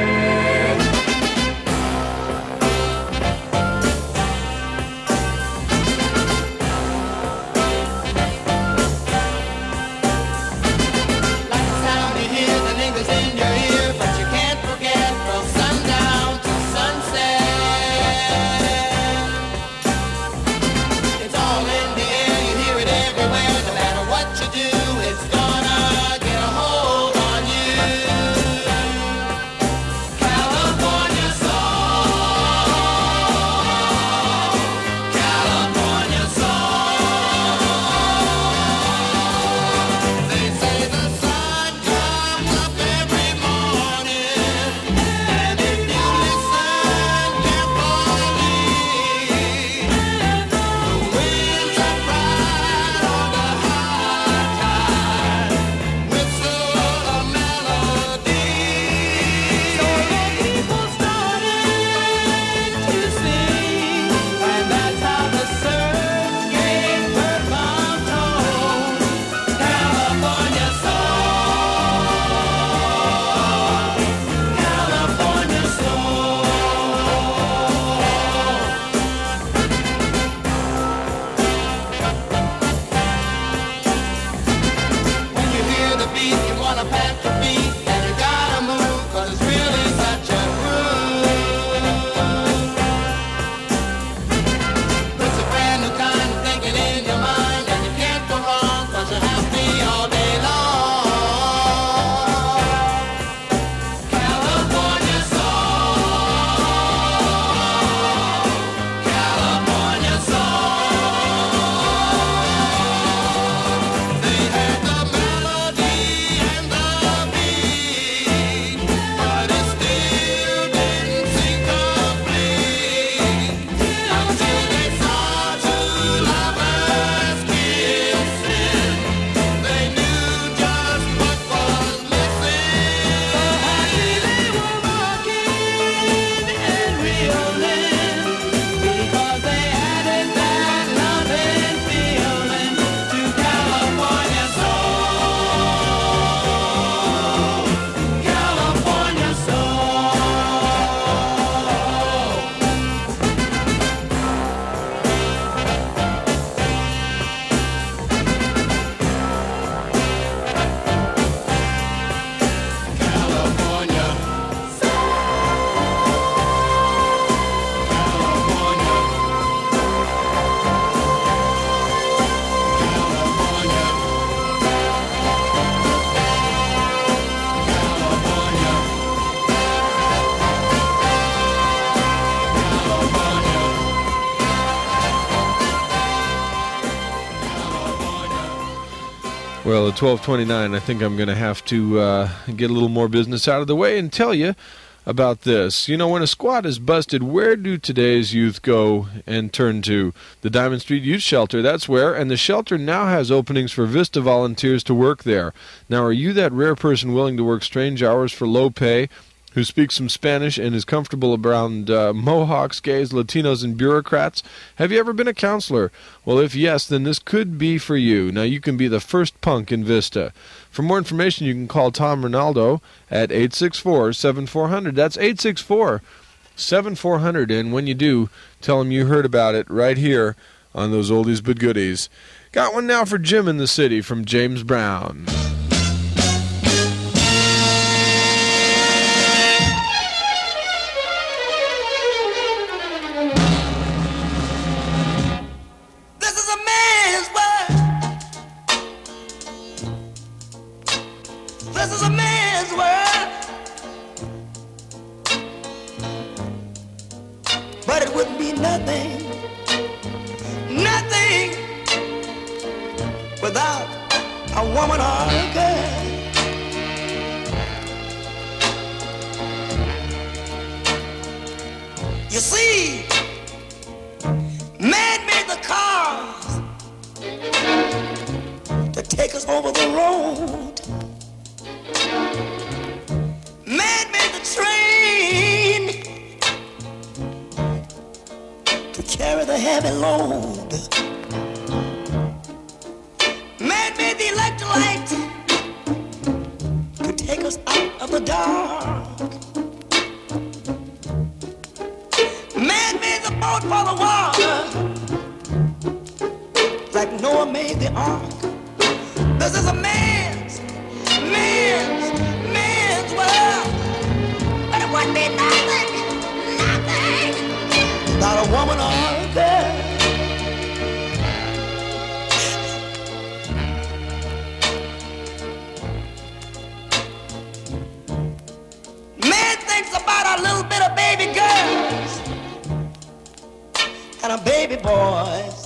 Sound you hear, the lingers in your ear, but you can't forget from sundown to sunset. It's all in the air, you hear it everywhere. No matter what you do, it's gonna get a hold on you. Well, at twelve twenty-nine, I think I'm going to have to uh, get a little more business out of the way and tell you about this. You know, when a squat is busted, where do today's youth go and turn to? The Diamond Street Youth Shelter, that's where, and the shelter now has openings for Vista volunteers to work there. Now, are you that rare person willing to work strange hours for low pay, who speaks some Spanish and is comfortable around uh, Mohawks, gays, Latinos, and bureaucrats? Have you ever been a counselor? Well, if yes, then this could be for you. Now, you can be the first punk in Vista. For more information, you can call Tom Ronaldo at eight six four, seven four zero zero. That's eight six four, seven four zero zero. And when you do, tell him you heard about it right here on those oldies but goodies. Got one now for Jim in the City from James Brown. This is a man's world, but it wouldn't be nothing, nothing without a woman or a girl. You see, man made the cars to take us over the road. Man made the train to carry the heavy load. Man made the electric light to take us out of the dark. Man made the boat for the water, like Noah made the ark. This is a man's, man's, man's world, but it wouldn't be nothing, nothing without a woman or a girl. Man thinks about a little bit of baby girls and a baby boys.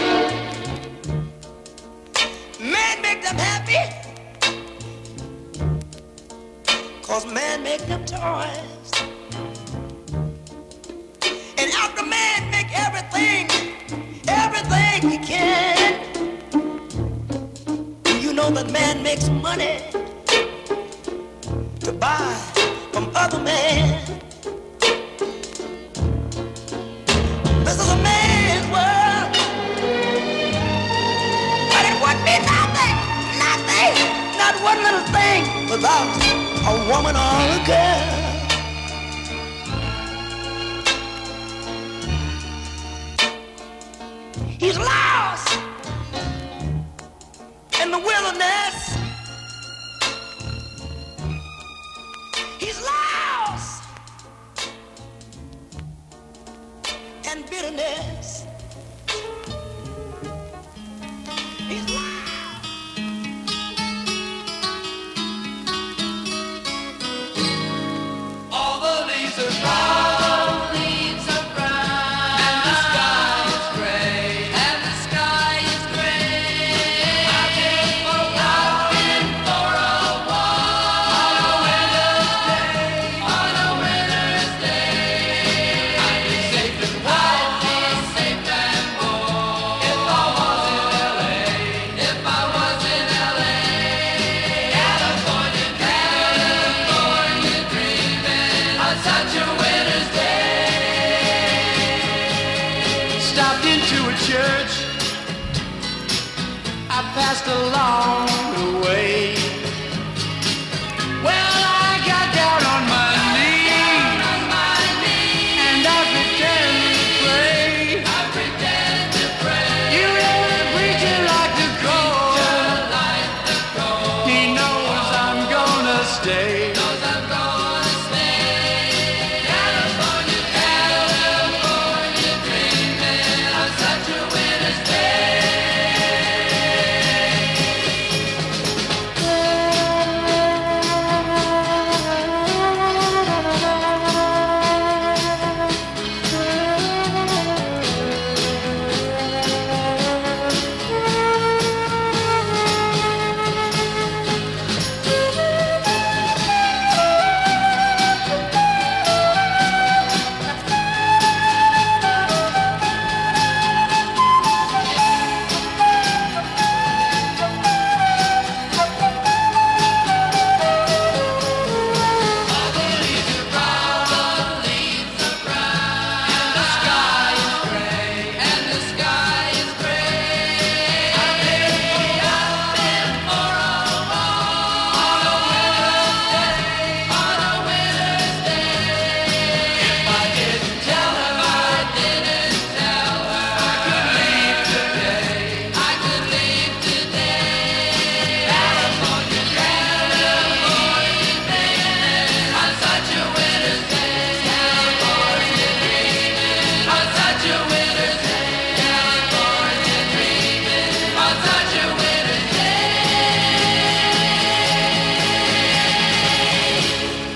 Man make them happy, 'cause man make them toys. And after man make everything, everything he can, you know that man makes money to buy from other men. This is a man's world, but it would be nothing, nothing, not one little thing without a woman or a girl. He's lost in the wilderness. He's lost in bitterness. He's lost. All the leaves are brown. All the leaves are brown. And the sky is gray. And the sky is gray. I've been for a walk. I've been for a walk. On a winter's day. On a winter's day. I'd be safe and warm. I'd be safe and warm. If I was in L A. If I was in L A. California, California dreaming on such a winter's day. Stopped into a church. I passed along the way. Well, I got down on my knees, and I pretend to pray. I pretend to pray. You know the preacher like the cold. Like the cold. He knows I'm gonna stay. Knows I'm gonna stay. California, California dreaming on such a winter's day.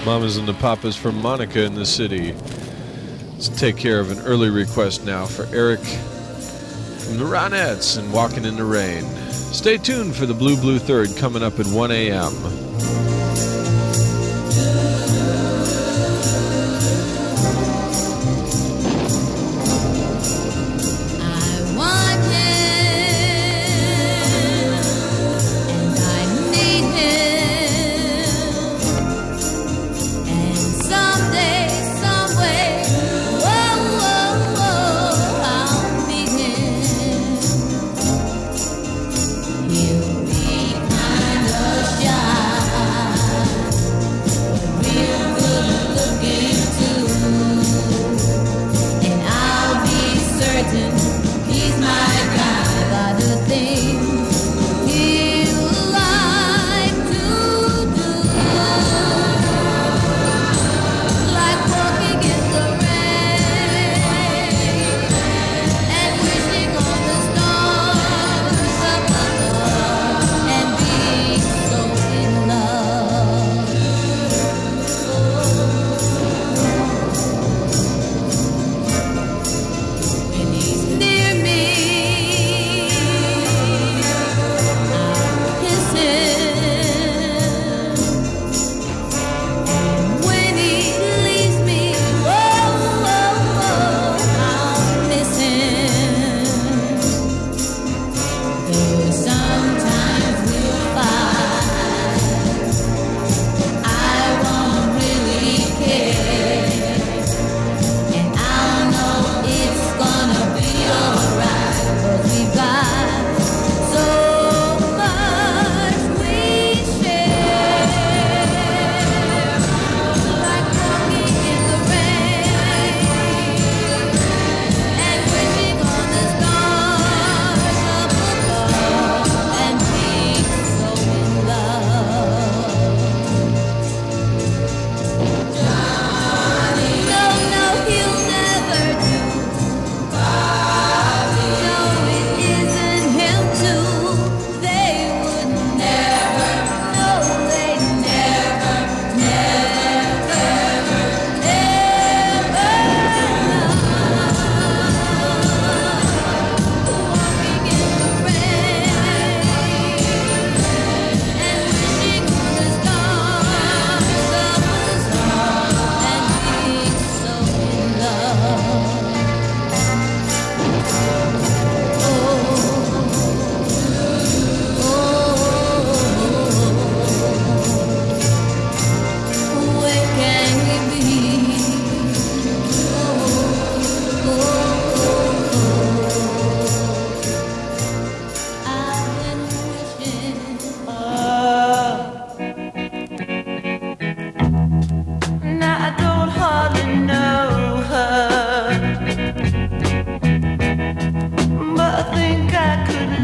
Mamas and the Papas from Monica in the City. Let's take care of an early request now for Eric from the Ronettes and Walking in the Rain. Stay tuned for the Blue Blue Third coming up at one a.m.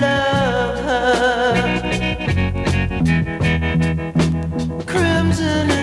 Crimson